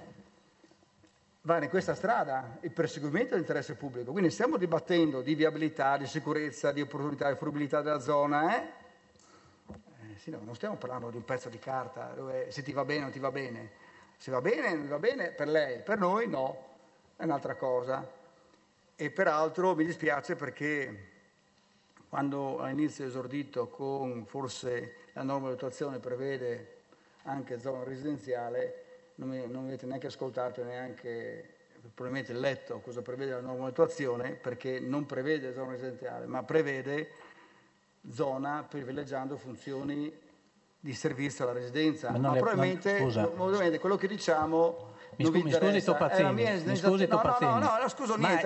va in questa strada, il perseguimento dell'interesse pubblico. Quindi stiamo dibattendo di viabilità, di sicurezza, di opportunità, di fruibilità della zona, Sì, no, non stiamo parlando di un pezzo di carta dove se ti va bene o non ti va bene. Se va bene, non va bene per lei, per noi no, è un'altra cosa. E peraltro mi dispiace perché quando all'inizio ho esordito con forse la norma di attuazione prevede anche zona residenziale, non mi avete neanche ascoltato, neanche probabilmente letto cosa prevede la norma di attuazione, perché non prevede zona residenziale, ma prevede zona privilegiando funzioni di servizio alla residenza. Ma probabilmente quello che diciamo mi scusi Topazzini, no, scuso niente.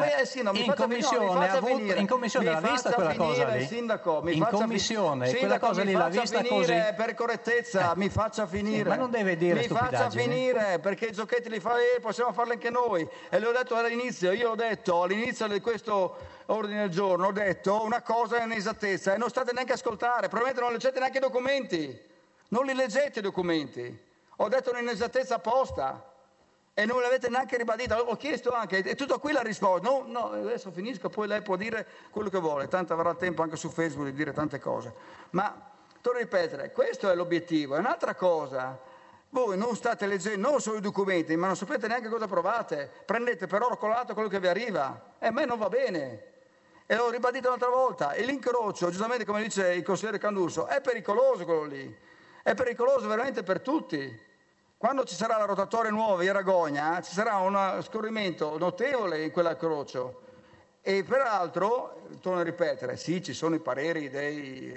In commissione l'ha vista quella cosa lì? Sindaco, in commissione quella cosa lì l'ha vista così? Per correttezza, mi faccia finire. Ma non deve dire stupidaggini. Mi faccia finire, perché i giochetti li fa lei, possiamo farli anche noi. E l'ho detto all'inizio, all'inizio di questo ordine del giorno, ho detto una cosa è un'esattezza e non state neanche a ascoltare, probabilmente non leggete neanche i documenti. Non li leggete i documenti. Ho detto un'inesattezza apposta e non l'avete neanche ribadita. Ho chiesto anche, e tutto qui la risposta. No, adesso finisco, poi lei può dire quello che vuole, tanto avrà tempo anche su Facebook di dire tante cose. Ma torno a ripetere, questo è l'obiettivo. È un'altra cosa, voi non state leggendo non solo i documenti, ma non sapete neanche cosa provate, prendete per oro colato quello che vi arriva, e a me non va bene. E l'ho ribadito un'altra volta, e l'incrocio, giustamente come dice il consigliere Canduso, è pericoloso quello lì, è pericoloso veramente per tutti. Quando ci sarà la rotatoria nuova in Ragogna, ci sarà un scorrimento notevole in quell'incrocio. E peraltro, torno a ripetere, sì, ci sono i pareri dei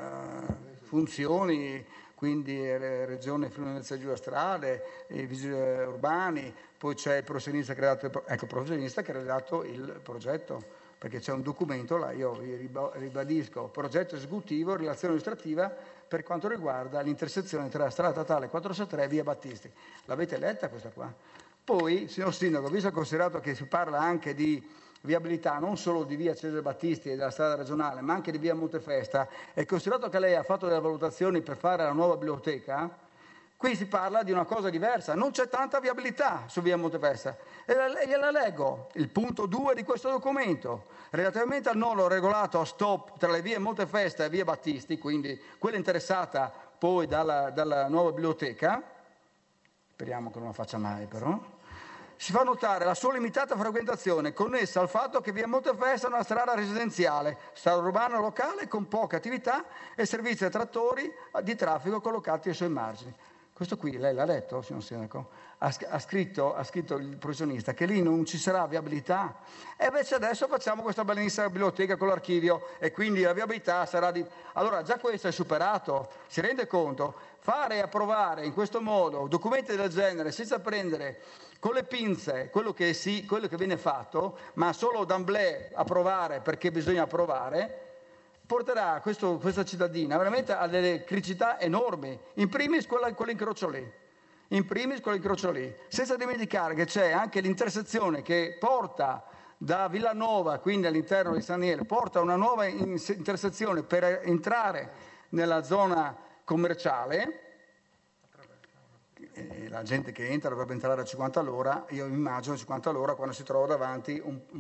funzioni, quindi Regione Friuli Venezia Giulia Strade, i vigili urbani, poi c'è il professionista che ha redatto il progetto, perché c'è un documento, là io vi ribadisco, progetto esecutivo, relazione illustrativa per quanto riguarda l'intersezione tra strada statale 463 e via Battisti. L'avete letta questa qua? Poi, signor Sindaco, visto e considerato che si parla anche di viabilità non solo di via Cesare Battisti e della strada regionale, ma anche di via Montefesta, e considerato che lei ha fatto delle valutazioni per fare la nuova biblioteca, qui si parla di una cosa diversa, non c'è tanta viabilità su via Montefesta. E gliela leggo, il punto 2 di questo documento. Relativamente al nodo regolato a stop tra le vie Montefesta e via Battisti, quindi quella interessata poi dalla nuova biblioteca, speriamo che non la faccia mai però, si fa notare la sua limitata frequentazione connessa al fatto che via Montefesta è una strada residenziale, strada urbana locale con poca attività e servizi ai trattori di traffico collocati ai suoi margini. Questo qui, lei l'ha letto, signor Sindaco? Ha scritto il professionista che lì non ci sarà viabilità. E invece adesso facciamo questa bellissima biblioteca con l'archivio e quindi la viabilità sarà di... Allora già questo è superato, si rende conto? Fare e approvare in questo modo documenti del genere senza prendere con le pinze quello che viene fatto, ma solo d'emblée approvare perché bisogna approvare, porterà questa cittadina veramente a delle criticità enormi, in primis quell'incrocio lì, senza dimenticare che c'è anche l'intersezione che porta da Villanova, quindi all'interno di San Daniele, porta una nuova intersezione per entrare nella zona commerciale. La gente che entra dovrebbe entrare a 50 all'ora, io immagino 50 all'ora quando si trova davanti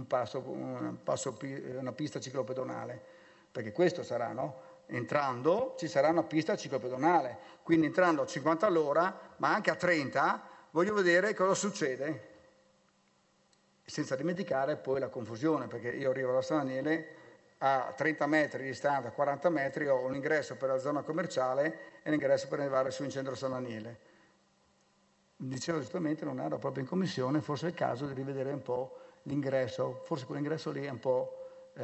una pista ciclopedonale, perché questo sarà, no? Entrando ci sarà una pista ciclopedonale, quindi entrando a 50 all'ora, ma anche a 30, voglio vedere cosa succede. Senza dimenticare poi la confusione, perché io arrivo da San Daniele, a 30 metri di distanza, 40 metri, ho un ingresso per la zona commerciale e l'ingresso per arrivare su in centro San Daniele. Dicevo giustamente, non ero proprio in commissione, forse è il caso di rivedere un po' l'ingresso, forse quell'ingresso lì è un po'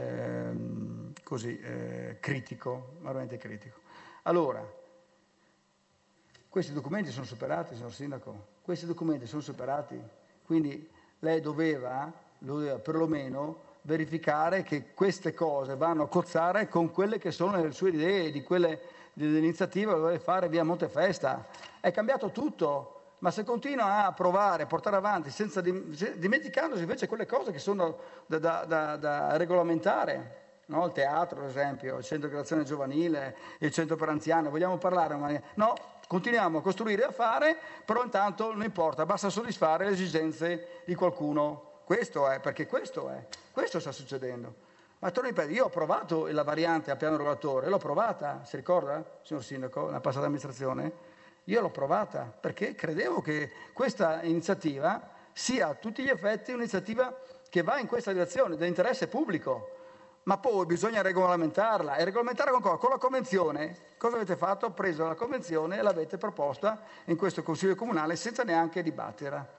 critico, veramente critico. Allora, questi documenti sono superati, signor Sindaco, questi documenti sono superati, quindi lei doveva perlomeno verificare che queste cose vanno a cozzare con quelle che sono le sue idee, di quelle dell'iniziativa che vuole fare via Montefesta. È cambiato tutto. Ma se continua a approvare, a portare avanti, dimenticandosi invece quelle cose che sono da regolamentare, no? Il teatro, ad esempio, il centro di creazione giovanile, il centro per anziani, vogliamo parlare? No, continuiamo a costruire e a fare, però intanto non importa, basta soddisfare le esigenze di qualcuno. Questo è, perché questo sta succedendo. Ma torno a ripetere, io ho approvato la variante a piano regolatore, l'ho provata, si ricorda, signor Sindaco, nella passata amministrazione? Io l'ho provata perché credevo che questa iniziativa sia a tutti gli effetti un'iniziativa che va in questa direzione, dell'interesse pubblico, ma poi bisogna regolamentarla. E regolamentare con cosa? Con la convenzione. Cosa avete fatto? Ho preso la convenzione e l'avete proposta in questo Consiglio Comunale senza neanche dibatterla.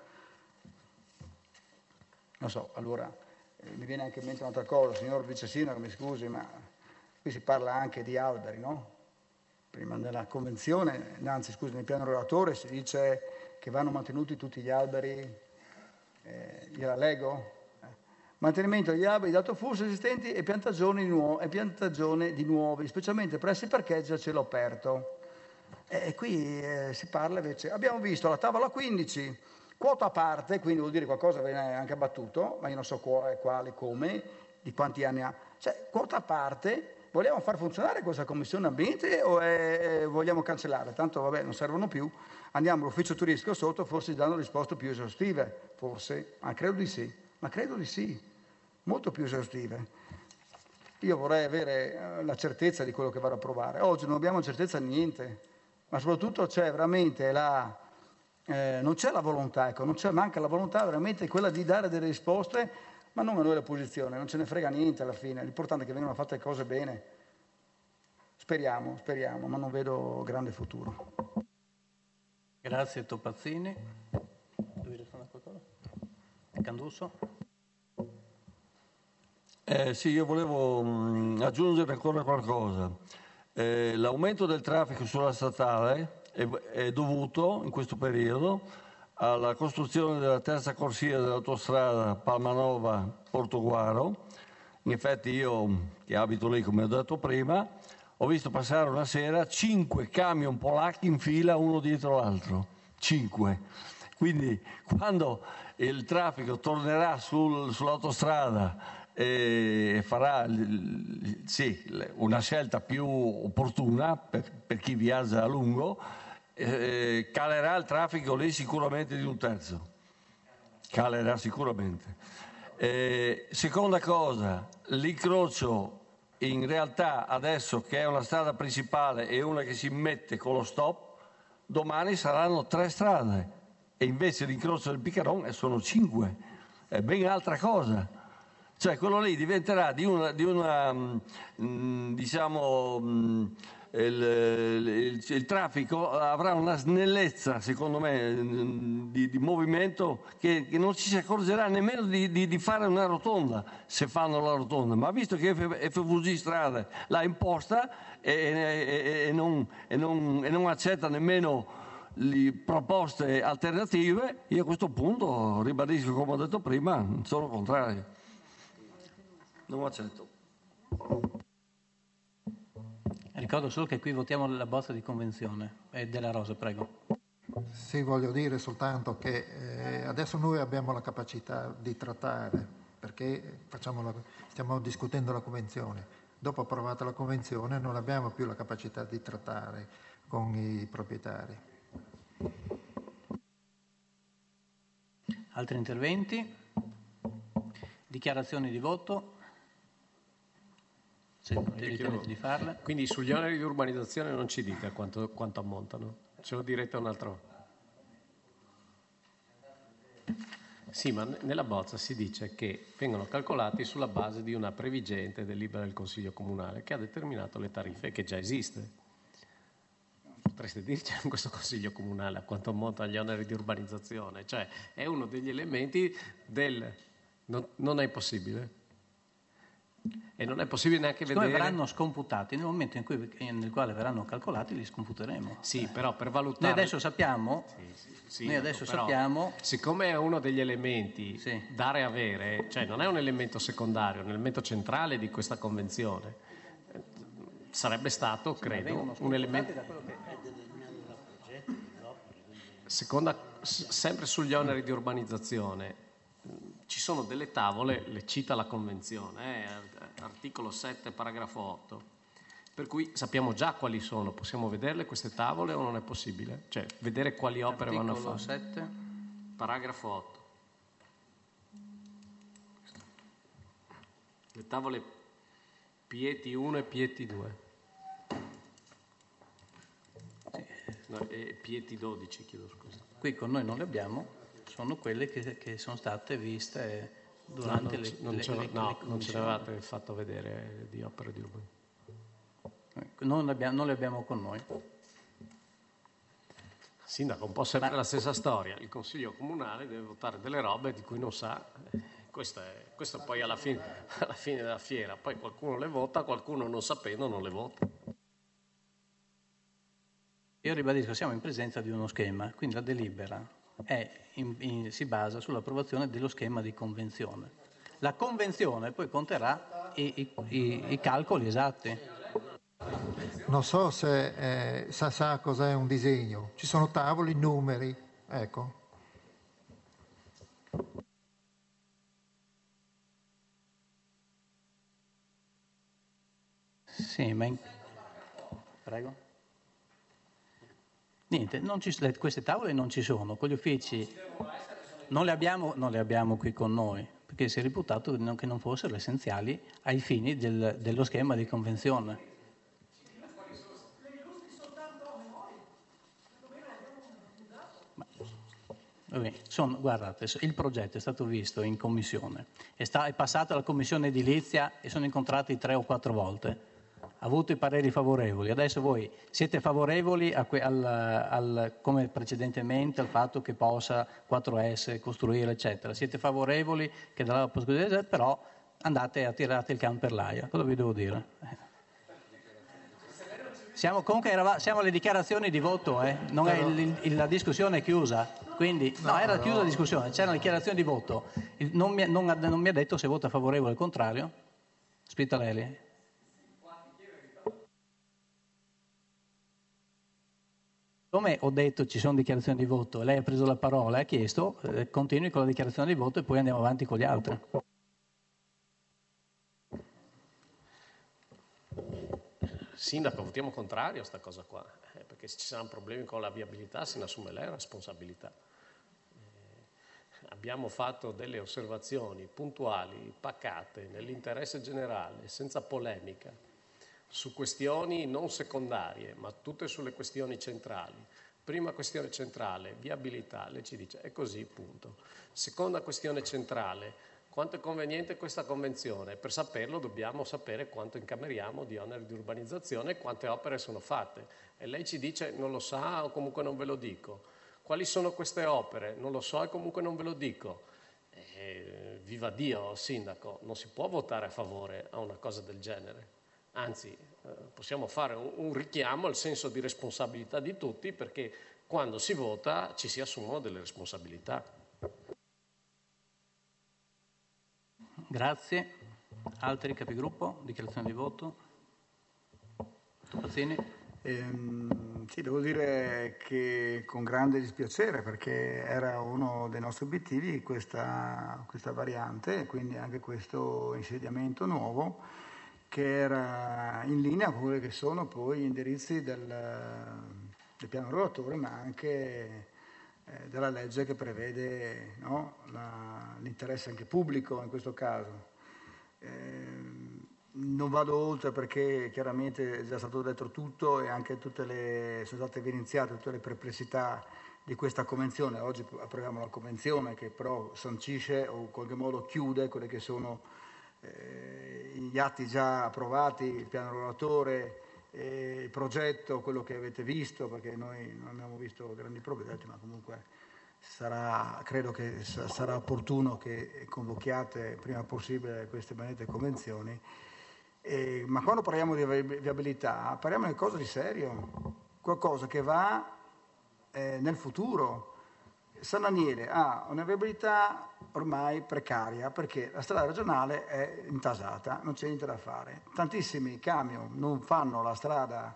Non so, allora mi viene anche in mente un'altra cosa, signor Vice Sindaco, mi scusi, ma qui si parla anche di alberi, no? Prima nella convenzione, nel piano regolatore si dice che vanno mantenuti tutti gli alberi, gliela leggo? Mantenimento degli alberi di alto flusso esistenti e piantagione di nuovi, specialmente presso i parcheggi a cielo aperto. E qui si parla invece, abbiamo visto la tavola 15, quota a parte, quindi vuol dire qualcosa viene anche abbattuto, ma io non so quale, come, di quanti anni ha. Cioè, quota a parte. Vogliamo far funzionare questa commissione ambiente o vogliamo cancellare? Tanto vabbè, non servono più, andiamo all'ufficio turistico sotto, forse danno risposte più esaustive, forse, ma credo di sì, molto più esaustive. Io vorrei avere la certezza di quello che vado a provare. Oggi non abbiamo certezza di niente, ma soprattutto c'è veramente non c'è la volontà, ecco, manca la volontà veramente quella di dare delle risposte, ma non a noi l'opposizione, non ce ne frega niente alla fine, l'importante è che vengano fatte cose bene. Speriamo, ma non vedo grande futuro. Grazie Topazzini. Devi rispondere a qualcosa? Canduso? Sì, io volevo aggiungere ancora qualcosa. L'aumento del traffico sulla statale è dovuto in questo periodo alla costruzione della terza corsia dell'autostrada Palmanova-Portoguaro. In effetti io, che abito lì come ho detto prima, ho visto passare una sera 5 camion polacchi in fila uno dietro l'altro. 5. Quindi quando il traffico tornerà sull'autostrada e farà una scelta più opportuna per chi viaggia a lungo, calerà il traffico lì sicuramente di un terzo. Calerà sicuramente. Seconda cosa, l'incrocio in realtà adesso che è una strada principale e una che si mette con lo stop, domani saranno 3 strade e invece l'incrocio del Picaron sono 5. È ben altra cosa. Cioè quello lì diventerà il traffico avrà una snellezza, secondo me, di movimento che non ci si accorgerà nemmeno di fare una rotonda, se fanno la rotonda. Ma visto che FVG Strade l'ha imposta e non accetta nemmeno le proposte alternative, io a questo punto ribadisco, come ho detto prima, sono contrario. Non accetto. Ricordo solo che qui votiamo la bozza di convenzione. Della Rosa, prego. Sì, voglio dire soltanto che adesso noi abbiamo la capacità di trattare, perché stiamo discutendo la convenzione. Dopo approvata la convenzione non abbiamo più la capacità di trattare con i proprietari. Altri interventi? Dichiarazioni di voto? Di farle. Quindi sugli oneri di urbanizzazione non ci dica quanto ammontano, ce lo direte un altro. Sì, ma nella bozza si dice che vengono calcolati sulla base di una previgente delibera del Consiglio Comunale che ha determinato le tariffe, che già esiste. Potreste dirci in questo Consiglio Comunale a quanto ammontano gli oneri di urbanizzazione? Cioè è uno degli elementi non è possibile. E non è possibile neanche vedere. Verranno scomputati nel momento nel quale verranno calcolati, li scomputeremo. Sì, però per valutare. Noi adesso sappiamo. Sappiamo. Siccome è uno degli elementi dare e avere, cioè non è un elemento secondario, è un elemento centrale di questa convenzione. Sarebbe stato, credo, un elemento. Sempre sugli oneri di urbanizzazione. Ci sono delle tavole, le cita la Convenzione, articolo 7, paragrafo 8, per cui sappiamo già quali sono, possiamo vederle queste tavole o non è possibile? Cioè, vedere quali opere vanno a fare. Articolo 7, paragrafo 8. Le tavole Pieti 1 e Pieti 2. No, e Pieti 12, chiedo scusa. Qui con noi non le abbiamo. Sono quelle che sono state viste durante non ce l'avevate fatto vedere di opere di urbanismo. Non le abbiamo con noi. Sindaco, un po' sempre la stessa storia. Il Consiglio Comunale deve votare delle robe di cui non sa. Questo poi alla fine della fiera. Poi qualcuno le vota, qualcuno non sapendo non le vota. Io ribadisco, siamo in presenza di uno schema, quindi la delibera si basa sull'approvazione dello schema di convenzione. La convenzione poi conterrà i calcoli esatti. Non so se sa cos'è un disegno. Ci sono tavoli, numeri, ecco. Sì, ma prego. Niente, queste tavole non ci sono, con gli uffici non le abbiamo qui con noi, perché si è reputato che non fossero essenziali ai fini dello schema di convenzione. Guardate, il progetto è stato visto in commissione, è passato alla commissione edilizia e sono incontrati 3 o 4 volte. Ha avuto i pareri favorevoli. Adesso voi siete favorevoli come precedentemente al fatto che possa 4S costruire, eccetera. Siete favorevoli che dalla possibilità, però andate a tirare il can per l'aia. Cosa vi devo dire? Siamo alle dichiarazioni di voto, non è la discussione è chiusa. Quindi, era chiusa la discussione, c'era la dichiarazione di voto. Non mi ha detto se vota favorevole o contrario? Spitalelli. Come ho detto ci sono dichiarazioni di voto, lei ha preso la parola e ha chiesto, continui con la dichiarazione di voto e poi andiamo avanti con gli altri. Sindaco, votiamo contrario a sta cosa qua, perché se ci saranno problemi con la viabilità se ne assume lei la responsabilità. Abbiamo fatto delle osservazioni puntuali, pacate, nell'interesse generale, senza polemica, su questioni non secondarie, ma tutte sulle questioni centrali. Prima questione centrale, viabilità, lei ci dice è così, punto. Seconda questione centrale, quanto è conveniente questa convenzione? Per saperlo dobbiamo sapere quanto incameriamo di oneri di urbanizzazione e quante opere sono fatte. E lei ci dice non lo sa o comunque non ve lo dico. Quali sono queste opere? Non lo so e comunque non ve lo dico. Viva Dio, sindaco, non si può votare a favore a una cosa del genere. Anzi, possiamo fare un richiamo al senso di responsabilità di tutti, perché quando si vota ci si assumono delle responsabilità. Grazie. Altri capigruppo? Dichiarazione di voto? Pazzini? Sì, devo dire che con grande dispiacere, perché era uno dei nostri obiettivi questa variante e quindi anche questo insediamento nuovo, che era in linea con quelli che sono poi gli indirizzi del piano regolatore, ma anche della legge che prevede l'interesse anche pubblico in questo caso. Non vado oltre perché chiaramente è già stato detto tutto e anche sono state evidenziate tutte le perplessità di questa convenzione. Oggi approviamo la convenzione che però sancisce o in qualche modo chiude quelli che sono gli atti già approvati, il piano regolatore, il progetto, quello che avete visto, perché noi non abbiamo visto grandi progetti, ma comunque credo che sarà opportuno che convochiate il prima possibile queste benedette convenzioni. Ma quando parliamo di viabilità parliamo di qualcosa di serio, qualcosa che va nel futuro. San Daniele ha una viabilità ormai precaria perché la strada regionale è intasata, non c'è niente da fare. Tantissimi camion non fanno la strada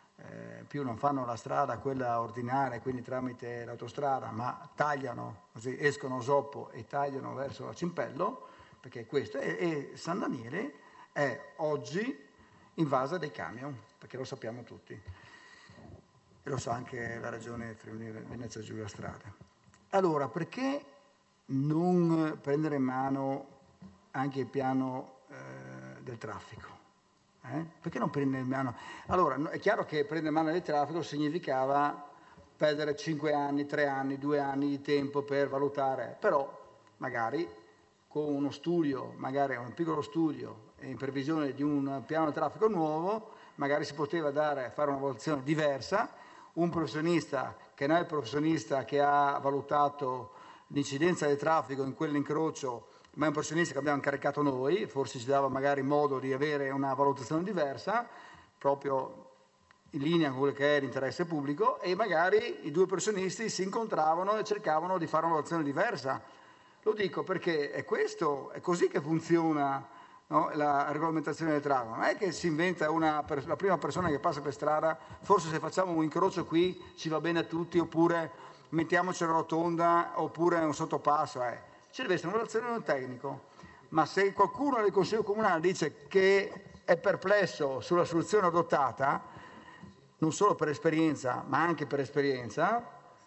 quella ordinaria, quindi tramite l'autostrada, ma tagliano, così escono a Soppo e tagliano verso la Cimpello, perché questo e San Daniele è oggi invasa dai camion, perché lo sappiamo tutti e lo sa anche la regione Friuli Venezia Giulia Strada. Allora, perché non prendere in mano anche il piano del traffico? Perché non prendere in mano? Allora, è chiaro che prendere in mano il traffico significava perdere 5 anni, 3 anni, 2 anni di tempo per valutare, però magari con uno studio, magari un piccolo studio in previsione di un piano di traffico nuovo, magari si poteva fare una valutazione diversa, un professionista che non è il professionista che ha valutato l'incidenza del traffico in quell'incrocio, ma è un professionista che abbiamo incaricato noi, forse ci dava magari modo di avere una valutazione diversa, proprio in linea con quello che è l'interesse pubblico, e magari i due professionisti si incontravano e cercavano di fare una valutazione diversa. Lo dico perché è così che funziona, no? La regolamentazione del traffico. Non è che si inventa la prima persona che passa per strada, forse se facciamo un incrocio qui ci va bene a tutti, oppure mettiamoci una rotonda, oppure un sottopasso. Ci deve essere una valutazione di un tecnico. Ma se qualcuno del Consiglio Comunale dice che è perplesso sulla soluzione adottata, non solo per esperienza, ma anche per esperienza,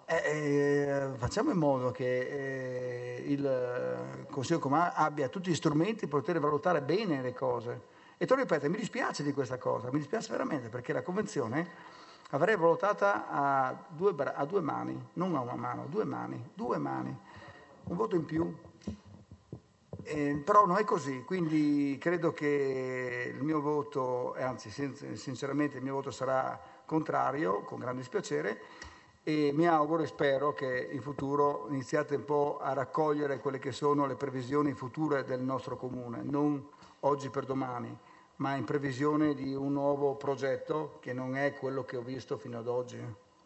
Facciamo in modo che il Consiglio Comunale abbia tutti gli strumenti per poter valutare bene le cose. E te lo ripeto, mi dispiace di questa cosa, mi dispiace veramente, perché la Convenzione avrei valutata a due mani, non a una mano, due mani, un voto in più. Però non è così, quindi credo che il mio voto, anzi sinceramente il mio voto sarà contrario, con grande dispiacere, e mi auguro e spero che in futuro iniziate un po' a raccogliere quelle che sono le previsioni future del nostro comune, non oggi per domani, ma in previsione di un nuovo progetto che non è quello che ho visto fino ad oggi.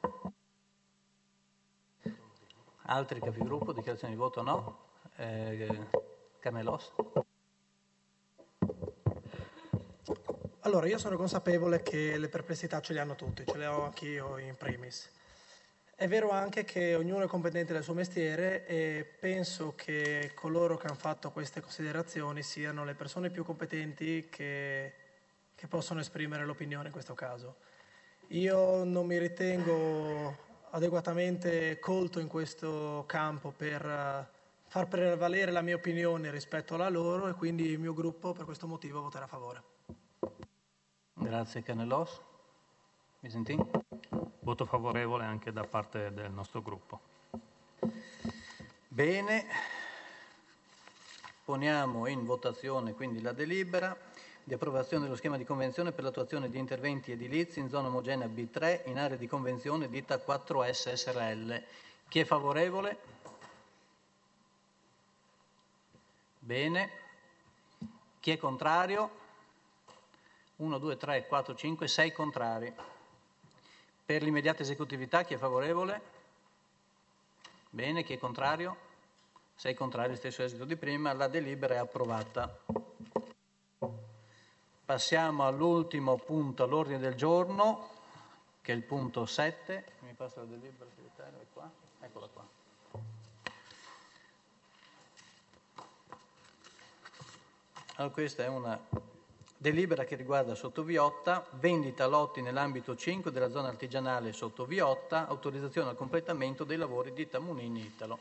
Altri capigruppo, dichiarazioni di voto no? Carnelos? Allora, io sono consapevole che le perplessità ce le hanno tutti, ce le ho anch'io in primis. È vero anche che ognuno è competente del suo mestiere e penso che coloro che hanno fatto queste considerazioni siano le persone più competenti che possono esprimere l'opinione in questo caso. Io non mi ritengo adeguatamente colto in questo campo per far prevalere la mia opinione rispetto alla loro e quindi il mio gruppo per questo motivo voterà a favore. Grazie Carnelos. Visentin? Voto favorevole anche da parte del nostro gruppo. Bene, poniamo in votazione quindi la delibera di approvazione dello schema di convenzione per l'attuazione di interventi edilizi in zona omogenea B3 in area di convenzione ditta 4S SRL. Chi è favorevole? Bene. Chi è contrario? 1, 2, 3, 4, 5, 6 contrari. Per l'immediata esecutività chi è favorevole? Bene, chi è contrario? 6 contrari, stesso esito di prima, la delibera è approvata. Passiamo all'ultimo punto all'ordine del giorno, che è il punto 7. Mi passa la delibera segretario, è qua? Eccola qua. Allora, questa è una delibera che riguarda Sottoviotta, vendita lotti nell'ambito 5 della zona artigianale Sottoviotta, autorizzazione al completamento dei lavori ditta Munini Italo.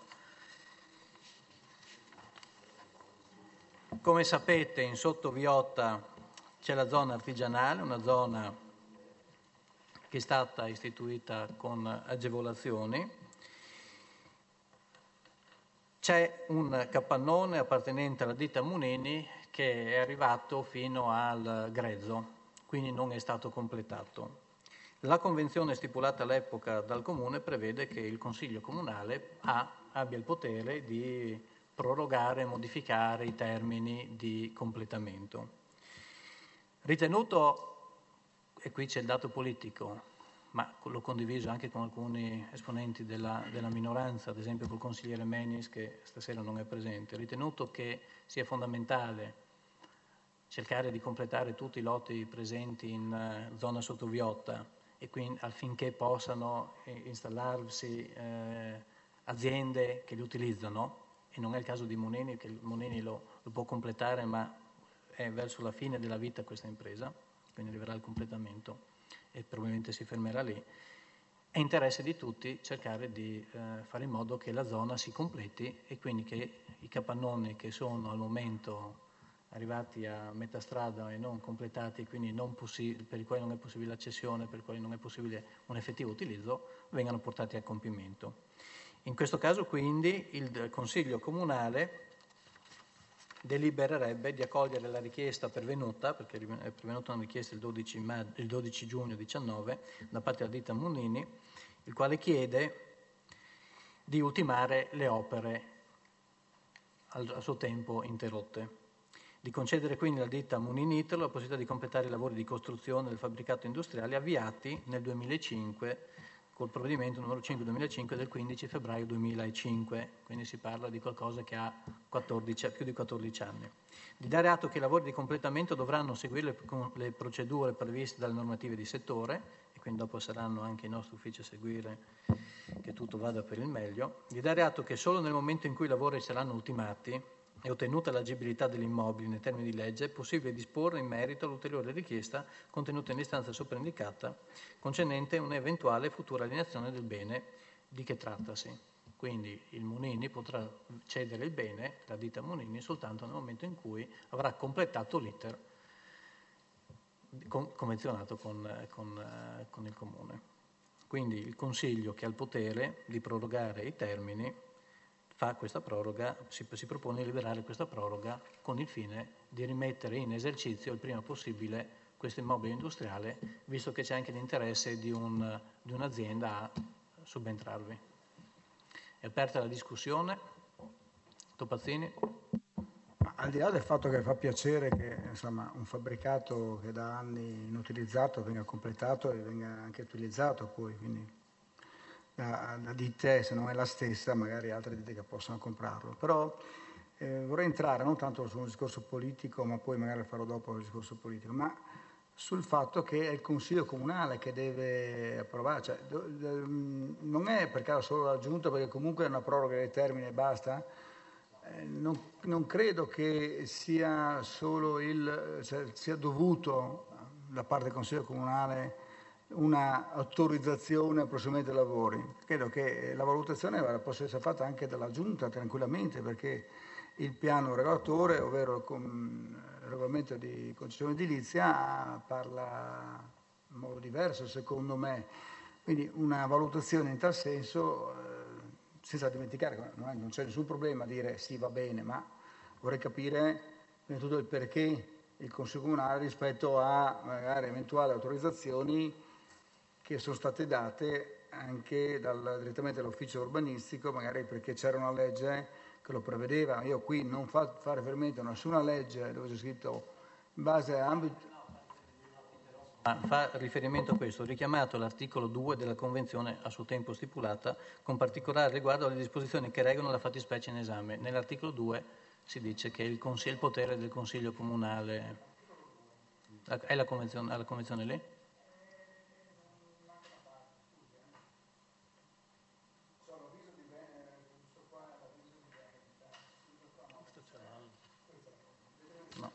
Come sapete in Sottoviotta c'è la zona artigianale, una zona che è stata istituita con agevolazioni. C'è un capannone appartenente alla ditta Munini che è arrivato fino al grezzo, quindi non è stato completato. La convenzione stipulata all'epoca dal Comune prevede che il Consiglio Comunale abbia il potere di prorogare e modificare i termini di completamento. Ritenuto, e qui c'è il dato politico, ma l'ho condiviso anche con alcuni esponenti della minoranza, ad esempio col consigliere Menis che stasera non è presente, ritenuto che sia fondamentale cercare di completare tutti i lotti presenti in zona Sottoviotta e quindi affinché possano installarsi aziende che li utilizzano, e non è il caso di Munini, che il Munini lo può completare ma è verso la fine della vita questa impresa, quindi arriverà al completamento e probabilmente si fermerà lì. È interesse di tutti cercare di fare in modo che la zona si completi e quindi che i capannoni che sono al momento arrivati a metà strada e non completati, quindi per i quali non è possibile la cessione, per i quali non è possibile un effettivo utilizzo, vengano portati a compimento. In questo caso quindi il Consiglio Comunale delibererebbe di accogliere la richiesta pervenuta, perché è pervenuta una richiesta il 12 giugno 2019 da parte della ditta Munini, il quale chiede di ultimare le opere a suo tempo interrotte, di concedere quindi alla ditta Munini Italo la possibilità di completare i lavori di costruzione del fabbricato industriale avviati nel 2005 col provvedimento numero 5 2005 del 15 febbraio 2005, quindi si parla di qualcosa che ha più di 14 anni. Di dare atto che i lavori di completamento dovranno seguire le procedure previste dalle normative di settore, e quindi dopo saranno anche i nostri uffici a seguire che tutto vada per il meglio. Di dare atto che solo nel momento in cui i lavori saranno ultimati e ottenuta l'agibilità dell'immobile nei termini di legge, è possibile disporre in merito all'ulteriore richiesta contenuta nell'istanza sopra indicata concernente un'eventuale futura alienazione del bene di che trattasi. Quindi il Munini potrà cedere il bene, la ditta Munini, soltanto nel momento in cui avrà completato l'iter convenzionato con il Comune. Quindi il Consiglio, che ha il potere di prorogare i termini, fa questa proroga, si propone di liberare questa proroga con il fine di rimettere in esercizio il prima possibile questo immobile industriale, visto che c'è anche l'interesse di un'azienda a subentrarvi. È aperta la discussione. Topazzini? Al di là del fatto che fa piacere che insomma, un fabbricato che da anni inutilizzato venga completato e venga anche utilizzato poi, quindi da ditte, se non è la stessa, magari altre ditte che possono comprarlo. Però vorrei entrare non tanto su un discorso politico, ma poi magari farò dopo il discorso politico, ma sul fatto che è il Consiglio Comunale che deve approvare, cioè, non è per caso solo la Giunta, perché comunque è una proroga dei termini e basta. Non credo che sia solo sia dovuto da parte del Consiglio Comunale una autorizzazione al procedimento dei lavori. Credo che la valutazione possa essere fatta anche dalla Giunta tranquillamente, perché il piano regolatore, ovvero il regolamento di concessione edilizia, parla in modo diverso secondo me. Quindi una valutazione in tal senso, senza dimenticare che non c'è nessun problema a dire sì, va bene, ma vorrei capire prima di tutto il perché il Consiglio Comunale rispetto a magari eventuali autorizzazioni che sono state date anche direttamente dall'ufficio urbanistico, magari perché c'era una legge che lo prevedeva. Io qui non fa riferimento a nessuna legge dove c'è scritto in base a ambito. Fa riferimento a questo, richiamato l'articolo 2 della Convenzione a suo tempo stipulata, con particolare riguardo alle disposizioni che regolano la fattispecie in esame. Nell'articolo 2 si dice che il potere del Consiglio Comunale. È la Convenzione lì? No.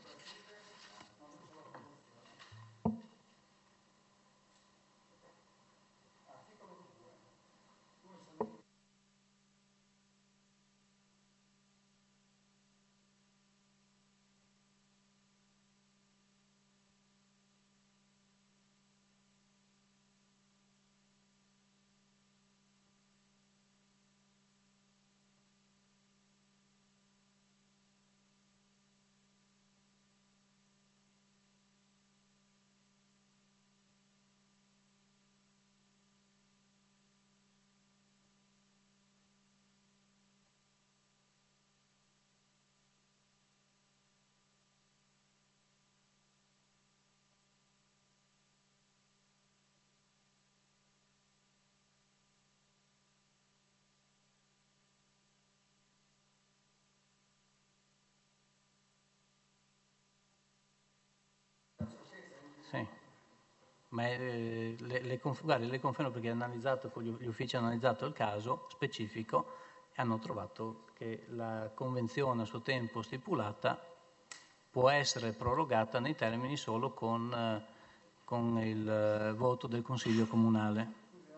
Sì, ma le confermo perché analizzato con gli uffici hanno analizzato il caso specifico e hanno trovato che la convenzione a suo tempo stipulata può essere prorogata nei termini solo con il voto del Consiglio Comunale.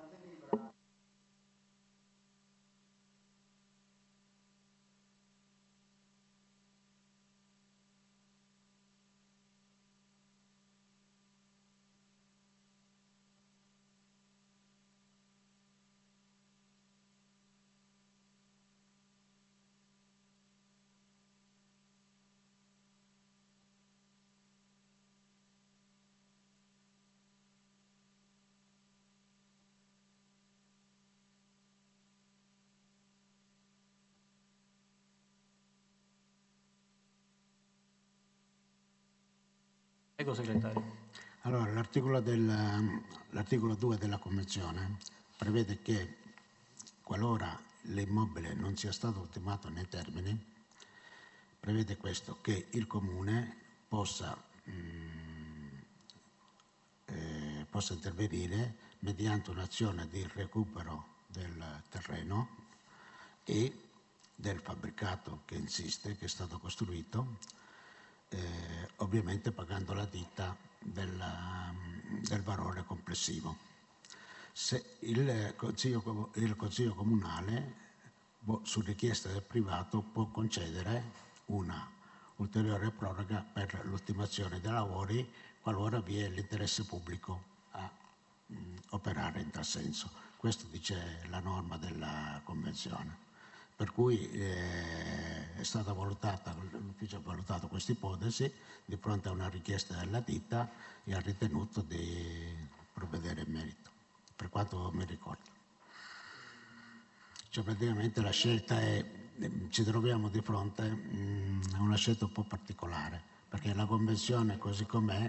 Prego, segretario. Allora, l'articolo 2 della Convenzione prevede che qualora l'immobile non sia stato ultimato nei termini, prevede questo, che il Comune possa intervenire mediante un'azione di recupero del terreno e del fabbricato che insiste, che è stato costruito, ovviamente pagando la ditta del valore complessivo. se il Consiglio Comunale, su richiesta del privato, può concedere una ulteriore proroga per l'ultimazione dei lavori qualora vi è l'interesse pubblico a operare in tal senso. Questo dice la norma della Convenzione. Per cui l'ufficio ha valutato questa ipotesi di fronte a una richiesta della ditta e ha ritenuto di provvedere in merito, per quanto mi ricordo. Cioè praticamente la scelta ci troviamo di fronte a una scelta un po' particolare, perché la Convenzione così com'è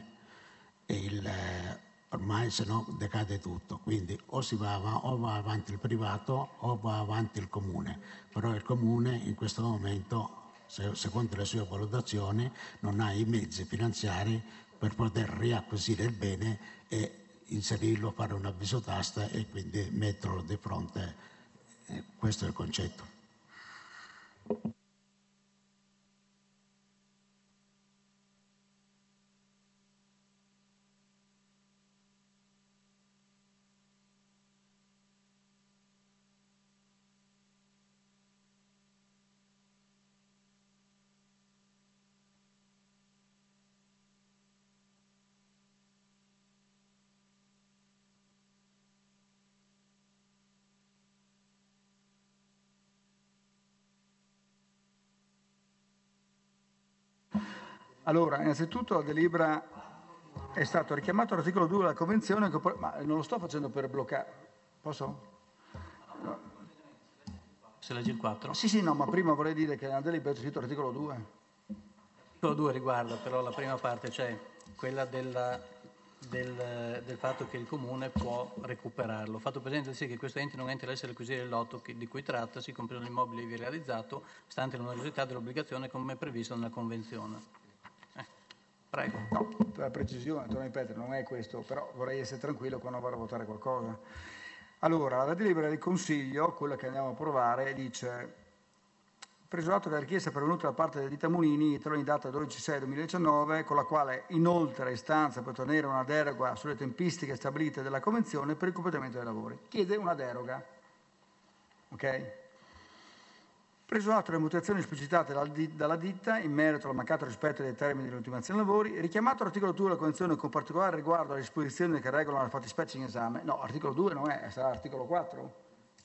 ormai se no decade tutto, quindi o va avanti il privato o va avanti il comune, però il comune in questo momento, secondo le sue valutazioni, non ha i mezzi finanziari per poter riacquisire il bene e inserirlo, fare un avviso d'asta e quindi metterlo di fronte. Questo è il concetto. Allora, innanzitutto la delibera è stato richiamato all'articolo 2 della Convenzione, ma non lo sto facendo per bloccare. Posso? No. Se leggi il 4? Sì, no, ma prima vorrei dire che nella delibera è scritto l'articolo 2. L'articolo 2 riguarda però la prima parte, cioè quella del fatto che il comune può recuperarlo. Fatto presente sì che questo ente non entra all'essere acquisire il lotto di cui trattasi, compreso l'immobile ivi realizzato, stante l'onerosità dell'obbligazione come previsto nella Convenzione. Prego. No, per la precisione, torno a ripetere, non è questo, però vorrei essere tranquillo quando vado a votare qualcosa. Allora, la delibera del Consiglio, quella che andiamo a approvare, dice: preso atto che la richiesta è pervenuta da parte della ditta Munini, in data 12/6/2019, con la quale inoltre istanza per ottenere una deroga sulle tempistiche stabilite dalla Convenzione per il completamento dei lavori. Chiede una deroga. Ok? Preso atto delle motivazioni esplicitate dalla ditta in merito al mancato rispetto dei termini dell'ultimazione dei lavori, richiamato l'articolo 2 della Convenzione con particolare riguardo alle disposizioni che regolano la fattispecie in esame, no, articolo 2 non è, sarà articolo 4.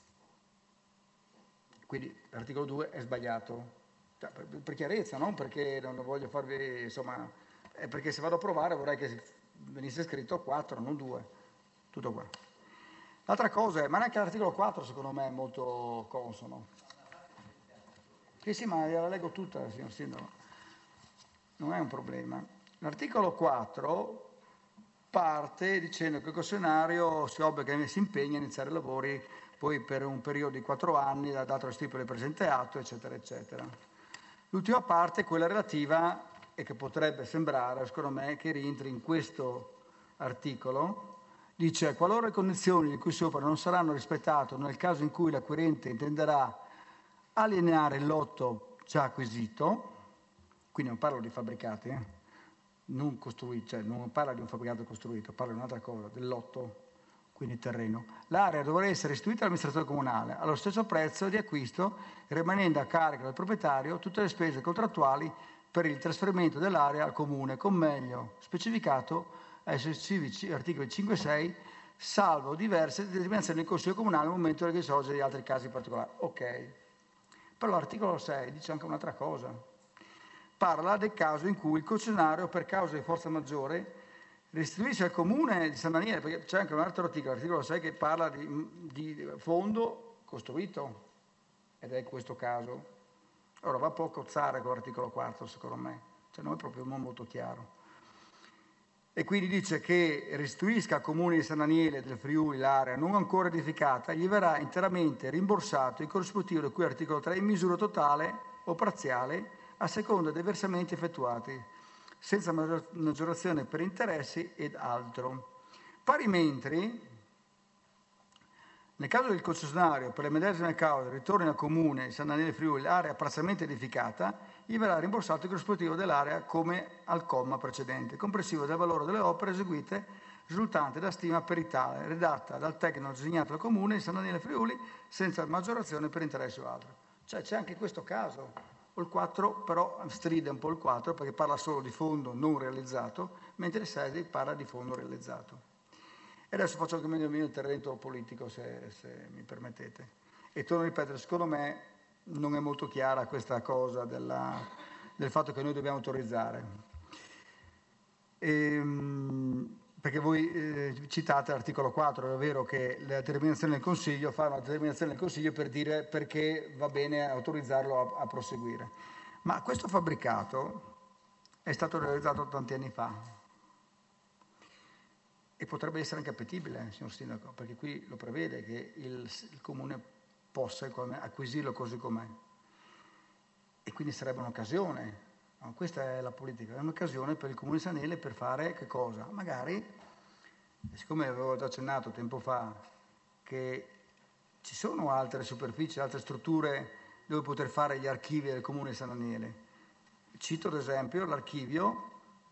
Quindi l'articolo 2 è sbagliato. Cioè, per chiarezza, non perché non voglio farvi, insomma, è perché se vado a provare vorrei che venisse scritto 4, non 2. Tutto qua. L'altra cosa è, ma neanche l'articolo 4 secondo me è molto consono. Sì, ma la leggo tutta, signor Sindaco. Non è un problema. L'articolo 4 parte dicendo che il concessionario si obbliga e si impegna a iniziare i lavori poi per un periodo di 4 anni, da dato la stipula del presente atto, eccetera, eccetera. L'ultima parte è quella relativa, e che potrebbe sembrare, secondo me, che rientri in questo articolo, dice: qualora le condizioni di cui sopra non saranno rispettate nel caso in cui l'acquirente intenderà alienare il lotto già acquisito, quindi non parlo di fabbricati, non costruiti, cioè non parla di un fabbricato costruito, parla di un'altra cosa, del lotto, quindi il terreno. L'area dovrà essere restituita all'amministratore comunale allo stesso prezzo di acquisto, rimanendo a carico del proprietario tutte le spese contrattuali per il trasferimento dell'area al comune, con meglio specificato ai successivi articoli 5 e 6, salvo diverse determinazioni del Consiglio Comunale al momento delle risorse di altri casi particolari. Ok. Però l'articolo 6 dice anche un'altra cosa. Parla del caso in cui il concessionario, per causa di forza maggiore, restituisce al comune di San Daniele, perché c'è anche un altro articolo, l'articolo 6, che parla di fondo costruito, ed è questo caso. Ora va un po' a cozzare con l'articolo 4, secondo me, cioè non è proprio molto chiaro. E quindi dice che restituisca al comune di San Daniele del Friuli l'area non ancora edificata, gli verrà interamente rimborsato il corrispettivo di cui articolo 3 in misura totale o parziale a seconda dei versamenti effettuati, senza maggiorazione per interessi ed altro. Parimentri, nel caso del concessionario per le medesime cause ritorni al comune di San Daniele Friuli l'area parzialmente edificata, gli verrà rimborsato il corrispettivo dell'area come al comma precedente, comprensivo del valore delle opere eseguite risultante da stima peritale, redatta dal tecnico designato dal Comune di San Daniele Friuli senza maggiorazione per interesse o altro. Cioè c'è anche questo caso. O il 4 però stride un po' il 4 perché parla solo di fondo non realizzato, mentre il 6 parla di fondo realizzato. E adesso faccio anche il mio intervento politico, se mi permettete. E torno a ripetere, secondo me non è molto chiara questa cosa del fatto che noi dobbiamo autorizzare. Perché voi citate l'articolo 4, è vero che la determinazione del Consiglio fa una determinazione del Consiglio per dire perché va bene autorizzarlo a proseguire. Ma questo fabbricato è stato realizzato tanti anni fa e potrebbe essere anche appetibile, signor Sindaco, perché qui lo prevede che il Comune possa acquisirlo così com'è. E quindi sarebbe un'occasione. No, questa è la politica, è un'occasione per il Comune di San Daniele per fare che cosa? Magari, siccome avevo già accennato tempo fa che ci sono altre superfici, altre strutture dove poter fare gli archivi del Comune di San Daniele. Cito ad esempio l'archivio,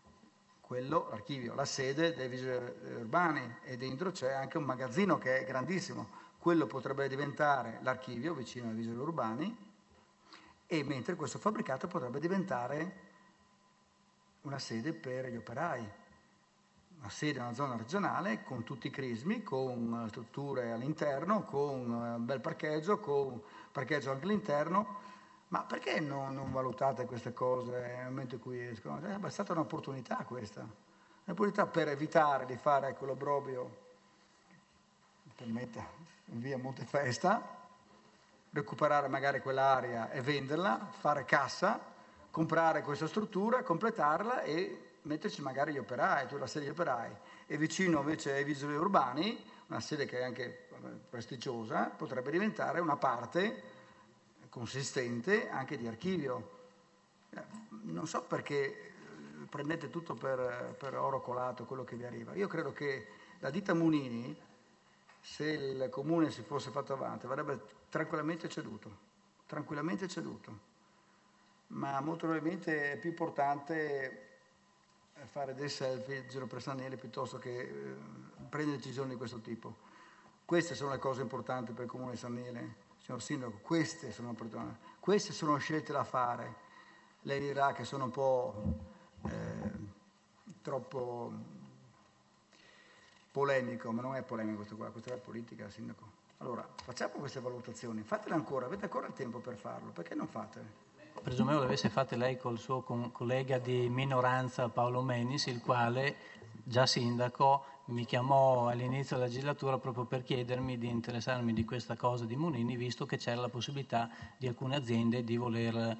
la sede dei vigili urbani, e dentro c'è anche un magazzino che è grandissimo. Quello potrebbe diventare l'archivio vicino ai vigili urbani, e mentre questo fabbricato potrebbe diventare una sede per gli operai, una sede, una zona regionale con tutti i crismi, con strutture all'interno, con un bel parcheggio, con parcheggio anche all'interno. Ma perché non valutate queste cose nel momento in cui escono? È stata un'opportunità questa, un'opportunità per evitare di fare quell'obbrobrio, permetta, in via Montefesta, recuperare magari quell'area e venderla, fare cassa, comprare questa struttura, completarla e metterci magari gli operai, tutta la sede degli operai. E vicino invece ai vigili urbani, una sede che è anche prestigiosa, potrebbe diventare una parte consistente anche di archivio. Non so perché prendete tutto per oro colato quello che vi arriva. Io credo che la ditta Munini, se il Comune si fosse fatto avanti, avrebbe tranquillamente ceduto, ma molto probabilmente è più importante fare dei selfie in giro per San Daniele piuttosto che prendere decisioni di questo tipo. Queste sono le cose importanti per il Comune di San Daniele, signor Sindaco, queste sono scelte da fare. Lei dirà che sono un po' troppo polemico, ma non è polemico questo qua, questa è la politica, Sindaco. Allora, facciamo queste valutazioni, fatele ancora, avete ancora il tempo per farlo, perché non fatele? Presumevo le avesse fatte lei col suo collega di minoranza Paolo Menis, il quale, già sindaco, mi chiamò all'inizio della legislatura proprio per chiedermi di interessarmi di questa cosa di Munini, visto che c'era la possibilità di alcune aziende di voler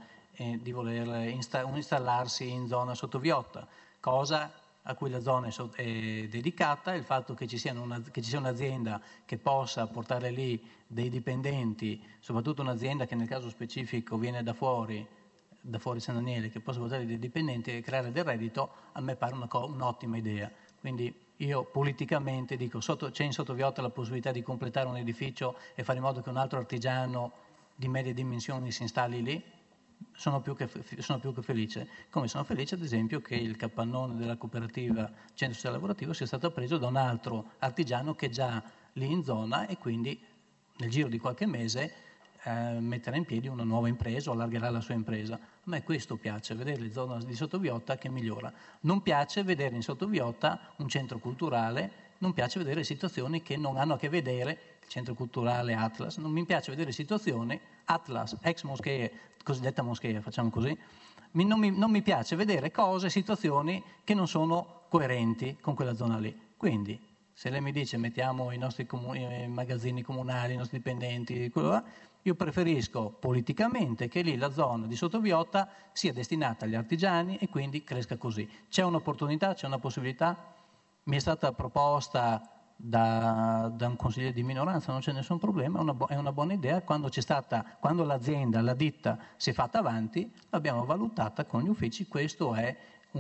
installarsi in zona sottoviotta, cosa a cui la zona è dedicata. Il fatto che ci sia un'azienda che possa portare lì dei dipendenti, soprattutto un'azienda che nel caso specifico viene da fuori San Daniele, che possa portare dei dipendenti e creare del reddito, a me pare un'ottima idea. Quindi io politicamente dico, c'è in Sottoviotta la possibilità di completare un edificio e fare in modo che un altro artigiano di medie dimensioni si installi lì, sono più che felice. Come sono felice ad esempio che il capannone della cooperativa Centro Sociale Lavorativo sia stato preso da un altro artigiano che è già lì in zona e quindi nel giro di qualche mese metterà in piedi una nuova impresa o allargherà la sua impresa. A me questo piace, vedere le zone di Sottoviotta che migliora. Non piace vedere in Sottoviotta un centro culturale, non piace vedere situazioni che non hanno a che vedere, il centro culturale Atlas, non mi piace vedere situazioni, Atlas, ex moschee, cosiddetta moschea, facciamo così, non mi piace vedere cose, situazioni che non sono coerenti con quella zona lì. Quindi, se lei mi dice mettiamo i nostri magazzini comunali, i nostri dipendenti, quello là, io preferisco politicamente che lì la zona di Sottoviotta sia destinata agli artigiani e quindi cresca così. C'è un'opportunità, c'è una possibilità, mi è stata proposta da un consigliere di minoranza, non c'è nessun problema, è una buona idea. Quando l'azienda, la ditta si è fatta avanti, l'abbiamo valutata con gli uffici, questo è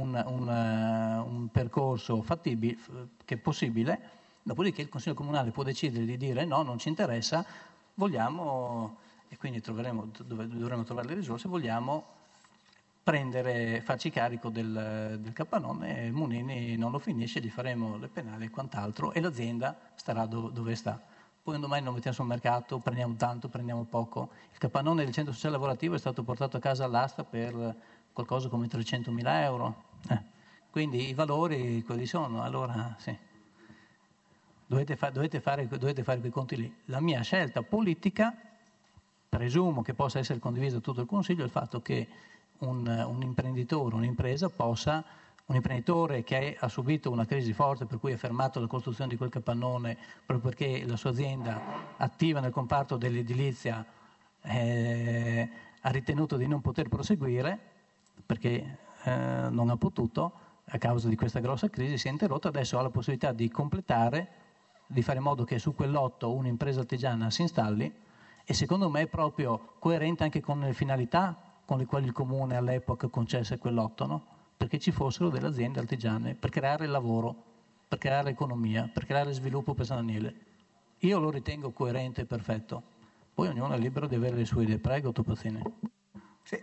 un percorso fattibile, che è possibile, dopodiché il Consiglio Comunale può decidere di dire no, non ci interessa, vogliamo, e quindi dovremo trovare le risorse, vogliamo farci carico del capannone, e Munini non lo finisce, gli faremo le penali e quant'altro, e l'azienda starà dove sta. Poi un domani lo mettiamo sul mercato, prendiamo tanto, prendiamo poco. Il capannone del centro sociale lavorativo è stato portato a casa all'asta per qualcosa come 300.000 euro. Quindi i valori quelli sono, allora sì. Dovete fare quei conti lì. La mia scelta politica, presumo che possa essere condivisa da tutto il Consiglio, è il fatto che un imprenditore, un'impresa un imprenditore che ha subito una crisi forte per cui ha fermato la costruzione di quel capannone proprio perché la sua azienda attiva nel comparto dell'edilizia ha ritenuto di non poter proseguire perché non ha potuto a causa di questa grossa crisi, si è interrotta, adesso ha la possibilità di completare, di fare in modo che su quel lotto un'impresa artigiana si installi, e secondo me è proprio coerente anche con le finalità con le quali il Comune all'epoca concesse quel lotto, no? Perché ci fossero delle aziende artigiane per creare lavoro, per creare economia, per creare sviluppo personale. Io lo ritengo coerente e perfetto. Poi ognuno è libero di avere le sue idee. Prego, Topazzini. Sì,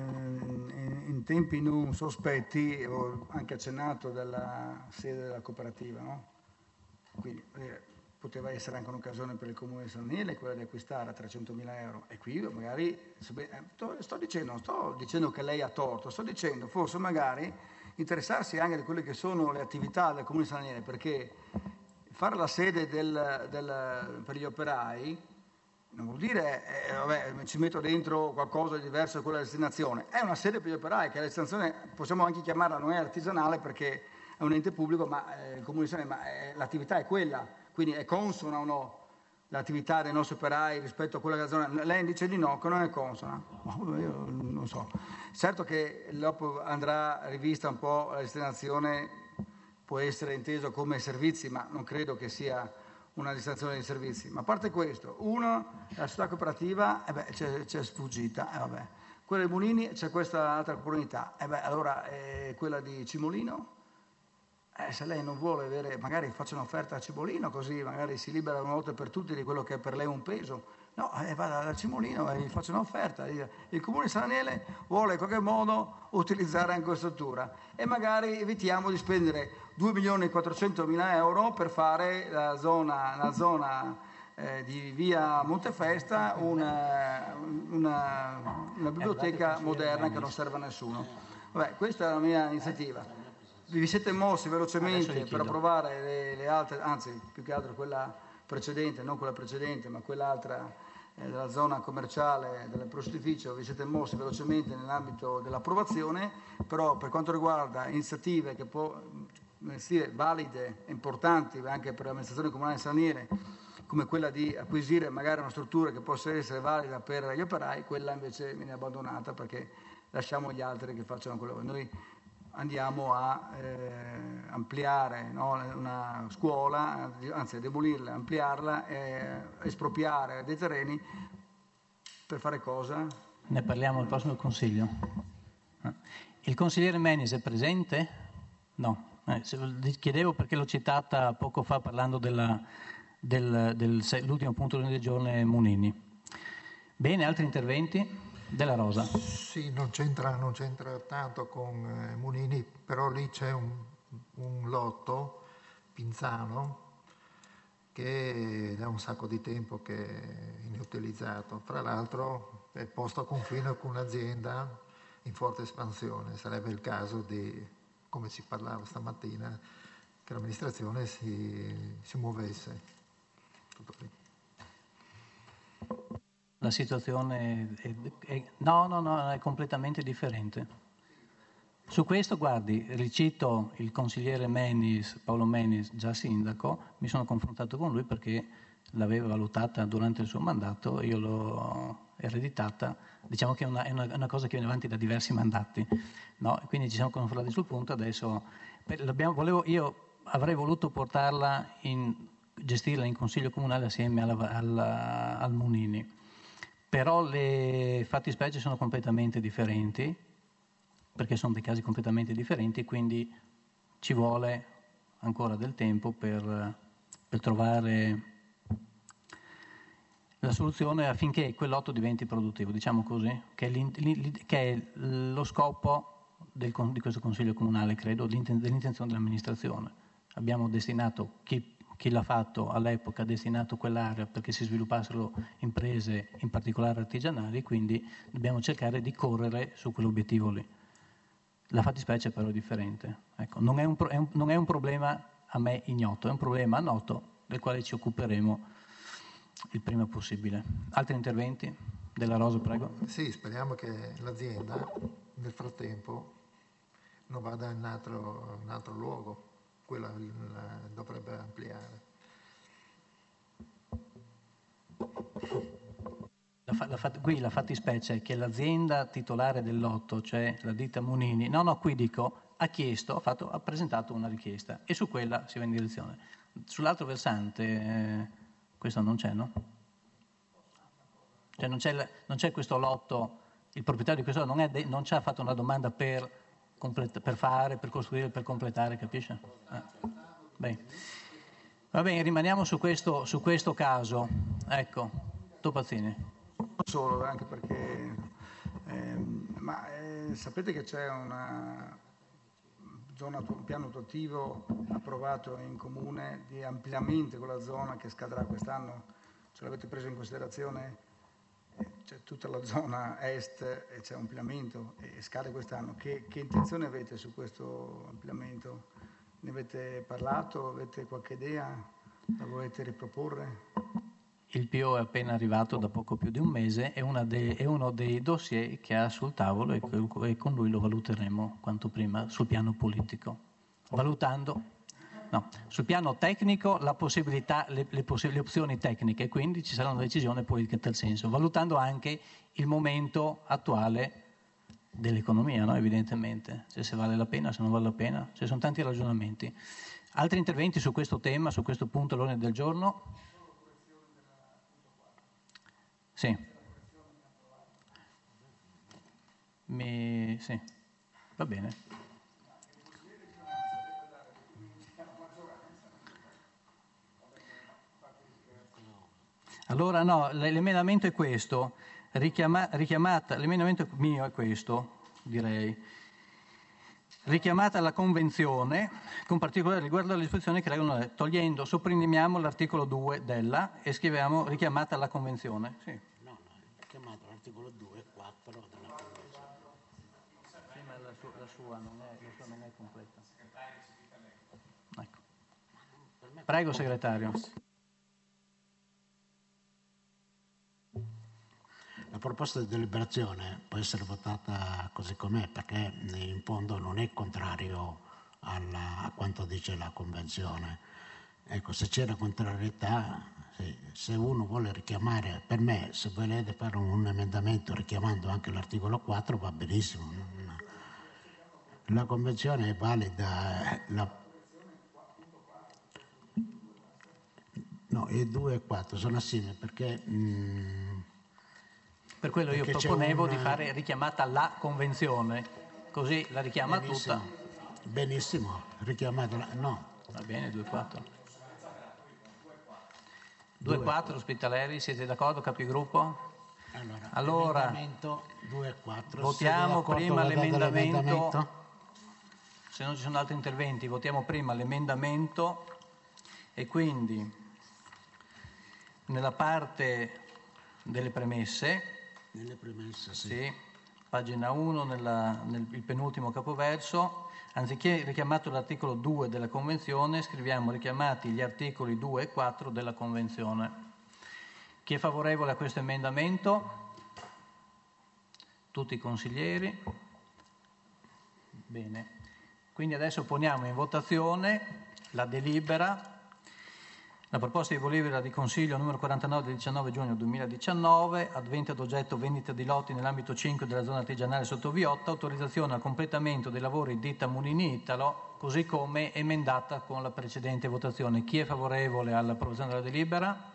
in tempi non sospetti ho anche accennato della sede della cooperativa, no? Quindi poteva essere anche un'occasione per il Comune di San Daniele quella di acquistare a 300.000 euro, e qui magari, sto dicendo che lei ha torto, sto dicendo forse magari interessarsi anche di quelle che sono le attività del Comune di San Daniele, perché fare la sede per gli operai non vuol dire ci metto dentro qualcosa di diverso da quella destinazione, è una sede per gli operai che la destinazione possiamo anche chiamarla non è artigianale perché è un ente pubblico, ma il Comune di San Daniele, l'attività è quella. Quindi è consona o no l'attività dei nostri operai rispetto a quella della zona? Lei dice di no, che non è consona. Io non so. Certo che dopo andrà rivista un po' la destinazione, può essere inteso come servizi, ma non credo che sia una destinazione di servizi. Ma a parte questo, la società cooperativa c'è sfuggita, quella di Munini c'è questa altra opportunità, allora quella di Cimolino. Se lei non vuole avere, magari faccia un'offerta a Cibolino, così magari si libera una volta per tutti di quello che è per lei un peso. No, vada da Cimolino e gli faccia un'offerta. Il Comune di San Daniele vuole in qualche modo utilizzare anche questa struttura e magari evitiamo di spendere 2.400.000 euro per fare la zona di via Montefesta una biblioteca moderna che non serve a nessuno. Questa è la mia iniziativa. Vi siete mossi velocemente per approvare le altre, anzi più che altro quella precedente, non quella precedente, ma quell'altra della zona commerciale del prostificio, vi siete mossi velocemente nell'ambito dell'approvazione, però per quanto riguarda iniziative che valide e importanti anche per l'amministrazione comunale di San Daniele, come quella di acquisire magari una struttura che possa essere valida per gli operai, quella invece viene abbandonata perché lasciamo gli altri che facciano quello. Noi andiamo a ampliare una scuola, anzi a demolirla, ampliarla, espropriare dei terreni per fare cosa? Ne parliamo al prossimo Consiglio. Il consigliere Menis è presente? No. Chiedevo perché l'ho citata poco fa parlando dell'ultimo punto del giorno Munini. Bene, altri interventi? Della Rosa. Sì, non c'entra tanto con Munini, però lì c'è un lotto, Pinzano, che da un sacco di tempo che è inutilizzato. Tra l'altro è posto a confine con un'azienda in forte espansione. Sarebbe il caso di, come si parlava stamattina, che l'amministrazione si muovesse. Tutto qui. La situazione no, è completamente differente. Su questo, guardi, ricito il consigliere Menis, Paolo Menis, già sindaco, mi sono confrontato con lui perché l'aveva valutata durante il suo mandato, io l'ho ereditata, diciamo che è una cosa che viene avanti da diversi mandati, no? Quindi ci siamo confrontati sul punto, adesso io avrei voluto gestirla in consiglio comunale assieme al Munini. Però le fattispecie sono completamente differenti, perché sono dei casi completamente differenti, quindi ci vuole ancora del tempo per trovare la soluzione affinché quel lotto diventi produttivo, diciamo così, che è lo scopo di questo Consiglio Comunale, credo, dell'intenzione dell'amministrazione. Abbiamo destinato, chi l'ha fatto all'epoca ha destinato quell'area perché si sviluppassero imprese, in particolare artigianali, quindi dobbiamo cercare di correre su quell'obiettivo lì. La fattispecie però è differente. Ecco, non è un problema a me ignoto, è un problema noto del quale ci occuperemo il prima possibile. Altri interventi? Della Rosa, prego. Sì, speriamo che l'azienda nel frattempo non vada in un altro luogo, quella dovrebbe ampliare. Qui la fattispecie è che l'azienda titolare del lotto, cioè la ditta Munini, qui dico, ha presentato una richiesta e su quella si va in direzione. Sull'altro versante questo non c'è, no? Cioè non c'è questo lotto, il proprietario di questo lotto non ci ha fatto una domanda per costruire, per completare, capisce? Bene. Va bene, rimaniamo su questo caso. Ecco, Topazzini. Non solo, anche perché sapete che c'è un piano attuativo approvato in comune di ampliamento di quella zona che scadrà quest'anno? Ce l'avete preso in considerazione? C'è tutta la zona est e c'è un ampliamento e scade quest'anno. Che intenzione avete su questo ampliamento? Ne avete parlato? Avete qualche idea? La volete riproporre? Il PO è appena arrivato da poco più di un mese, è uno dei dossier che ha sul tavolo e con lui lo valuteremo quanto prima sul piano politico. Sul piano tecnico la possibilità, le opzioni tecniche, quindi ci sarà una decisione politica in tal senso, valutando anche il momento attuale dell'economia, no? Evidentemente, cioè se vale la pena, se non vale la pena, ci sono tanti ragionamenti. Altri interventi su questo tema, su questo punto all'ordine del giorno? Sì. Sì, va bene. Allora no, l'emendamento è questo, l'emendamento mio è questo, direi. Richiamata la Convenzione, con particolare riguardo alle disposizioni che regolano, sopprimiamo l'articolo 2 e scriviamo richiamata la Convenzione. Sì. No, richiamata l'articolo 2 e 4 della Convenzione. Sì, ma la sua non è completa. Ecco. Prego, segretario. La proposta di deliberazione può essere votata così com'è perché in fondo non è contrario a quanto dice la Convenzione. Ecco, se c'è la contrarietà, se uno vuole richiamare, per me, se volete fare un emendamento richiamando anche l'articolo 4 va benissimo. La Convenzione è valida. No, i 2 e 4 sono assieme perché... Per quello io proponevo di fare richiamata la Convenzione, così la richiama tutta. Benissimo, richiamata no. Va bene, 2-4. 2-4, Spitaleri, siete d'accordo, capigruppo? Allora emendamento 2 e 4. Votiamo prima l'emendamento. Se non ci sono altri interventi, votiamo prima l'emendamento e quindi nella parte delle premesse. Nelle premesse, sì. Pagina 1, nel penultimo capoverso, anziché richiamato l'articolo 2 della Convenzione, scriviamo richiamati gli articoli 2 e 4 della Convenzione. Chi è favorevole a questo emendamento? Tutti i consiglieri? Bene. Quindi adesso poniamo in votazione la delibera. La proposta di delibera di Consiglio numero 49 del 19 giugno 2019, avente ad oggetto vendita di lotti nell'ambito 5 della zona artigianale sotto Viotta, autorizzazione al completamento dei lavori ditta Munini Italo, così come emendata con la precedente votazione. Chi è favorevole all'approvazione della delibera?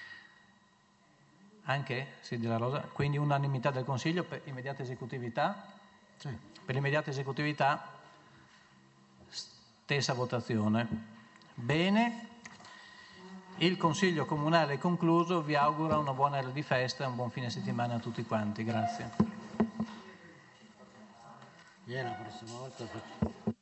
Anche? Sì, della Rosa. Quindi unanimità del Consiglio per immediata esecutività? Sì. Per l'immediata esecutività, stessa votazione. Bene. Il Consiglio Comunale è concluso, vi auguro una buona ora di festa e un buon fine settimana a tutti quanti. Grazie. La prossima volta